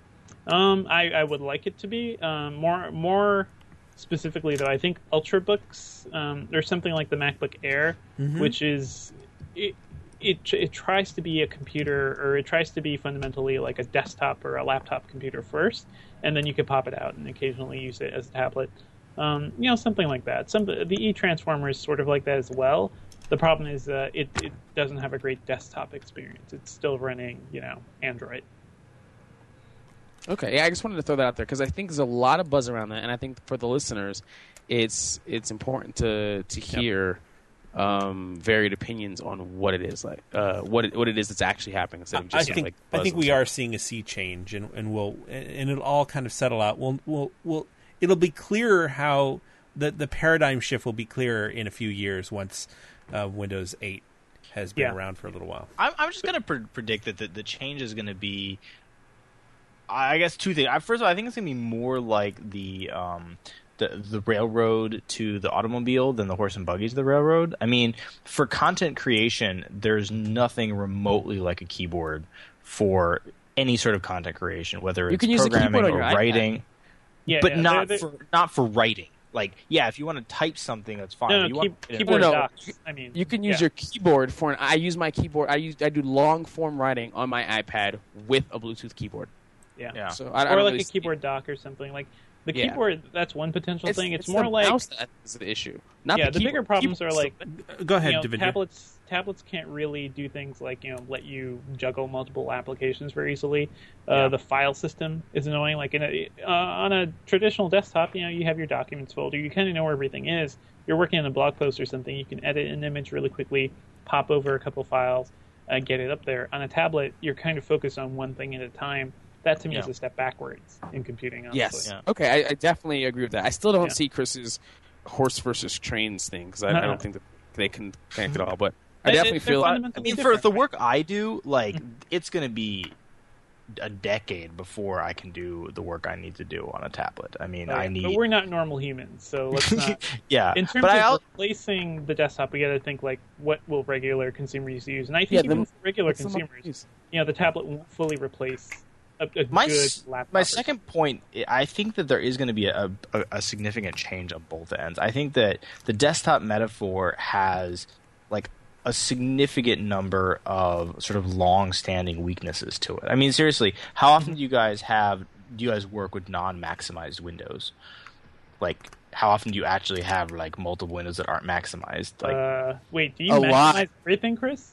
Speaker 2: Um, I, I would like it to be um, more more specifically though. I think Ultrabooks um, or something like the MacBook Air,
Speaker 1: Mm-hmm.
Speaker 2: which is it, it it tries to be a computer, or it tries to be fundamentally like a desktop or a laptop computer first, and then you could pop it out and occasionally use it as a tablet. Um, you know, something like that. Some the e-transformer is sort of like that as well. The problem is uh, it it doesn't have a great desktop experience. It's still running, you know, Android.
Speaker 3: Okay, yeah, I just wanted to throw that out there because I think there's a lot of buzz around that, and I think for the listeners, it's it's important to to hear um, varied opinions on what it is like, uh, what it, what it is that's actually happening instead of
Speaker 1: I
Speaker 3: just
Speaker 1: think
Speaker 3: like.
Speaker 1: I
Speaker 3: buzz
Speaker 1: think
Speaker 3: and
Speaker 1: we
Speaker 3: stuff.
Speaker 1: are seeing a sea change, and and we'll and it'll all kind of settle out. We'll we'll we'll it'll be clearer how the the paradigm shift will be clearer in a few years once uh, Windows eight has been
Speaker 2: Yeah.
Speaker 1: around for a little while.
Speaker 4: I'm, I'm just going to pre- predict that the, the change is going to be, I guess, two things. I, first of all, I think it's going to be more like the um, the the railroad to the automobile than the horse and buggies to the railroad. I mean, for content creation, there's nothing remotely like a keyboard for any sort of content creation, whether
Speaker 3: You
Speaker 4: it's
Speaker 3: can use a
Speaker 4: programming
Speaker 3: keyboard on
Speaker 4: or
Speaker 3: your iPad.
Speaker 4: writing,
Speaker 2: Yeah,
Speaker 4: but
Speaker 2: yeah,
Speaker 4: not
Speaker 2: they're-
Speaker 4: for not for writing. Like, yeah, if you want to type something, that's fine.
Speaker 2: No,
Speaker 4: If you
Speaker 2: no,
Speaker 4: want
Speaker 2: key,
Speaker 4: to-
Speaker 2: keyboard
Speaker 3: No, no.
Speaker 2: docs. I mean,
Speaker 3: You can use
Speaker 2: yeah.
Speaker 3: your keyboard for an. I use my keyboard. I use. I do long form writing on my iPad with a Bluetooth keyboard.
Speaker 2: yeah.
Speaker 4: Yeah.
Speaker 3: So I, I
Speaker 2: or
Speaker 3: don't
Speaker 2: like
Speaker 3: really
Speaker 2: a keyboard dock or something. Like the
Speaker 3: Yeah.
Speaker 2: keyboard, that's one potential thing. It's,
Speaker 3: the
Speaker 2: more like
Speaker 3: mouse that is the issue. Not
Speaker 2: yeah.
Speaker 3: the,
Speaker 2: The bigger
Speaker 3: keyboard.
Speaker 2: problems are
Speaker 3: Keyboard's
Speaker 2: like
Speaker 1: Go ahead,
Speaker 2: you know,
Speaker 1: Devindra.
Speaker 2: tablets. Tablets can't really do things like you know let you juggle multiple applications very easily. Uh,
Speaker 4: Yeah.
Speaker 2: The file system is annoying. Like in a, uh, on a traditional desktop, you know you have your documents folder. You kind of know where everything is. You're working on a blog post or something. You can edit an image really quickly, pop over a couple files, uh, get it up there. On a tablet, you're kind of focused on one thing at a time. That to me
Speaker 4: Yeah.
Speaker 2: is a step backwards in computing. Honestly.
Speaker 3: Yes.
Speaker 4: Yeah.
Speaker 3: Okay, I, I definitely agree with that. I still don't
Speaker 2: Yeah.
Speaker 3: see Chris's horse versus trains thing because I, I
Speaker 2: Uh-uh.
Speaker 3: don't think that they can connect at all. But I
Speaker 2: They-
Speaker 3: definitely
Speaker 2: they're
Speaker 3: feel.
Speaker 4: I
Speaker 2: fundamentally
Speaker 4: mean, for
Speaker 2: different,
Speaker 4: the
Speaker 2: right?
Speaker 4: work I do, like it's going to be a decade before I can do the work I need to do on a tablet. I mean,
Speaker 2: Oh,
Speaker 4: I
Speaker 2: yeah.
Speaker 4: need,
Speaker 2: But we're not normal humans, so let's not.
Speaker 4: yeah.
Speaker 2: In terms
Speaker 4: but I
Speaker 2: of
Speaker 4: al-
Speaker 2: replacing the desktop, we got to think like, what will regular consumers use? And I think
Speaker 3: Yeah,
Speaker 2: even
Speaker 3: the-
Speaker 2: for regular
Speaker 3: what's the most
Speaker 2: consumers,
Speaker 3: used?
Speaker 2: you know, the tablet won't fully replace a, a
Speaker 4: my
Speaker 2: good
Speaker 4: s-
Speaker 2: laptop.
Speaker 4: my
Speaker 2: or
Speaker 4: second point, I think that there is going to be a, a, a significant change on both ends. I think that the desktop metaphor has like a significant number of sort of long-standing weaknesses to it. I mean, seriously, how often do you guys have do you guys work with non-maximized windows? Like, how often do you actually have like multiple windows that aren't maximized? Like,
Speaker 2: uh, wait, do you
Speaker 3: A
Speaker 2: maximize
Speaker 3: lot.
Speaker 2: everything, Chris?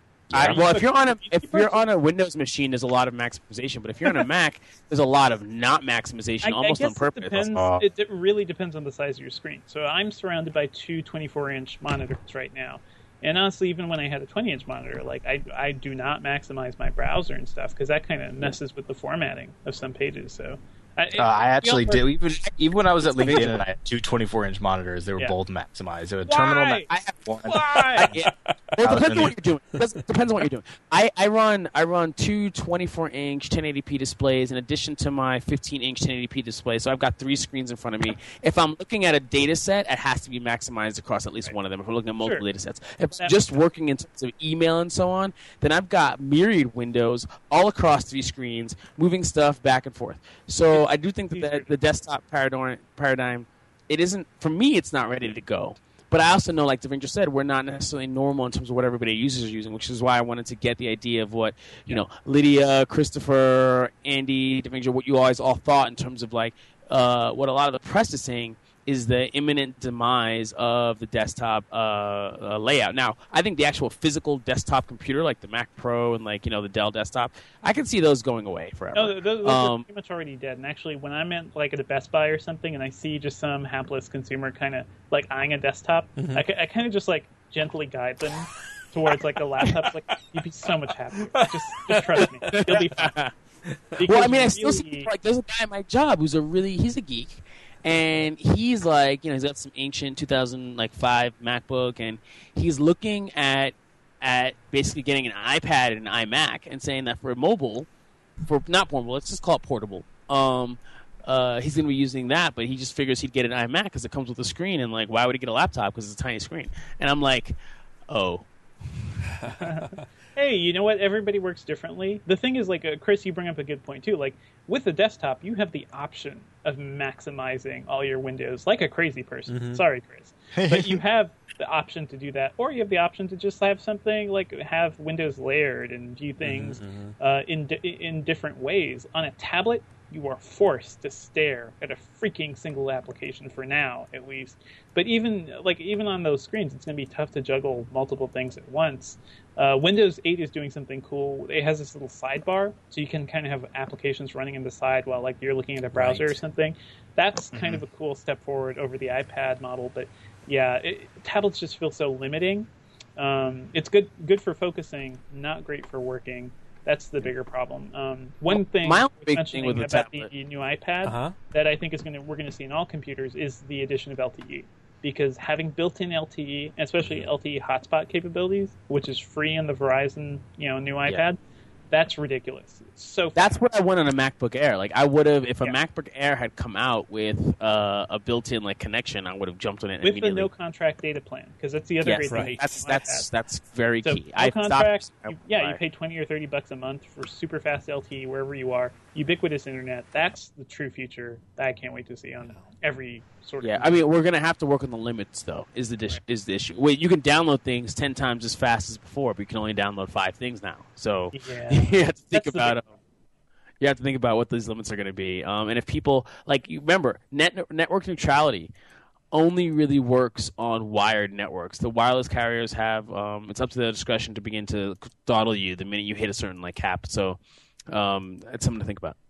Speaker 3: I,
Speaker 2: Yeah.
Speaker 3: well, if you're on a
Speaker 2: You
Speaker 3: if
Speaker 2: keep
Speaker 3: you're
Speaker 2: it-
Speaker 3: on a Windows machine, there's a lot of maximization. But if you're on a Mac, there's a lot of not maximization,
Speaker 2: I,
Speaker 3: almost
Speaker 2: I guess
Speaker 3: on purpose.
Speaker 2: It, depends,
Speaker 4: Uh,
Speaker 2: it, it really depends on the size of your screen. So I'm surrounded by two twenty-four inch monitors right now. And honestly, even when I had a twenty inch monitor, like I, I do not maximize my browser and stuff because that kind of messes with the formatting of some pages. So I, it-
Speaker 4: uh, I
Speaker 2: we
Speaker 4: actually
Speaker 2: all
Speaker 4: did.
Speaker 2: work-
Speaker 4: Even even when I was at LinkedIn and I had two twenty-four inch monitors, they were
Speaker 2: Yeah.
Speaker 4: both maximized. They were
Speaker 2: Why?
Speaker 4: terminal. Ma-
Speaker 3: I have
Speaker 4: one.
Speaker 2: Why?
Speaker 3: Yeah. Well,
Speaker 4: I
Speaker 3: it
Speaker 4: was
Speaker 3: depends on
Speaker 4: gonna-
Speaker 3: what you're doing. It does- depends on what you're doing. I, I run I run two twenty-four inch ten eighty p displays in addition to my fifteen inch ten eighty p display. So I've got three screens in front of me. If I'm looking at a data set, it has to be maximized across at least one of them. If we're looking at multiple
Speaker 2: Sure.
Speaker 3: data sets, if
Speaker 2: That
Speaker 3: it's just working in terms of email and so on, then I've got myriad windows all across three screens, moving stuff back and forth. So I do think that the, the desktop paradigm paradigm, it isn't for me. It's not ready to go. But I also know, like Devindra said, we're not necessarily normal in terms of what everybody users are using, which is why I wanted to get the idea of what, you know, Lydia, Christopher, Andy, Devindra, what you guys all thought in terms of, like, uh, what a lot of the press is saying is the imminent demise of the desktop uh, uh, layout. Now, I think the actual physical desktop computer, like the Mac Pro and, like, you know, the Dell desktop, I can see those going away forever.
Speaker 2: No, those, those
Speaker 3: Um,
Speaker 2: are pretty much already dead. And actually, when I'm at like at a Best Buy or something, and I see just some hapless consumer kind of like eyeing a desktop,
Speaker 3: Mm-hmm.
Speaker 2: I, I kind of just like gently guide them towards like a laptop. Like you'd be so much happier. Just, just trust me, you'll be fine. Because
Speaker 3: Well, I mean, I still see
Speaker 2: really-
Speaker 3: people, like there's a guy at my job who's a really he's a geek, and he's like you know he's got some ancient two thousand five MacBook, and he's looking at at basically getting an iPad and an iMac, and saying that for mobile, for not portable, let's just call it portable. Um, uh, he's going to be using that, but he just figures he'd get an iMac because it comes with a screen, and like why would he get a laptop because it's a tiny screen? And I'm like, oh.
Speaker 2: Hey, you know what? Everybody works differently. The thing is, like, uh, Chris, you bring up a good point, too. Like, with the desktop, you have the option of maximizing all your windows like a crazy person. Mm-hmm. Sorry, Chris. But you have the option to do that, or you have the option to just have something like have windows layered and view things mm-hmm. uh, in di- in different ways. On a tablet, you are forced to stare at a freaking single application for now, at least. But even like even on those screens, it's going to be tough to juggle multiple things at once. Uh, Windows eight is doing something cool. It has this little sidebar, so you can kind of have applications running in the side while like you're looking at a browser right. or something. That's mm-hmm. kind of a cool step forward over the iPad model. But yeah, it, tablets just feel so limiting. Um, it's good good for focusing, not great for working. That's the bigger problem. Um, one well, thing,
Speaker 3: my big thing with the
Speaker 2: about
Speaker 3: tablet.
Speaker 2: the new iPad
Speaker 1: uh-huh.
Speaker 2: that I think is going to we're going to see in all computers is the addition of L T E, because having built-in L T E, especially L T E hotspot capabilities, which is free in the Verizon you know new iPad, yeah. that's ridiculous. So
Speaker 3: that's what I want on a MacBook Air. Like I would have, if a yeah. MacBook Air had come out with uh, a built-in like connection, I would have jumped on it
Speaker 2: with
Speaker 3: immediately.
Speaker 2: the no contract data plan, because that's the other
Speaker 3: yes,
Speaker 2: great
Speaker 3: right.
Speaker 2: thing.
Speaker 3: That's that's that's very
Speaker 2: so
Speaker 3: key.
Speaker 2: No
Speaker 3: I
Speaker 2: contract.
Speaker 3: stopped,
Speaker 2: You, yeah, you pay twenty or thirty bucks a month for super fast L T E wherever you are. Ubiquitous internet. That's the true future that I can't wait to see on every sort of.
Speaker 3: Yeah, I mean, we're gonna have to work on the limits, though. Is the dish, right. is the issue? Wait, you can download things ten times as fast as before, but you can only download five things now. So
Speaker 2: yeah.
Speaker 3: you have to think
Speaker 2: That's
Speaker 3: about it. You have to think about what these limits are going to be. Um, and if people like, you remember, net network neutrality only really works on wired networks. The wireless carriers have um, it's up to their discretion to begin to throttle you the minute you hit a certain like cap. So um, it's something to think about.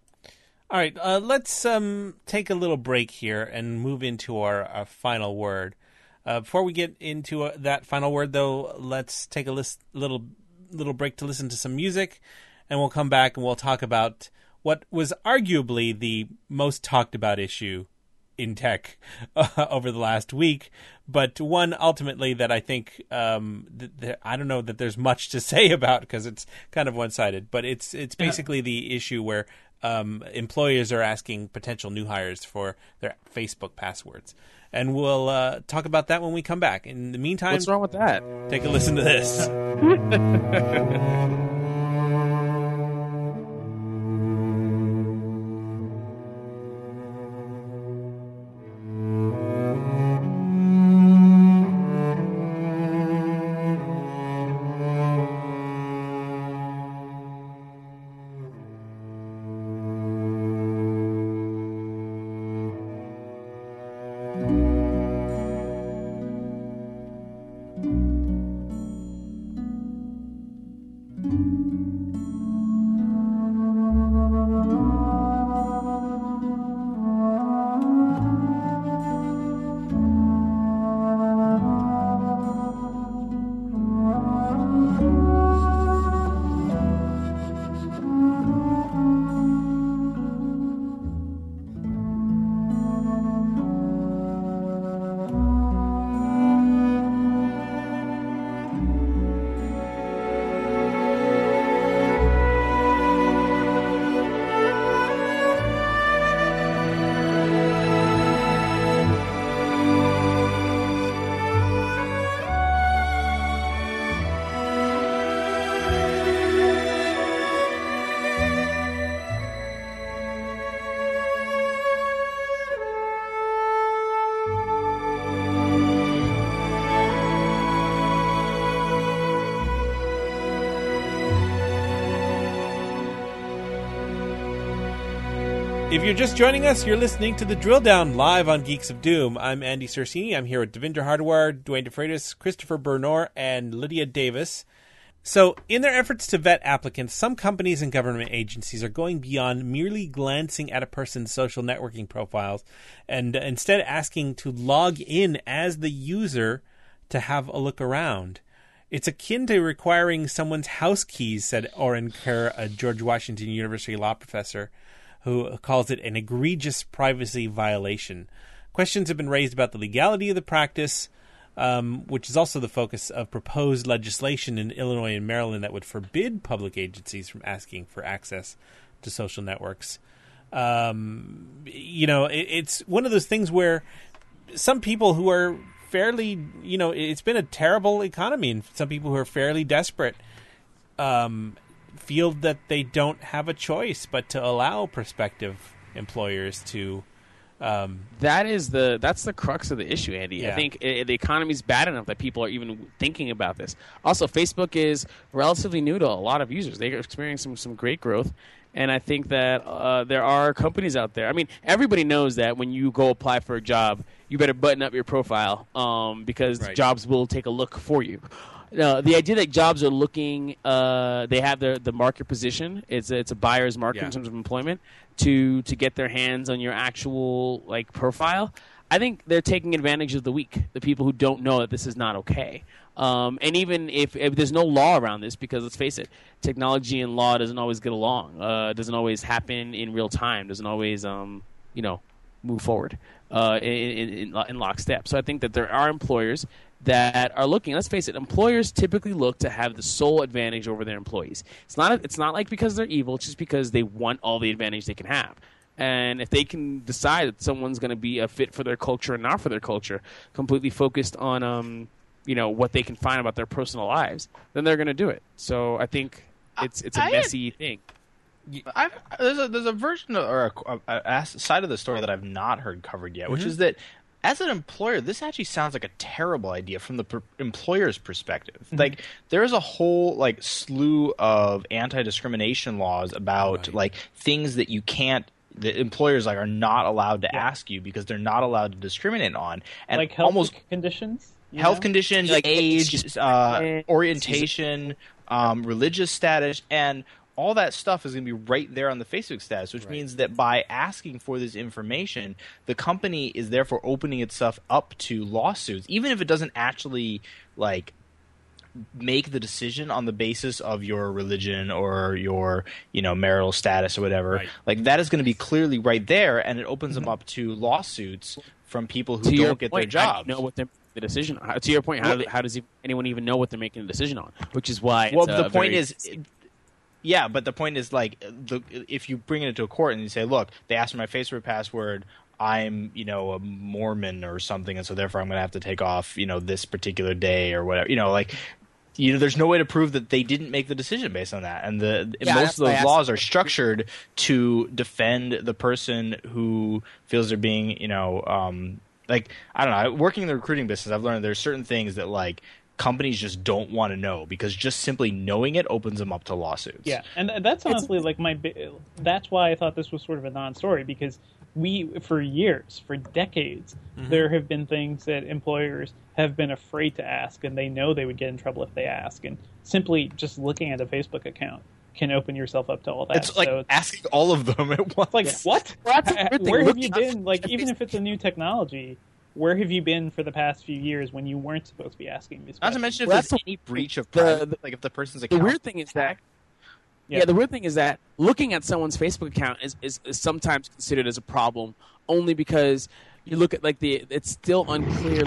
Speaker 1: All right, uh, let's um, take a little break here and move into our, our final word. Uh, before we get into uh, that final word, though, let's take a list, little little break to listen to some music, and we'll come back and we'll talk about what was arguably the most talked about issue in tech uh, over the last week, but one ultimately that I think um, th- th- I don't know that there's much to say about because it's kind of one-sided. But it's it's basically yeah. the issue where um, employers are asking potential new hires for their Facebook passwords, and we'll uh, talk about that when we come back. In the meantime,
Speaker 3: what's wrong with that?
Speaker 1: Take a listen to this. If you're just joining us, you're listening to The Drill Down live on Geeks of Doom. I'm Andy Cersini. I'm here with Devindra Hardawar, Dwayne DeFreitas, Christopher Bernor, and Lydia Davis. So, in their efforts to vet applicants, some companies and government agencies are going beyond merely glancing at a person's social networking profiles and instead asking to log in as the user to have a look around. It's akin to requiring someone's house keys, said Oren Kerr, a George Washington University law professor, who calls it an egregious privacy violation. Questions have been raised about the legality of the practice, um, which is also the focus of proposed legislation in Illinois and Maryland that would forbid public agencies from asking for access to social networks. Um, you know, it, it's one of those things where some people who are fairly, you know, it's been a terrible economy, and some people who are fairly desperate um, feel that they don't have a choice but to allow prospective employers to. Um,
Speaker 3: that is the that's the crux of the issue, Andy.
Speaker 1: Yeah.
Speaker 3: I think it, the economy is bad enough that people are even thinking about this. Also, Facebook is relatively new to a lot of users. They're experiencing some, some great growth. And I think that uh, there are companies out there. I mean, everybody knows that when you go apply for a job, you better button up your profile um, because
Speaker 1: Right.
Speaker 3: jobs will take a look for you. Uh, the idea that jobs are looking, uh, they have the the market position. It's a, it's a buyer's market
Speaker 1: Yeah.
Speaker 3: in terms of employment to to get their hands on your actual like profile. I think they're taking advantage of the weak, the people who don't know that this is not okay. Um, and even if, if there's no law around this, because let's face it, technology and law doesn't always get along, uh, doesn't always happen in real time, doesn't always, um, you know, move forward uh, in, in, in, in lockstep. So I think that there are employers that are looking. Let's face it, employers typically look to have the sole advantage over their employees. It's not. It's not like because they're evil, it's just because they want all the advantage they can have. And if they can decide that someone's going to be a fit for their culture and not for their culture, completely focused on, um, you know, what they can find about their personal lives, then they're going to do it. So I think it's it's a
Speaker 4: I-
Speaker 3: messy thing.
Speaker 4: I've, there's a there's a version of, or a, a, a side of the story that I've not heard covered yet, which
Speaker 1: Mhm.
Speaker 4: is that as an employer, this actually sounds like a terrible idea from the per- employer's perspective.
Speaker 1: Mm-hmm.
Speaker 4: Like there is a whole like slew of anti-discrimination laws about
Speaker 1: Right.
Speaker 4: like things that you can't. The employers like are not allowed to
Speaker 2: Yeah.
Speaker 4: ask you because they're not allowed to discriminate on, and
Speaker 2: like health
Speaker 4: almost
Speaker 2: conditions, you
Speaker 4: health
Speaker 2: know?
Speaker 4: conditions,
Speaker 3: Like,
Speaker 4: age,
Speaker 3: it's-
Speaker 4: uh, orientation, um, religious status, and all that stuff is going to be right there on the Facebook status, which
Speaker 1: Right.
Speaker 4: means that by asking for this information, the company is therefore opening itself up to lawsuits, even if it doesn't actually like make the decision on the basis of your religion or your you know marital status or whatever.
Speaker 1: Right.
Speaker 4: Like that is going to be clearly right there, and it opens them up to lawsuits from people who
Speaker 3: To your
Speaker 4: don't get
Speaker 3: point,
Speaker 4: their
Speaker 3: how do
Speaker 4: jobs.
Speaker 3: you know what they're the decision on? How, to your point, how, do, how does e- anyone even know what they're making a decision on? Which is why.
Speaker 4: Well,
Speaker 3: it's
Speaker 4: the
Speaker 3: a
Speaker 4: point
Speaker 3: very-
Speaker 4: is, yeah, but the point is like the if you bring it into a court and you say, look, they asked for my Facebook password. I'm, you know, a Mormon or something, and so therefore I'm going to have to take off, you know, this particular day or whatever. You know, like, you know, there's no way to prove that they didn't make the decision based on that. And the
Speaker 3: Yeah,
Speaker 4: most
Speaker 3: that's
Speaker 4: of
Speaker 3: why I
Speaker 4: those
Speaker 3: asked-
Speaker 4: laws are structured to defend the person who feels they're being, you know, um, like I don't know. Working in the recruiting business, I've learned there's certain things that like companies just don't want to know because just simply knowing it opens them up to lawsuits.
Speaker 2: Yeah, and th- that's honestly like my. bi- That's why I thought this was sort of a non-story because we, for years, for decades, there have been things that employers have been afraid to ask, and they know they would get in trouble if they ask. And simply just looking at a Facebook account can open yourself up to all that.
Speaker 4: It's like
Speaker 2: so it's
Speaker 4: asking all of them at once.
Speaker 2: like what?
Speaker 3: Well, that's a weird thing.
Speaker 2: Where have
Speaker 3: Looking
Speaker 2: you
Speaker 3: up
Speaker 2: been? Like
Speaker 3: at
Speaker 2: even
Speaker 3: Facebook-
Speaker 2: if it's a new technology, where have you been for the past few years when you weren't supposed to be asking these
Speaker 4: Not to
Speaker 2: questions?
Speaker 4: mention if
Speaker 3: Well,
Speaker 4: there's
Speaker 3: that's
Speaker 4: any breach of
Speaker 3: the-
Speaker 4: privacy,
Speaker 3: the-
Speaker 4: like if the person's
Speaker 3: The
Speaker 4: account.
Speaker 3: weird thing is that yeah.
Speaker 2: Yeah.
Speaker 3: the weird thing is that looking at someone's Facebook account is, is, is sometimes considered as a problem only because you look at like the it's still unclear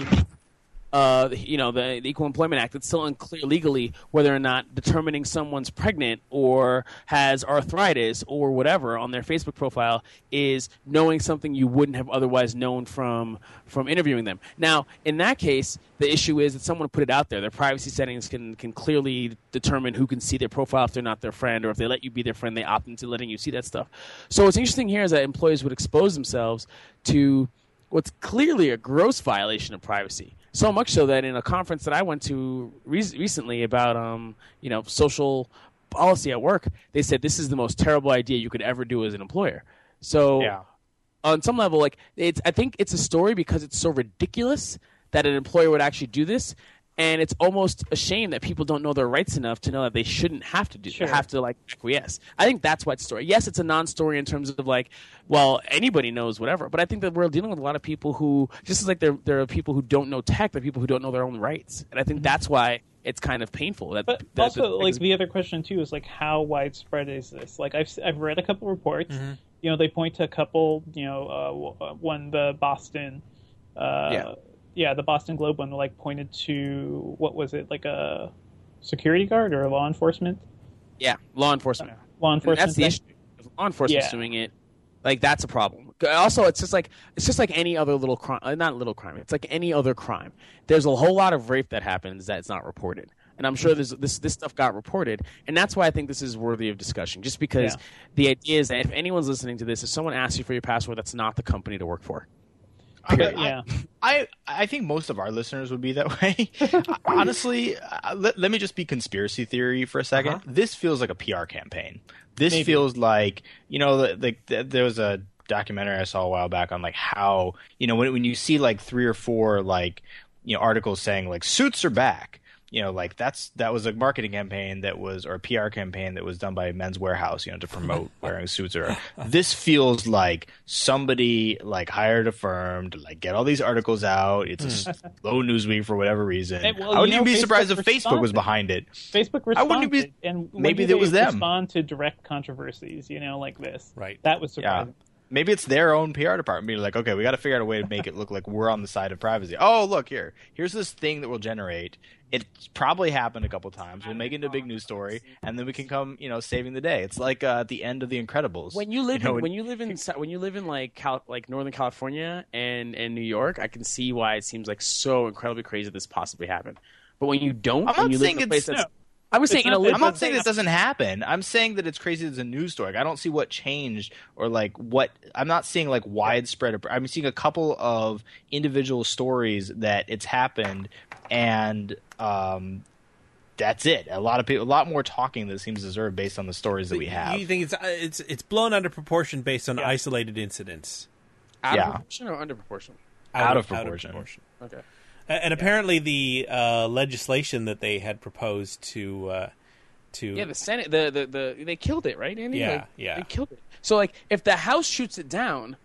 Speaker 3: uh, you know the, the Equal Employment Act, it's still unclear legally whether or not determining someone's pregnant or has arthritis or whatever on their Facebook profile is knowing something you wouldn't have otherwise known from from interviewing them. Now, in that case, the issue is that someone put it out there. Their privacy settings can can clearly determine who can see their profile if they're not their friend, or if they let you be their friend, they opt into letting you see that stuff. So what's interesting here is that employees would expose themselves to what's clearly a gross violation of privacy. So much so that in a conference that I went to re- recently about, um, you know, social policy at work, they said this is the most terrible idea you could ever do as an employer. So
Speaker 4: Yeah.
Speaker 3: on some level, like it's, I think it's a story because it's so ridiculous that an employer would actually do this, and it's almost a shame that people don't know their rights enough to know that they shouldn't have to do
Speaker 2: Sure.
Speaker 3: have to like acquiesce. I think that's why it's a story. Yes, it's a non-story in terms of like, well, anybody knows whatever, but I think that we're dealing with a lot of people who, just as like there there are people who don't know tech, there are people who don't know their own rights, and I think that's why it's kind of painful. That,
Speaker 2: But
Speaker 3: that-
Speaker 2: also,
Speaker 3: that-
Speaker 2: like the other question too is like how widespread is this? Like I've I've read a couple reports. You know, they point to a couple. You know, uh, w- uh, one the Boston. Uh,
Speaker 3: Yeah.
Speaker 2: Yeah, the Boston Globe one like pointed to what was it like a security guard or a law enforcement?
Speaker 3: yeah, law enforcement.
Speaker 2: Law
Speaker 3: And
Speaker 2: enforcement.
Speaker 3: that's the
Speaker 2: thing?
Speaker 3: issue. If law enforcement's
Speaker 2: Yeah.
Speaker 3: doing it, like that's a problem. Also, it's just like it's just like any other little crime. Uh, not little crime. It's like any other crime. There's a whole lot of rape that happens that's not reported, and I'm sure there's, this this stuff got reported, and that's why I think this is worthy of discussion. Just because
Speaker 2: Yeah.
Speaker 3: the idea is that if anyone's listening to this, if someone asks you for your password, that's not the company to work for.
Speaker 4: I, mean,
Speaker 2: Yeah.
Speaker 4: I I think most of our listeners would be that way. Honestly, uh, let, let me just be conspiracy theory for a second.
Speaker 1: Uh-huh.
Speaker 4: This feels like a P R campaign. This
Speaker 2: Maybe.
Speaker 4: feels like, you know, like the, there was a documentary I saw a while back on like how, you know, when when you see like three or four like, you know, articles saying like suits are back. You know, like that's that was a marketing campaign that was, or a P R campaign that was done by Men's Warehouse, you know, to promote wearing suits. Or this feels like somebody like hired a firm to like get all these articles out. It's a slow news week for whatever reason.
Speaker 2: Hey, well,
Speaker 4: I wouldn't
Speaker 2: you
Speaker 4: even
Speaker 2: know,
Speaker 4: be surprised
Speaker 2: Facebook
Speaker 4: if Facebook was
Speaker 2: responded.
Speaker 4: behind it.
Speaker 2: Facebook
Speaker 4: I wouldn't
Speaker 2: responded,
Speaker 4: be-
Speaker 2: and when
Speaker 4: maybe
Speaker 2: do
Speaker 4: it was
Speaker 2: they
Speaker 4: them.
Speaker 2: respond to direct controversies, you know, like this.
Speaker 1: Right.
Speaker 2: That was
Speaker 4: Yeah.
Speaker 2: surprising.
Speaker 4: Maybe it's their own P R department being like, okay, we got to figure out a way to make it look like we're on the side of privacy. Oh, look here. Here's this thing that will generate. It's probably happened a couple times. We'll make it into a big news story, and then we can come, you know, saving the day. It's like uh, at the end of The Incredibles.
Speaker 3: When you live
Speaker 4: You know,
Speaker 3: in,
Speaker 4: when-
Speaker 3: when you live in when you live in like Cal, like Northern California and and New York, I can see why it seems like so incredibly crazy this possibly happened. But when you don't,
Speaker 4: I'm
Speaker 3: when
Speaker 4: not
Speaker 3: you live
Speaker 4: saying
Speaker 3: in a place
Speaker 4: it's-
Speaker 3: that's, I was saying
Speaker 2: It's
Speaker 3: in a
Speaker 2: not
Speaker 3: li-
Speaker 2: that-
Speaker 4: I'm not saying this doesn't happen. I'm saying that it's crazy as a news story. I don't see what changed or like what. I'm not seeing like widespread. I'm seeing a couple of individual stories that it's happened, and um, that's it. A lot of people, a lot more talking that seems deserved based on the stories that we have.
Speaker 1: You think it's uh, it's it's blown under proportion based on
Speaker 2: Yeah.
Speaker 1: isolated incidents?
Speaker 3: out
Speaker 4: Yeah.
Speaker 3: of proportion or under proportion.
Speaker 4: Out of proportion.
Speaker 3: Okay.
Speaker 1: A- And apparently, the uh, legislation that they had proposed to uh, to
Speaker 3: Yeah, the Senate, the, the the they killed it, right, Andy?
Speaker 1: Yeah,
Speaker 3: Like,
Speaker 1: yeah.
Speaker 3: They killed it. So like, if the House shoots it down,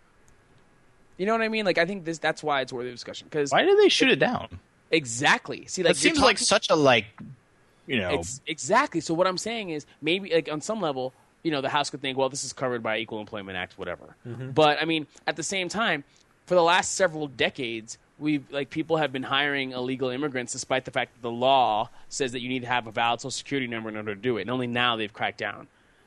Speaker 3: you know what I mean? Like, I think this that's why it's worthy of discussion because
Speaker 4: Why did they shoot it down?
Speaker 3: exactly. See, like
Speaker 4: That seems
Speaker 3: you're
Speaker 4: like
Speaker 3: talking-
Speaker 4: such a like, you know.
Speaker 3: Ex- exactly. So what I'm saying is maybe like on some level, you know, the House could think, well, this is covered by Equal Employment Act, whatever. But I mean, at the same time, for the last several decades, we've like people have been hiring illegal immigrants despite the fact that the law says that you need to have a valid Social Security number in order to do it. And only now they've cracked down.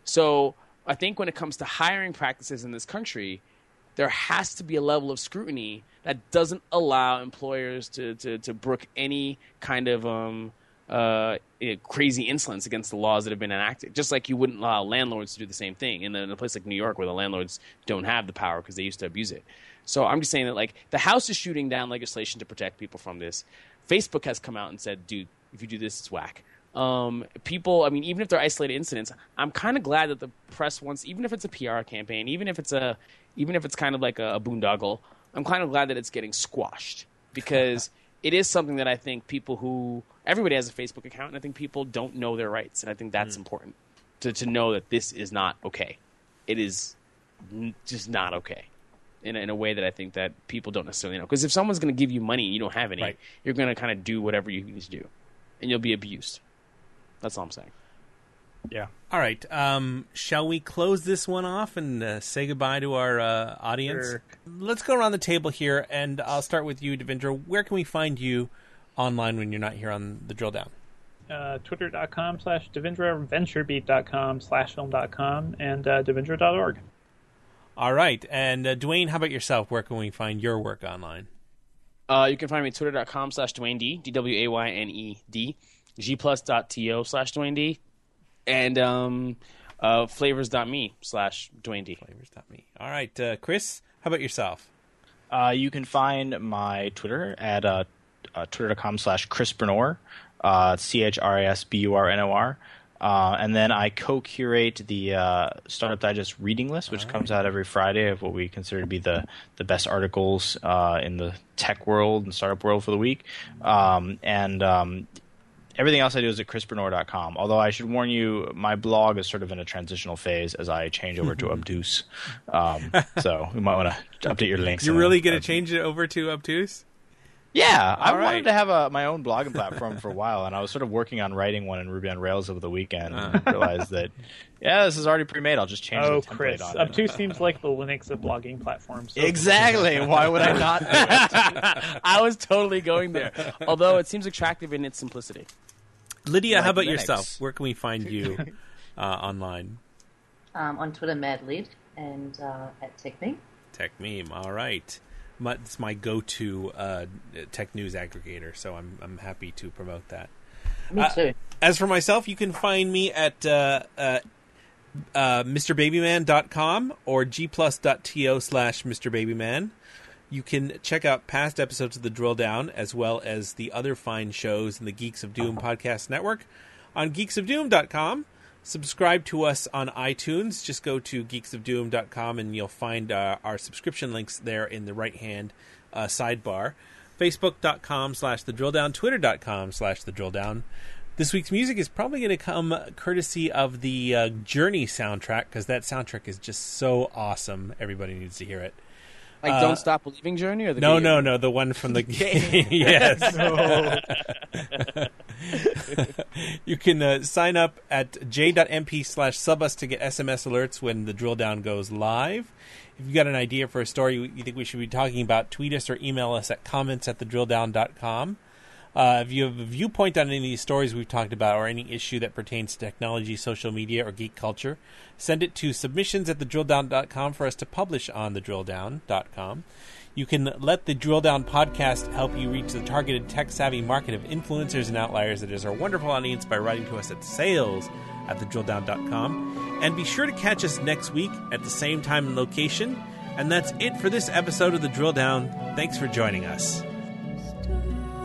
Speaker 3: So I think when it comes to hiring practices in this country, there has to be a level of scrutiny that doesn't allow employers to, to, to brook any kind of um, uh, eh, crazy insolence against the laws that have been enacted. Just like you wouldn't allow landlords to do the same thing in a, in a place like New York where the landlords don't have the power because they used to abuse it. So I'm just saying that like the House is shooting down legislation to protect people from this. Facebook has come out and said, dude, if you do this, it's whack. Um, people, I mean, even if they're isolated incidents, I'm kind of glad that the press wants, even if it's a P R campaign, even if it's a, even if it's kind of like a, a boondoggle, I'm kind of glad that it's getting squashed because it is something that I think people who, everybody has a Facebook account, and I think people don't know their rights, and I think that's important to to know that this is not okay. It is n- just not okay. In a, in a way that I think that people don't necessarily know. Because if someone's going to give you money and you don't have any,
Speaker 1: Right.
Speaker 3: you're going to kind of do whatever you need to do. And you'll be abused. That's all I'm saying.
Speaker 4: Yeah.
Speaker 1: All right. Um, shall we close this one off and uh, say goodbye to our uh, audience?
Speaker 2: Sure.
Speaker 1: Let's go around the table here, and I'll start with you, Devendra. Where can we find you online when you're not here on the drill down?
Speaker 2: Uh, Twitter.com slash Devendra, VentureBeat.com slash Film.com, and uh, Devendra dot org.
Speaker 1: All right. And uh, Dwayne, how about yourself? Where can we find your work online?
Speaker 3: Uh, you can find me at twitter.com slash Dwayne D, D W A Y N E D, gplus.to slash Dwayne D, and um, uh, flavors.me slash Dwayne D.
Speaker 1: Flavors.me. All right. Uh, Chris, how about yourself?
Speaker 4: Uh, you can find my Twitter at uh, uh, twitter.com slash Chris Burnor, uh, C H R I S B U R N O R. Uh, and then I co-curate the uh, Startup Digest reading list, which comes out every Friday of what we consider to be the, the best articles uh, in the tech world and startup world for the week. Um, and um, everything else I do is at chris burnor dot com. Although I should warn you, my blog is sort of in a transitional phase as I change over to Obtuse. Um, so we might want to update your links.
Speaker 1: You're
Speaker 4: and,
Speaker 1: really
Speaker 4: uh,
Speaker 1: going to change it over to Obtuse?
Speaker 4: Yeah, I
Speaker 1: All right.
Speaker 4: wanted to have a, my own blogging platform for a while, and I was sort of working on writing one in Ruby on Rails over the weekend, and realized that, yeah, this is already pre-made. I'll just change
Speaker 2: Oh,
Speaker 4: the template
Speaker 2: Chris.
Speaker 4: on
Speaker 2: Obtuse
Speaker 4: it.
Speaker 2: seems like the Linux of blogging platforms. So
Speaker 4: Exactly. Why would I not do it?
Speaker 3: I was totally going there. Although it seems attractive in its simplicity.
Speaker 1: Lydia,
Speaker 4: Like
Speaker 1: how about
Speaker 4: Linux.
Speaker 1: yourself? Where can we find you uh, online?
Speaker 5: Um, on Twitter, madlid, and uh, at TechMe.
Speaker 1: Tech Meme. All right. My, it's my go-to uh, tech news aggregator, so I'm I'm happy to promote that.
Speaker 5: Me too.
Speaker 1: Uh, as for myself, you can find me at uh, uh, uh, Mr Babyman dot com or g plus dot to slash Mr Babyman. You can check out past episodes of The Drill Down, as well as the other fine shows in the Geeks of Doom podcast network on geeks of doom dot com. Subscribe to us on iTunes. Just go to geeks of doom dot com and you'll find uh, our subscription links there in the right-hand uh, sidebar. Facebook dot com slash The Drill Down. Twitter dot com slash The Drill Down. This week's music is probably going to come courtesy of the uh, Journey soundtrack, because that soundtrack is just so awesome. Everybody needs to hear it.
Speaker 3: Like
Speaker 1: Uh,
Speaker 3: Don't Stop Believing Journey? Or the
Speaker 1: No,
Speaker 3: game?
Speaker 1: no, no. The one from the game. Yes. You can uh, sign up at j.mp slash subus to get S M S alerts when the drill down goes live. If you've got an idea for a story you think we should be talking about, tweet us or email us at comments at the drill down dot com. Uh, if you have a viewpoint on any of these stories we've talked about or any issue that pertains to technology, social media, or geek culture, send it to submissions at the drill down dot com for us to publish on the drill down dot com. You can let the Drill Down podcast help you reach the targeted tech-savvy market of influencers and outliers that is our wonderful audience by writing to us at sales at the drill down dot com. And be sure to catch us next week at the same time and location. And that's it for this episode of The Drill Down. Thanks for joining us.